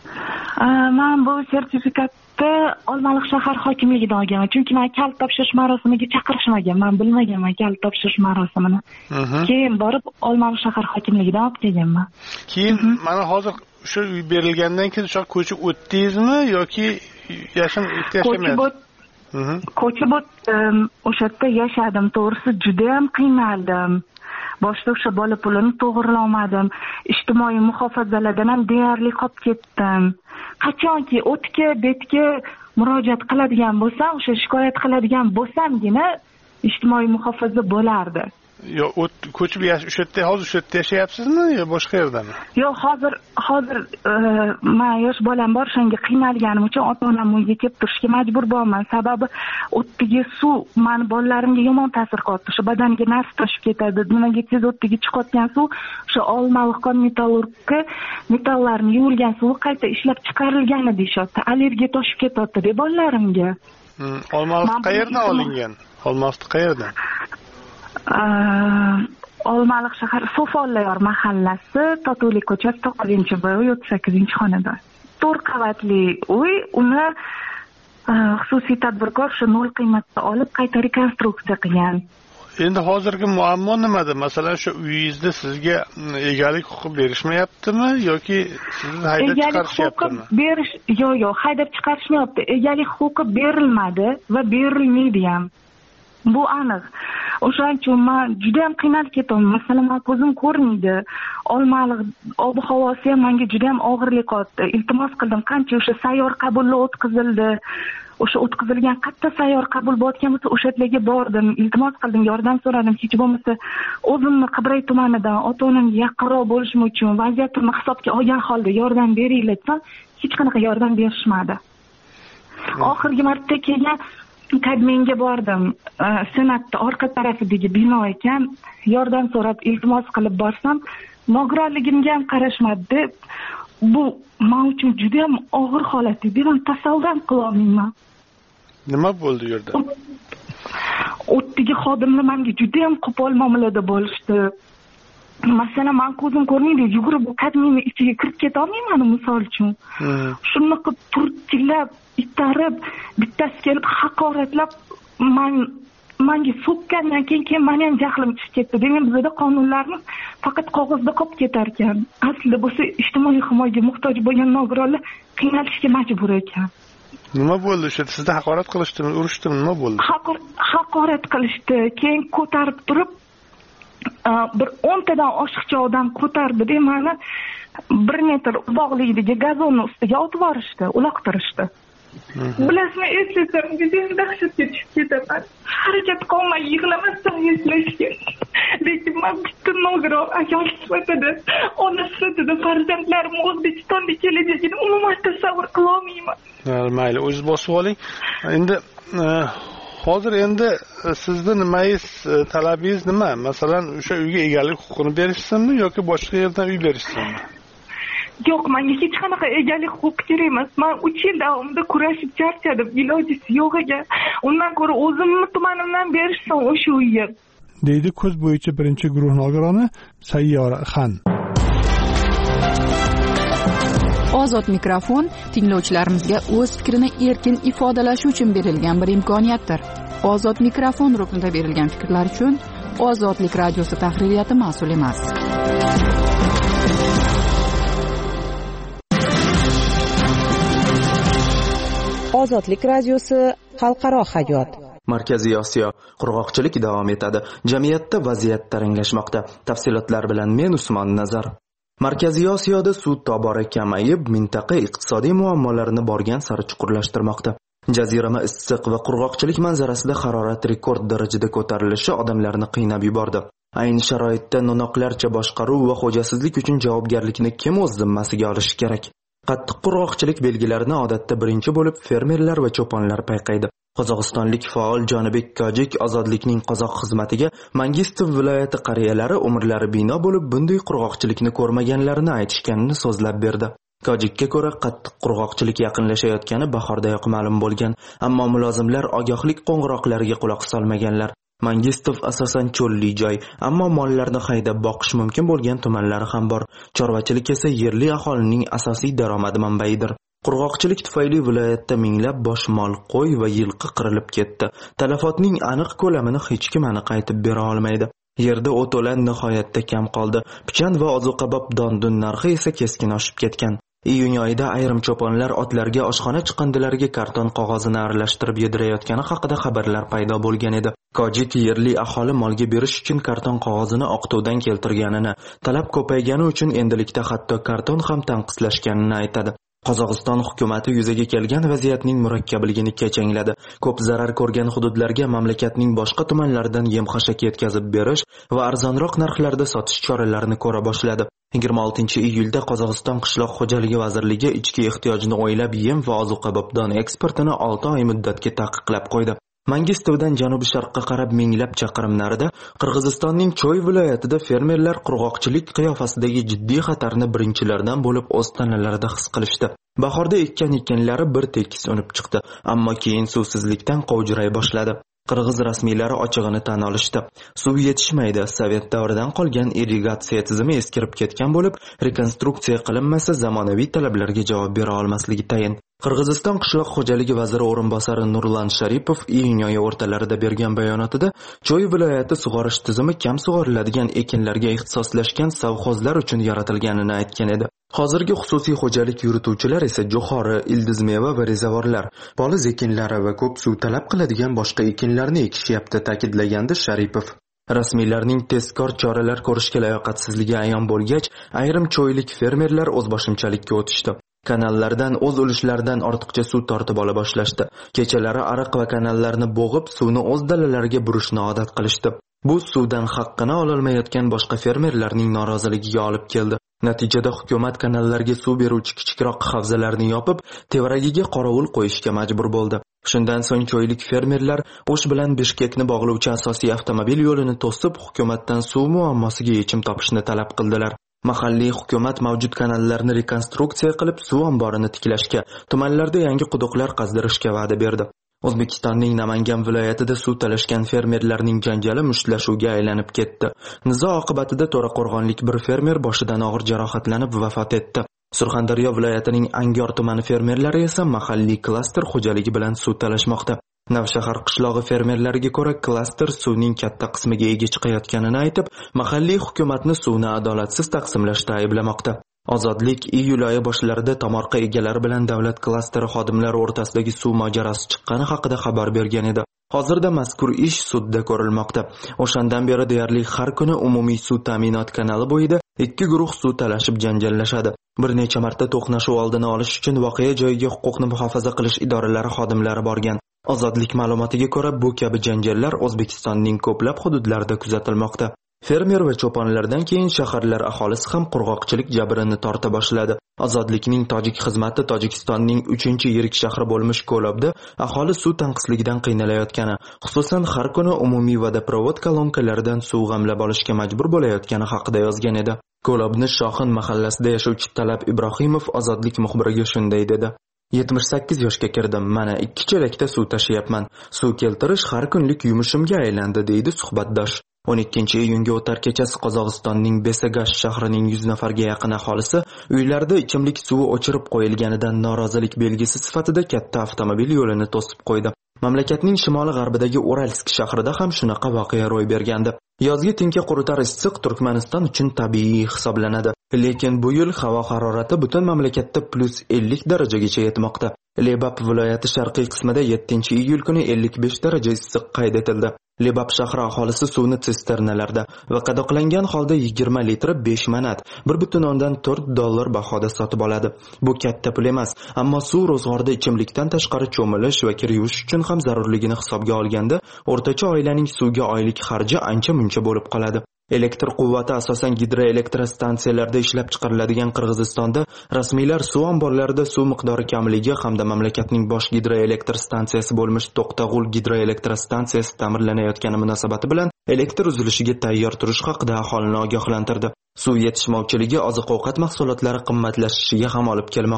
Men bu sertifikatni Olmaliq shahar hokimligidan olganman, chunki men kalit topshirish marosimiga chaqirishmagan, men bilmaganman kalit topshirish marosimini. Keyin borib Olmaliq shahar hokimligidan olib kelganman. Keyin mana hozir shu uy berilgandan keyin o'sha ko'chib o'tdingizmi yoki yasham yashamayapsiz? Ko'chib o'tdim, o'sha yerda yashadim, to'g'risi juda ham qiynaldim. Boshda o'sha bola pulini to'g'rilolmadim. Ijtimoiy muhofazalardan ham deyarli qolib ketdim. Qachonki o'tga, betga murojaat qiladigan bo'lsam, o'sha shikoyat qiladigan bo'lsamgina ijtimoiy muhofaza bo'lardi. Yo, o't ko'chib o'sha yerda hozir o'sha yerda yashayapsizmi yo boshqa yerdami? Yo'q, hozir hozir men yosh bolam bor, shunga qiynalganim uchun ota-onam uyga kelib turishga majbur bo'lman. Sababi o'tdagi suv meni bolalarimga yomon ta'sir qildi. O'sha badaniga narsa toshib ketadi. Nimaga tez o'tdagi chiqayotgan suv o'sha Olmaliq metallurgga metallarni yuvilgan suvi qayta ishlab chiqarilgani deyishyapti. Allergiya toshib ketyapti deb bolalarimga. Olmaliq qayerdan olingan? Olmaliq qayerdan? Olmaliq shahar So'fonlayor mahallasi, Totuvlik ko'chasi to'qqizinchi B o'ttiz sakkizinchi xonada. to'rt qavatli uy, uni xususiy tadbirkor shu nol qiymatda olib qayta rekonstruksiya qilgan. Endi hozirgi muammo nimada? Masalan, shu uyingizda sizga egalik huquqi berishmayaptimi yoki sizni haydab chiqarishyaptimi? Berish, yo'q, yo'q, haydab chiqarishmayapti. Egalik huquqi berilmadi va berilmaydi ham. Bu aniq. O'shaning uchun men juda ham qiynalib ketaman. Masalan, men ko'zim ko'rmaydi. Olmaliq ob-havosi ham menga juda ham og'irlik qotdi. Iltimos qildim, qancha o'sha sayyor qabullar o'tkazildi. O'sha o'tkazilgan qatta sayyor qabul bo'layotgan bo'lsa, o'sha yerga bordim, iltimos qildim, yordam so'radim. Hech bo'lmasa o'zimni Qibray tumanidan ota-onamga yaqinroq bo'lishim uchun vaziyatimni hisobga olgan holda yordam beringlar desam, hech qanaqa yordam berishmadi. Oxirgi marta kelgan Kadmenga bordim. Senatda orqa tarafidagi bino ekan, yordam so'rab iltimos qilib borsam, nogironligimga ham qarashmadi deb, bu men uchun juda ham og'ir holat edi. Men tasavvur ham qila olmayman. Nima bo'ldi u yerda? O'tdagi xodimlar menga juda ham qo'pol muomalada bo'lishdi. Masalan, men ko'zim ko'rmaydi, yugurib bu kadmini ichiga kirib keta olmayman, misol uchun. Shuni qilib turtkilab, itarib, bittasi kelib haqoratlab, men menga so'kkandan keyin keyin meni ham jahlim chiqib ketdi. Demak, bizda qonunlarimiz faqat qog'ozda qolib ketar ekan. Aslida bo'lsa ijtimoiy himoyaga muhtoj bo'lgan nogironlar qiynalishga majbur ekan. Nima bo'ldi o'sha? Sizda haqorat qilishdimi, urishdimi, nima bo'ldi? Haqorat qilishdi. Keyin ko'tarib turib bir o'ntadan oshiqcha odam ko'tardi-da, meni bir metr bog'likdagi gazonni ustiga otib yuborishdi, uloqtirishdi. Bilasizmi, eslasam juda dahshatga tushib ketaman. Harakat qilmay yig'lamasdan eslashga. Lekin men bitta nogiron ayol sifatida, ona sifatida farzandlarim O'zbekistonda kelajagini umuman tasavvur qila olmayman. Mayli, o'zingiz bosib oling. Endi hozir endi sizni nimangiz, talabingiz nima? Masalan, o'sha uyga egalik huquqini berishsinmi yoki boshqa yerdan uy berishsinmi? Yo'q, menga hech qanaqa egalik huquqi kerak emas. Men uch yil davomida kurashib charchadim, ilojisi yo'q ekan. Undan ko'ra o'zimni tumanimdan berishsin o'sha uyga. Deydi ko'z bo'yicha birinchi guruh nogironi Sayyora Xon. Ozod mikrofon tinglovchilarimizga o'z fikrini erkin ifodalashi uchun berilgan bir imkoniyatdir. Ozod mikrofon ruknida berilgan fikrlar uchun Ozodlik radiosi tahririyati mas'ul emas. Ozodlik radiosi xalqaro hayot. Markaziy Osiyo qurg'oqchilik davom etadi. Jamiyatda vaziyat taranglashmoqda. Tafsilotlar bilan men Usmon Nazar. Markaziy Osiyoda suv tobora kamayib, mintaqa iqtisodiy muammolarini borgan sari chuqurlashtirmoqda. Jazirama issiq va qurg'oqchilik manzarasida harorat rekord darajada ko'tarilishi odamlarni qiynab yubordi. Ayni sharoitda no'noqlarcha boshqaruv va xo'jasizlik uchun javobgarlikni kim o'z zimmasiga olishi kerak? Qattiq qurg'oqchilik belgilarini odatda birinchi bo'lib fermerlar va cho'ponlar payqaydi. Qozog'istonlik faol Jonibek Kojik ozodlikning qozoq xizmatiga Mangistov viloyati qariyalari umrlari bino bo'lib bunday qurg'oqchilikni ko'rmaganlarini aytishganini so'zlab berdi. Kojikka ko'ra qattiq qurg'oqchilik yaqinlashayotgani bahordayoq ma'lum bo'lgan, ammo mulozimlar ogohlik qo'ng'iroqlariga quloq solmaganlar. Mangistov asosan cho'lli joy, ammo mollarni haydab boqish mumkin bo'lgan tumanlari ham bor. Chorvachilik esa yerli aholining asosiy daromad manbaidir. Qurg'oqchilik tufayli viloyatda minglab bosh mol, qo'y va yilqi qirilib ketdi. Talafotning aniq ko'lamini hech kim aniq aytib bera olmaydi. Yerda o'to'lan nihoyatda kam qoldi. Pichan va ozuqabop dondun narxi esa keskin oshib ketgan. Iyun oyida ayrim cho'ponlar otlarga oshxona chiqindilariga karton qog'ozini aralashtirib yedirayotgani haqida xabarlar paydo bo'lgan edi. Kojik yerli aholi molga berish uchun karton qog'ozini oqtovdan keltirganini, talab ko'paygani uchun endilikda hatto karton ham tanqislashganini aytadi. Qozog'iston hukumati yuzaga kelgan vaziyatning murakkabligini kechangladi. Ko'p zarar ko'rgan hududlarga mamlakatning boshqa tumanlaridan yem-xashak yetkazib berish va arzonroq narxlarda sotish choralarini ko'ra boshladi. yigirma oltinchi iyulda Qozog'iston Qishloq xo'jaligi vazirligi ichki ehtiyojni o'ylab yem va ozuqabop don eksportini olti oy muddatga taqiqlab qo'ydi. Mangistovdan janubi-sharqqa qarab minglab chaqirim narida Qirg'izistonning Choy viloyatida fermerlar qurg'oqchilik qiyofasidagi jiddiy xatarni birinchilardan bo'lib o'z tanalarida his qilishdi. Bahorda ekkan ekinlari bir tekis unib chiqdi, ammo keyin suvsizlikdan qovjiray boshladi. Qirg'iz rasmiylari ochig'ini tan olishdi. Suv yetishmaydi, Sovet davridan qolgan irrigatsiya tizimi eskirib ketgan bo'lib, rekonstruksiya qilinmasa zamonaviy talablarga javob bera olmasligi tayin. Qirg'iziston qishloq xo'jaligi vaziri o'rinbosari Nurlan Sharipov iyun oyi o'rtalarida bergan bayonotida Choy viloyati sug'orish tizimi kam sug'oriladigan ekinlarga ixtisoslashgan savxozlar uchun yaratilganini aytgan edi. Hozirgi xususiy xo'jalik yurituvchilar esa jo'xori, ildiz meva va rezavorlar, poliz ekinlari va ko'p suv talab qiladigan boshqa ekinlarni ekishyapti, ta'kidlagandi Sharipov. Rasmiylarning tezkor choralar ko'rishga layoqatsizligi ayon bo'lgach, ayrim cho'ylik fermerlar o'zboshimchalikka o'tishdi. Kanallardan o'z ulushlaridan ortiqcha suv tortib ola boshlashdi. Kechalari ariq va kanallarni bo'g'ib, suvni o'z dalalariga burishni odat qilishdi. Bu suvdan haqqini ololmayotgan boshqa fermerlarning noroziligiga olib keldi. Natijada hukumat kanallarga suv beruvchi kichikroq havzalarni yopib, tevaragiga qorovul qo'yishga majbur bo'ldi. Shundan so'ng cho'ylik fermerlar O'sh bilan Bishkekni bog'lovchi asosiy avtomobil yo'lini to'sib, hukumatdan suv muammosiga yechim topishni talab qildilar. Mahalliy hukumat mavjud kanallarni rekonstruksiya qilib, suv omborini tiklashga, tumanlarda yangi quduqlar qazdirishga va'da berdi. O'zbekistonning Namangan viloyatida suv talashgan fermerlarning janjali mushtlashuvga aylanib ketdi. Nizo oqibatida to'raqo'rg'onlik bir fermer boshidan og'ir jarohatlanib vafot etdi. Surxondaryo viloyatining Angor tumani fermerlari esa mahalliy klaster xo'jaligi bilan suv talashmoqda. Navshahar qishlog'i fermerlariga ko'ra, klaster suvning katta qismiga ega chiqayotganini aytib, mahalliy hukumatni suvni adolatsiz taqsimlashda ayblamoqda. Ozodlik iyul oyi boshlarida tomorqa egalari bilan davlat klasteri xodimlari o'rtasidagi suv mojarosi chiqqani haqida xabar bergan edi. Hozirda mazkur ish sudda ko'rilmoqda. O'shandan beri deyarli har kuni umumiy suv ta'minot kanali bo'yida ikki guruh suv talashib janjallashadi. Bir necha marta to'qnashuv oldini olish uchun voqea joyiga huquqni muhofaza qilish idoralari xodimlari borgan. Ozodlik ma'lumotiga ko'ra, bu kabi janjallar O'zbekistonning ko'plab hududlarida kuzatilmoqda. Fermer va cho'ponlardan keyin shaharlar aholisi ham qurg'oqchilik jabrini torta boshladi. Ozodlikning tojik xizmati Tojikistonning uchinchi yirik shahri bo'lmish Ko'lobda aholi suv tanqisligidan qiynalayotgani, xususan har kuni umumiy vodoprovod kolonkalaridan suv g'amlab olishga majbur bo'layotgani haqida yozgan edi. Ko'lobni Shohin mahallasida yashovchi Talab Ibrohimov Ozodlik muxbiriga shunday dedi: yetmish sakkiz yoshga kirdim, mana ikki chelakda suv tashiyapman. Suv keltirish har kunlik yumushimga aylandi, deydi suhbatdosh. o'n ikkinchi iyunga o'tar kechasi Qozog'istonning Besagash shahrining yuz nafarga yaqin aholisi uylarida ichimlik suvi o'chirib qo'yilganidan norozilik belgisi sifatida katta avtomobil yo'lini to'sib qo'ydi. Mamlakatning shimoli-g'arbidagi Uralsk shahrida ham shunaqa voqea ro'y bergandi. Yozgi tinka quritar issiq Turkmaniston uchun tabiiy hisoblanadi, lekin bu yil havo harorati butun mamlakatda plus ellik darajagacha yetmoqda. Lebap viloyati sharqiy qismida yettinchi iyul kuni ellik besh daraja issiq qayd etildi. Lebap shahri aholisi suvni sisternalarda va qadoqlangan holda yigirma litr besh manat, bir butun o'ndan to'rt dollar bahoda sotib oladi. Bu katta pul emas, ammo suv ro'zg'orda ichimlikdan tashqari cho'milish va kir yuvish uchun ham zarurligini hisobga olganda, o'rtacha oilaning suvga oylik xarji ancha-muncha bo'lib qoladi. Elektr quvvati asosan gidroelektrostansiyalarda ishlab chiqariladigan Qirg'izistonda rasmiylar suv omborlarida suv miqdori kamligi hamda mamlakatning bosh gidroelektr stansiyasi bo'lmish To'qtag'ul gidroelektrostansiyasi ta'mirlanayotgani munosabati bilan elektr uzilishiga tayyor turish haqida aholini ogohlantirdi. Suv yetishmovchiligi oziq-ovqat mahsulotlari qimmatlashishiga ham olib kelmoqda.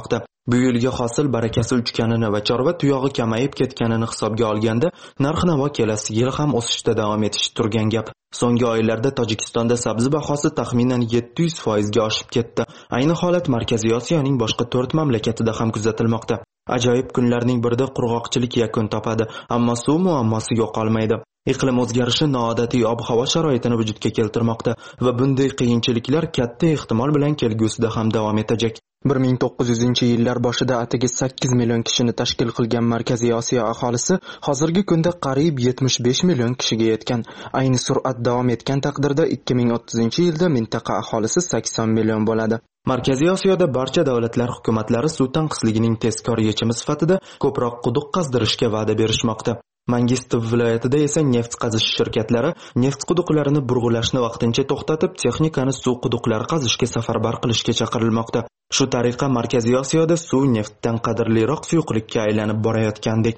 Bu yilgi hosil barakasi uchganini va chorva tuyog'i kamayib ketganini hisobga olganda narx-navo kelasi yil ham o'sishda davom etishi turgan gap. So'nggi oylarda Tojikistonda sabzi bahosi taxminan yetti yuz foiz ga oshib ketdi. Ayni holat Markaziy Osiyoning boshqa to'rt mamlakatida ham kuzatilmoqda. Ajoyib kunlarning birida qurg'oqchilik yakun topadi, ammo suv muammosi yo'qolmaydi. Iqlim o'zgarishi noodatiy ob-havo sharoitini vujudga keltirmoqda va bunday qiyinchiliklar katta ehtimol bilan kelgusida ham davom etajak. bir ming to'qqiz yuzinchi yillar boshida atigi sakkiz million kishini tashkil qilgan Markaziy Osiyo aholisi hozirgi kunda qariyb yetmish besh million kishiga yetgan. Ayni sur'at davom etgan taqdirda ikki ming o'ttizinchi yilda mintaqa aholisi sakson million bo'ladi. Markaziy Osiyoda barcha davlatlar hukumatlari suv tanqisligining tezkor yechimi sifatida ko'proq quduq qazdirishga va'da berishmoqda. Mangistov viloyatida esa neft qazish shirkatlari neft quduqlarini burg'ulashni vaqtincha to'xtatib, texnikani suv quduqlari qazishga safarbar qilishga chaqirilmoqda. Shu tariqa Markaziy Osiyoda suv neftdan qadrliroq suyuqlikka aylanib borayotgandek.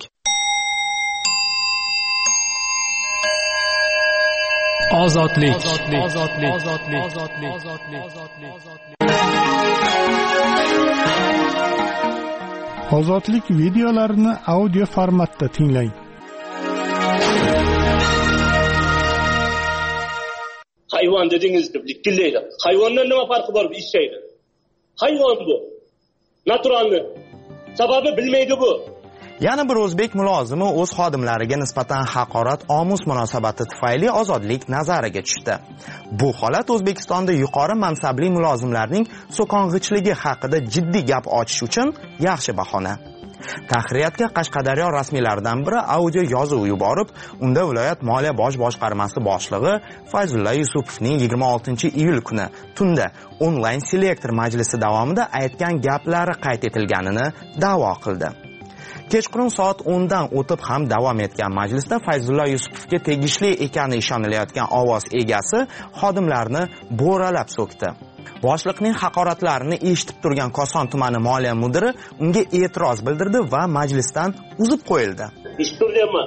Ozodlik. Ozodlik videolarini audio formatda tinglang. Hayvon dedingizda likillaydi. Hayvondan nima farqi bor bu ishlaydi? Hayvon bu. Naturalni. Sababi bilmaydi bu. Yana bir o'zbek mulozimi o'z xodimlariga nisbatan haqorat omuz munosabati tufayli ozodlik nazariga tushdi. Bu holat O'zbekistonda yuqori mansabli mulozimlarning so'kong'ichligi haqida jiddiy gap ochish uchun yaxshi bahona. Tahririyatga Qashqadaryo rasmiylaridan biri audio yozuv yuborib, unda viloyat moliya bosh boshqarmasi boshlig'i Fayzulla Yusupovning yigirma oltinchi iyul kuni tunda onlayn selektor majlisi davomida aytgan gaplari qayd etilganini da'vo qildi. Kechqurun soat o'ndan o'tib ham davom etgan majlisda Fayzulla Yusupovga tegishli ekani ishonilayotgan ovoz egasi xodimlarni bo'ralab so'kdi. Boshliqning haqoratlarini eshitib turgan Koson tumani moliya mudiri unga e'tiroz bildirdi va majlisdan uzib qo'yildi. Eshitib turganman.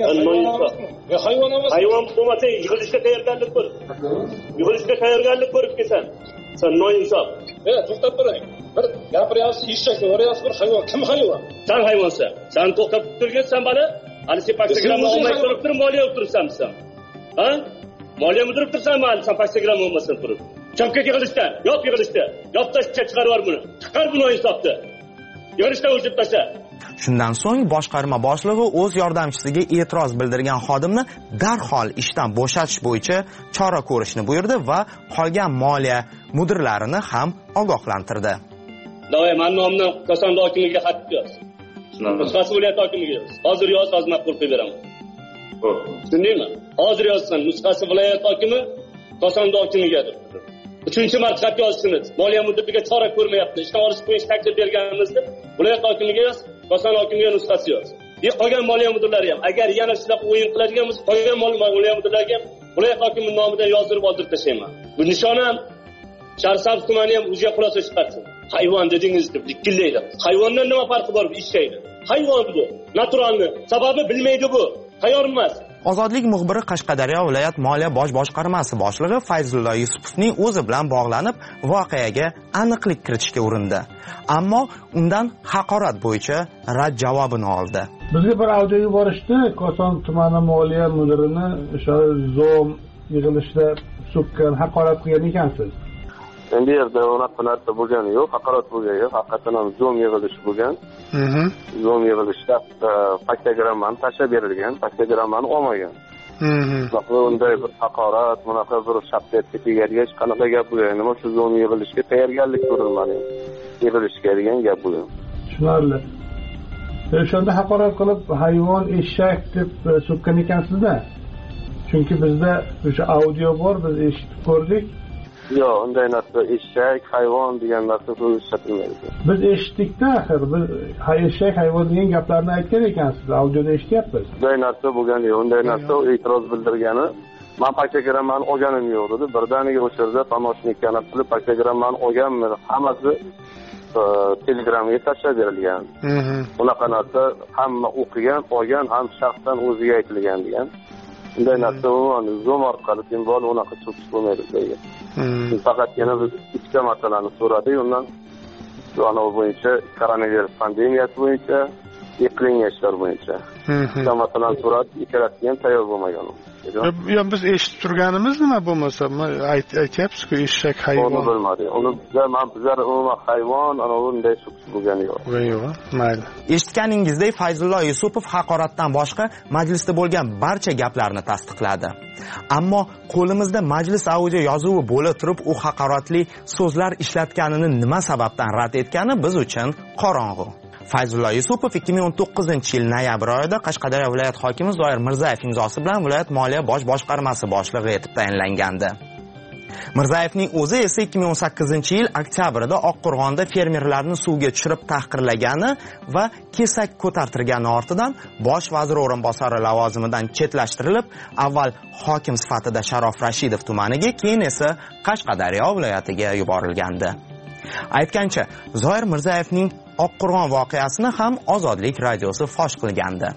Hayvon emas. Hayvon bo'lmasa yig'ilishga tayyorgarlik ko'r. Yig'ilishga tayyorgarlik ko'rib kelsan. Sen noinsof. E, to'xtab turing. Bir gapiryapsiz, eshak o'rayapsiz, bir hayvon. Kim hayvon? Sen hayvonsan. Sen to'xtab turgansan bana. Hali sen paktagramma olmay turib turib moliya o'tiribsan sen. Ha? Moliya mudirib tursan mali, sen paktagramma olmasan turib. Chapga yig'ilishdan, yop yig'ilishda. Yop tashga chiqarib yubor buni. Chiqar buni insofni. Yig'ilishdan o'chib tasha. Shundan so'ng boshqarma boshlig'i o'z yordamchisiga e'tiroz bildirgan xodimni darhol ishdan bo'shatish bo'yicha chora ko'rishni buyurdi va qolgan moliya mudirlarini ham ogohlantirdi. Davay, men nomimdan Koson hokimiga xat yoz. Nusxasi viloyat hokimiga yoz. Hozir yoz, hozir ma'qul qilib beraman. Xo'p. Tushundingmi? Hozir yozsan, nusxasi viloyat hokimi Koson hokimiga deb. Uchinchi marta xat yozishimiz. Moliya mudiriga chora ko'rmayapti. Ishdan olish bo'yicha taklif berganimizda viloyat hokimiga yoz, Koson hokimiga nusxasi yoz. E qolgan moliya mudirlari ham agar yana shunaqa o'yin qiladigan bo'lsa, qolgan moliya mudirlariga ham viloyat hokimi nomidan yozdirib oldirib tashlayman. Bu nishonam Sharsab tumani ham o'ziga xulosa chiqarsin. Hayvon dedingizda likillaydi. Hayvondan nima farqi bor bu ishlaydi? Hayvon bu. Naturalni. Sababi bilmaydi bu. Tayyor emas. Ozodlik muxbiri Qashqadaryo viloyat moliya bosh boshqarmasi boshlig'i Fayzulla Yusupovning o'zi bilan bog'lanib, voqeaga aniqlik kiritishga urindi. Ammo undan haqorat bo'yicha rad javobini oldi. Bizga bir audio yuborishdi, Koson tumani moliya mudirini o'sha zo'm yig'ilishda so'kkan, haqorat qilgan ekansiz. Endi yerda unaqa narsa bo'lgani yo'q, haqorat bo'lgani yo'q, haqiqatan ham zo'm yig'ilishi bo'lgan. Mhm. Zo'm yig'ilishda paktagrammani tashlab berilgan, paktagrammani olmagan. Mhm. Unday bir haqorat, bunaqa bir shaxsiyatga tegadigan hech qanaqa gap bo'lgan. Nima shu zo'm yig'ilishga tayyorgarlik ko'rilmadi. Yig'ilishga degan gap bo'lgan. Tushunarli. O'shanda haqorat qilib hayvon, eshak deb so'kkan ekansizda. Chunki bizda o'sha audio bor, biz eshitib ko'rdik. Yo'q, unday narsa eshak, hayvon degan narsa so'z ishlatilmaydi. Biz eshitdik-da, axir biz eshak, hayvon degan gaplarni aytgan ekansiz, audioda eshityapmiz. Unday narsa bo'lgan yo'q, unday narsa e'tiroz bildirgani, men paktagrammani olganim yo'q dedi. Birdaniga o'sha yerda tanishniklarni qilib paktagrammani olganmi? Hammasi Telegramga tashlab berilgan. Bunaqa narsa hamma o'qigan, olgan, ham shaxsan o'ziga aytilgan degan. Unday narsa bo'lmadi. Zo'm orqali simbol unaqa so'kish bo'lmaydi bizga. Faqatgina biz ikkita masalani so'radik, undan anavi bo'yicha koronavirus pandemiyasi bo'yicha qilingan ishlar bo'yicha. Masalan, surat ikkalasiga ham tayyor bo'lmagan. Yo, biz eshitib turganimiz nima bo'lmasa, aytyapsiz-ku, eshak hayvon. Uni bilmadik. Uni bizlar, men bizlar umuman hayvon, ana bunday so'kish bo'lgani yo'q. Yo'q, mayli. Eshitganingizdek, Fayzullo Yusupov haqoratdan boshqa majlisda bo'lgan barcha gaplarni tasdiqladi. Ammo qo'limizda majlis audio yozuvi bo'la turib, u haqoratli so'zlar ishlatganini nima sababdan rad etgani biz uchun qorong'u. Fayzullo Yusupov ikki ming o'n to'qqizinchi yil noyabr oyida Qashqadaryo viloyat hokimi Zoir Mirzayev imzosi bilan viloyat moliya bosh boshqarmasi boshlig'i etib tayinlangandi. Mirzayevning o'zi esa ikki ming o'n sakkizinchi yil oktyabrida Oqqo'rg'onda fermerlarni suvga tushirib tahqirlagani va kesak ko'tartirgani ortidan bosh vazir o'rinbosari lavozimidan chetlashtirilib, avval hokim sifatida Sharof Rashidov tumaniga, keyin esa Qashqadaryo viloyatiga yuborilgandi. Aytgancha, Zoir Mirzayevning Oqqo'rg'on voqeasini ham Ozodlik radiosi fosh qilgandi.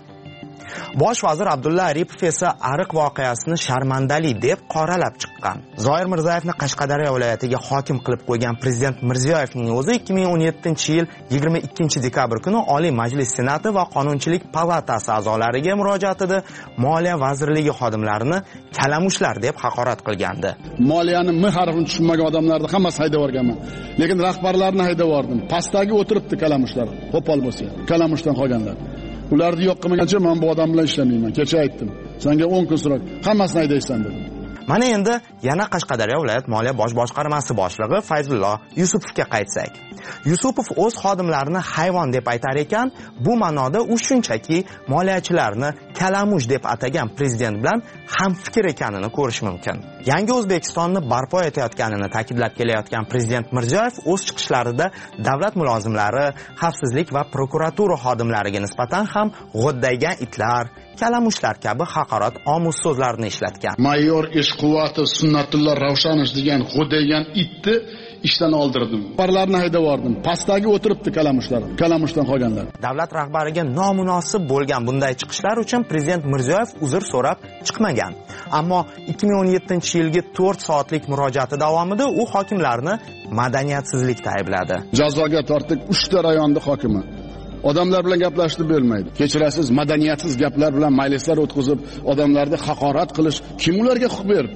Bosh vazir Abdulla Aripov esa Ariq voqeasini sharmandali deb qoralab chiqqan. Zoir Mirzayevni Qashqadaryo viloyatiga hokim qilib qo'ygan prezident Mirziyoyevning o'zi ikki ming o'n yettinchi yil yigirma ikkinchi dekabr kuni Oliy Majlis Senati va Qonunchilik palatasi a'zolariga murojaatida Moliya vazirligi xodimlarini kalamushlar deb haqorat qilgandi. Moliyani m harfini tushunmagan odamlarni hammasi haydab yuborganman. Lekin rahbarlarni haydab yubordim. Pastdagi o'tiribdi kalamushlar. Qo'pol bo'lsa, kalamushdan qolganlar. Ularni yo'q qilmagancha men bu odam bilan ishlamayman. Kecha aytdim. Senga o'n kun so'rab, hammasini haydaysan dedim. Mana endi yana Qashqadaryo viloyat moliya bosh boshqarmasi boshlig'i Fayzullo Yusupovga qaytsak. Yusupov o'z xodimlarini hayvon deb aytar ekan, bu ma'noda u shunchaki moliyachilarni kalamush deb atagan prezident bilan hamfikr ekanini ko'rish mumkin. Yangi O'zbekistonni barpo etayotganini ta'kidlab kelayotgan prezident Mirziyoyev o'z chiqishlarida davlat mulozimlari, xavfsizlik va prokuratura xodimlariga nisbatan ham g'o'ddaygan itlar, kalamushlar kabi haqorat omuz so'zlarni ishlatgan. Mayor Ishquvvatov Sunnatulloh Ravshanovich degan g'o'ddaygan itni ishdan oldirdim. Barlarni haydab yubordim. Pastdagi o'tiribdi kalamushlar. Kalamushdan qolganlar. Davlat rahbariga nomunosib bo'lgan bunday chiqishlar uchun prezident Mirziyoyev uzr so'rab chiqmagan. Ammo ikki ming o'n yettinchi yilgi to'rt soatlik murojaati davomida u hokimlarni madaniyatsizlikda aybladi. Jazoga tortdik uchta rayonning hokimi. Odamlar bilan gaplashib bo'lmaydi. Kechirasiz, madaniyatsiz gaplar bilan majlislar o'tkazib, odamlarni haqorat qilish kim ularga huquq berdi?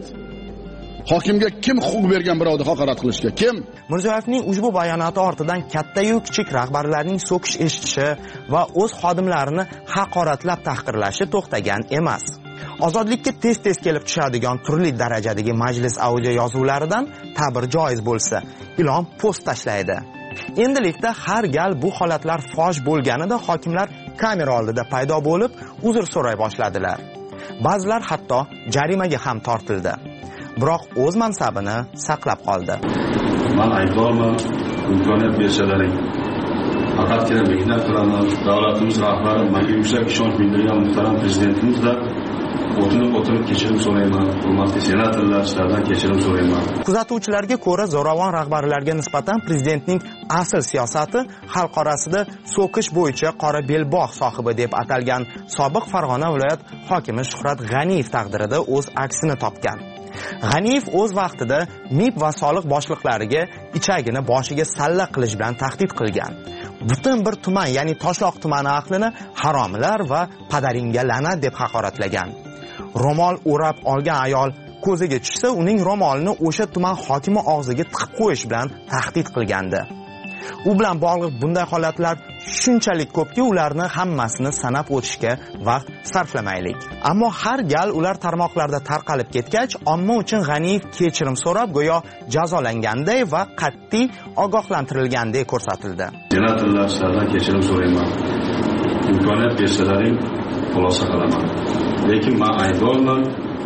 Hokimga kim huquq bergan birovni haqorat qilishga? Kim? Mirziyoyevning ushbu bayonoti ortidan katta-yu kichik rahbarlarning so'kish eshitishi va o'z xodimlarini haqoratlab tahqirlashi to'xtagan emas. Ozodlikka tez-tez kelib tushadigan turli darajadagi majlis audio yozuvlaridan ta'bir joiz bo'lsa, ilon post tashlaydi. Endilikda har gal bu holatlar fosh bo'lganida hokimlar kamera oldida paydo bo'lib, uzr so'ray boshladilar. Ba'zilar hatto jarimaga ham tortildi. Biroq o'z mansabini saqlab qoldi. Men aybdorman, imkoniyat bersalaring. Faqatgina mehnat qilaman. Davlatimiz rahbari, menga yuksak ishonch bildirgan muhtaram prezidentimizdan o'tinib-o'tinib kechirim so'rayman. Hurmatli senatorlar, sizlardan kechirim so'rayman. Kuzatuvchilarga ko'ra, zo'ravon rahbarlarga nisbatan prezidentning asl siyosati xalq orasida so'kish bo'yicha qora belbog' sohibi deb atalgan sobiq Farg'ona viloyat hokimi Shuhrat G'aniyev taqdirida o'z aksini topgan. G'aniyev o'z vaqtida M I B va soliq boshliqlariga ichagini boshiga salla qilish bilan tahdid qilgan. Butun bir tuman, ya'ni Toshloq tumani ahlini haromlar va padaringga la'nat deb haqoratlagan. Ro'mol o'rab olgan ayol ko'ziga tushsa, uning ro'molini o'sha tuman hokimi og'ziga tiqib qo'yish bilan tahdid qilgandi. U bilan bog'liq bunday holatlar shunchalik ko'pki, ularni hammasini sanab o'tishga vaqt sarflamaylik. Ammo har gal ular tarmoqlarda tarqalib ketgach, omma uchun G'aniyev kechirim so'rab, go'yo jazolanganday va qat'iy ogohlantirilganday ko'rsatildi. Senatorlar, sizlardan kechirim so'rayman. Imkoniyat bersalaring, xulosa qilaman. Lekin men aybdorman,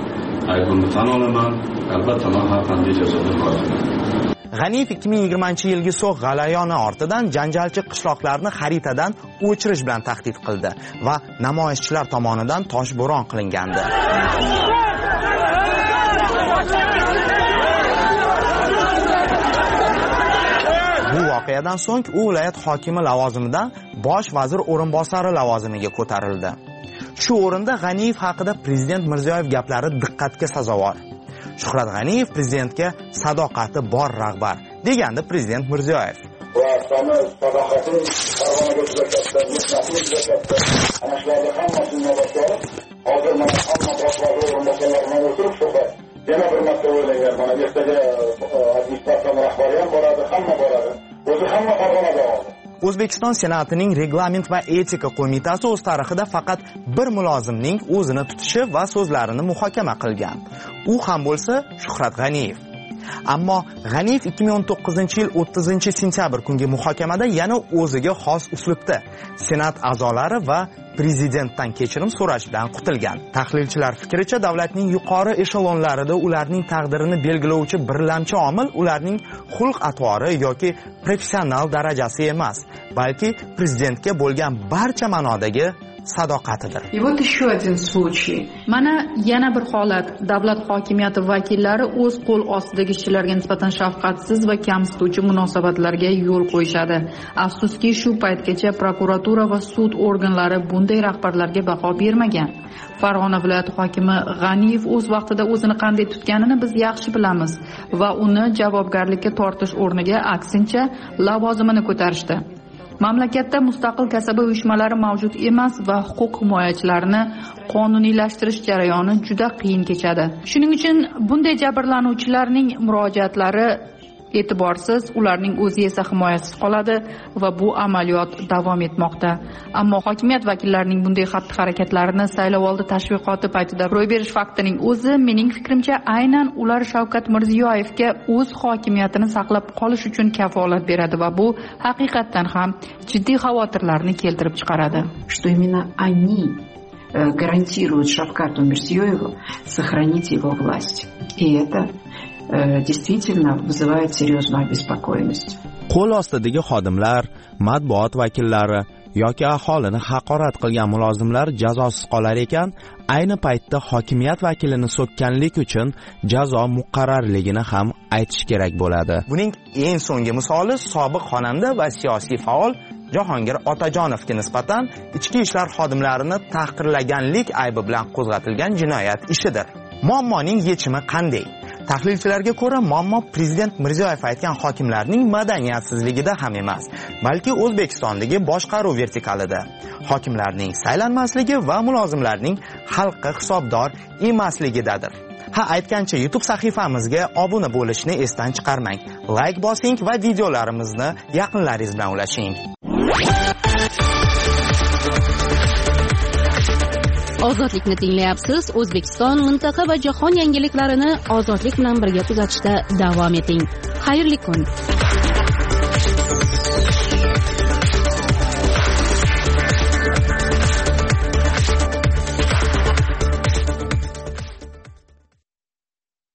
aybimni tan olaman, albatta men har qanday jazoga hozirman. G'aniyev ikki ming yigirmanchi yilgi so'q g'alayoni ortidan janjalchi qishloqlarni xaritadan o'chirish bilan tahdid qildi va namoyishchilar tomonidan toshbo'ron qilingandi. Bu voqeadan so'ng u viloyat hokimi lavozimidan bosh vazir o'rinbosari lavozimiga ko'tarildi. Shu o'rinda G'aniyev haqida prezident Mirziyoyev gaplari diqqatga sazovor. Shuhrat G'aniyev prezidentga sadoqati bor rahbar degandi prezident Mirziyoyev. Va maqsami sadoqati Farg'onaga juda katta, mehnatni juda katta. Ana shularni hammasini inobatga olib, hozir mana hamma boshqarma o'rinbosarlaridan o'tirib suhbat. Yana bir marta o'ylangan, mana ertaga administratsiya rahbari ham boradi, hamma boradi. O'zi hamma Farg'onada oldi. O'zbekiston Senatining Reglament va etika qo'mitasi o'z tarixida faqat bir mulozimning o'zini tutishi va so'zlarini muhokama qilgan. U ham bo'lsa Shuhrat G'aniyev. Ammo G'aniyev ikki ming o'n to'qqizinchi yil o'ttizinchi sentyabr kungi muhokamada yana o'ziga xos uslubda Senat a'zolari va prezidentdan kechirim so'rash bilan qutilgan. Tahlilchilar fikricha, davlatning yuqori eshelonlarida ularning taqdirini belgilovchi birlamchi omil ularning xulq-atvori yoki professional darajasi emas, balki prezidentga bo'lgan barcha ma'nodagi sadoqatidir. И вот еще один случай. Mana yana bir holat. Davlat hokimiyati vakillari o'z qo'l ostidagi ishchilarga nisbatan shafqatsiz va kamsituvchi munosabatlarga yo'l qo'yishadi. Afsuski, shu paytgacha prokuratura va sud organlari bunday rahbarlarga baho bermagan. Farg'ona viloyati hokimi G'aniyev o'z vaqtida o'zini qanday tutganini biz yaxshi bilamiz va uni javobgarlikka tortish o'rniga aksincha lavozimini ko'tarishdi. Mamlakatda mustaqil kasaba uyushmalari mavjud emas va huquq himoyachilarini qonuniylashtirish jarayoni juda qiyin kechadi. Shuning uchun bunday jabrlanuvchilarning murojaatlari e'tiborsiz, ularning o'zi esa himoyasiz qoladi va bu amaliyot davom etmoqda. Ammo hokimiyat vakillarining bunday xatti-harakatlarini saylovoldi tashviqoti paytida ro'y berish faktining o'zi mening fikrimcha aynan ular Shavkat Mirziyoyevga o'z hokimiyatini saqlab qolish uchun kafolat beradi va bu haqiqatan ham jiddiy xavotirlarni keltirib chiqaradi. Что именно они гарантируют Шавкату Мирзиёеву сохранить его власть. И это действительно вызывает серьезную обеспокоенность. Qo'l ostidagi xodimlar, matbuot vakillari yoki aholini haqorat qilgan mulozimlar jazosiz qolar ekan, ayni paytda hokimiyat vakilini so'kkanlik uchun jazo muqarrarligini ham aytish kerak bo'ladi. Buning eng so'nggi misoli sobiq xonanda va siyosiy faol Jahongir Otajonovga nisbatan ichki ishlar xodimlarini tahqirlaganlik aybi bilan qo'zg'atilgan jinoyat ishidir. Muammoning yechimi qanday? Tahlilchilarga ko'ra, muammo prezident Mirziyoyev aytgan hokimlarning madaniyatsizligida ham emas, balki O'zbekistondagi boshqaruv vertikalida. Hokimlarning saylanmasligi va mulozimlarning xalqqa hisobdor emasligidadir. Ha, aytgancha YouTube sahifamizga obuna bo'lishni esdan chiqarmang. Like bosing va videolarimizni yaqinlaringiz bilan ulashing. Ozodlikni tinglayapsiz. O'zbekiston, mintaqa va jahon yangiliklarini ozodlik bilan birga kuzatishda davom eting. Xayrli kun.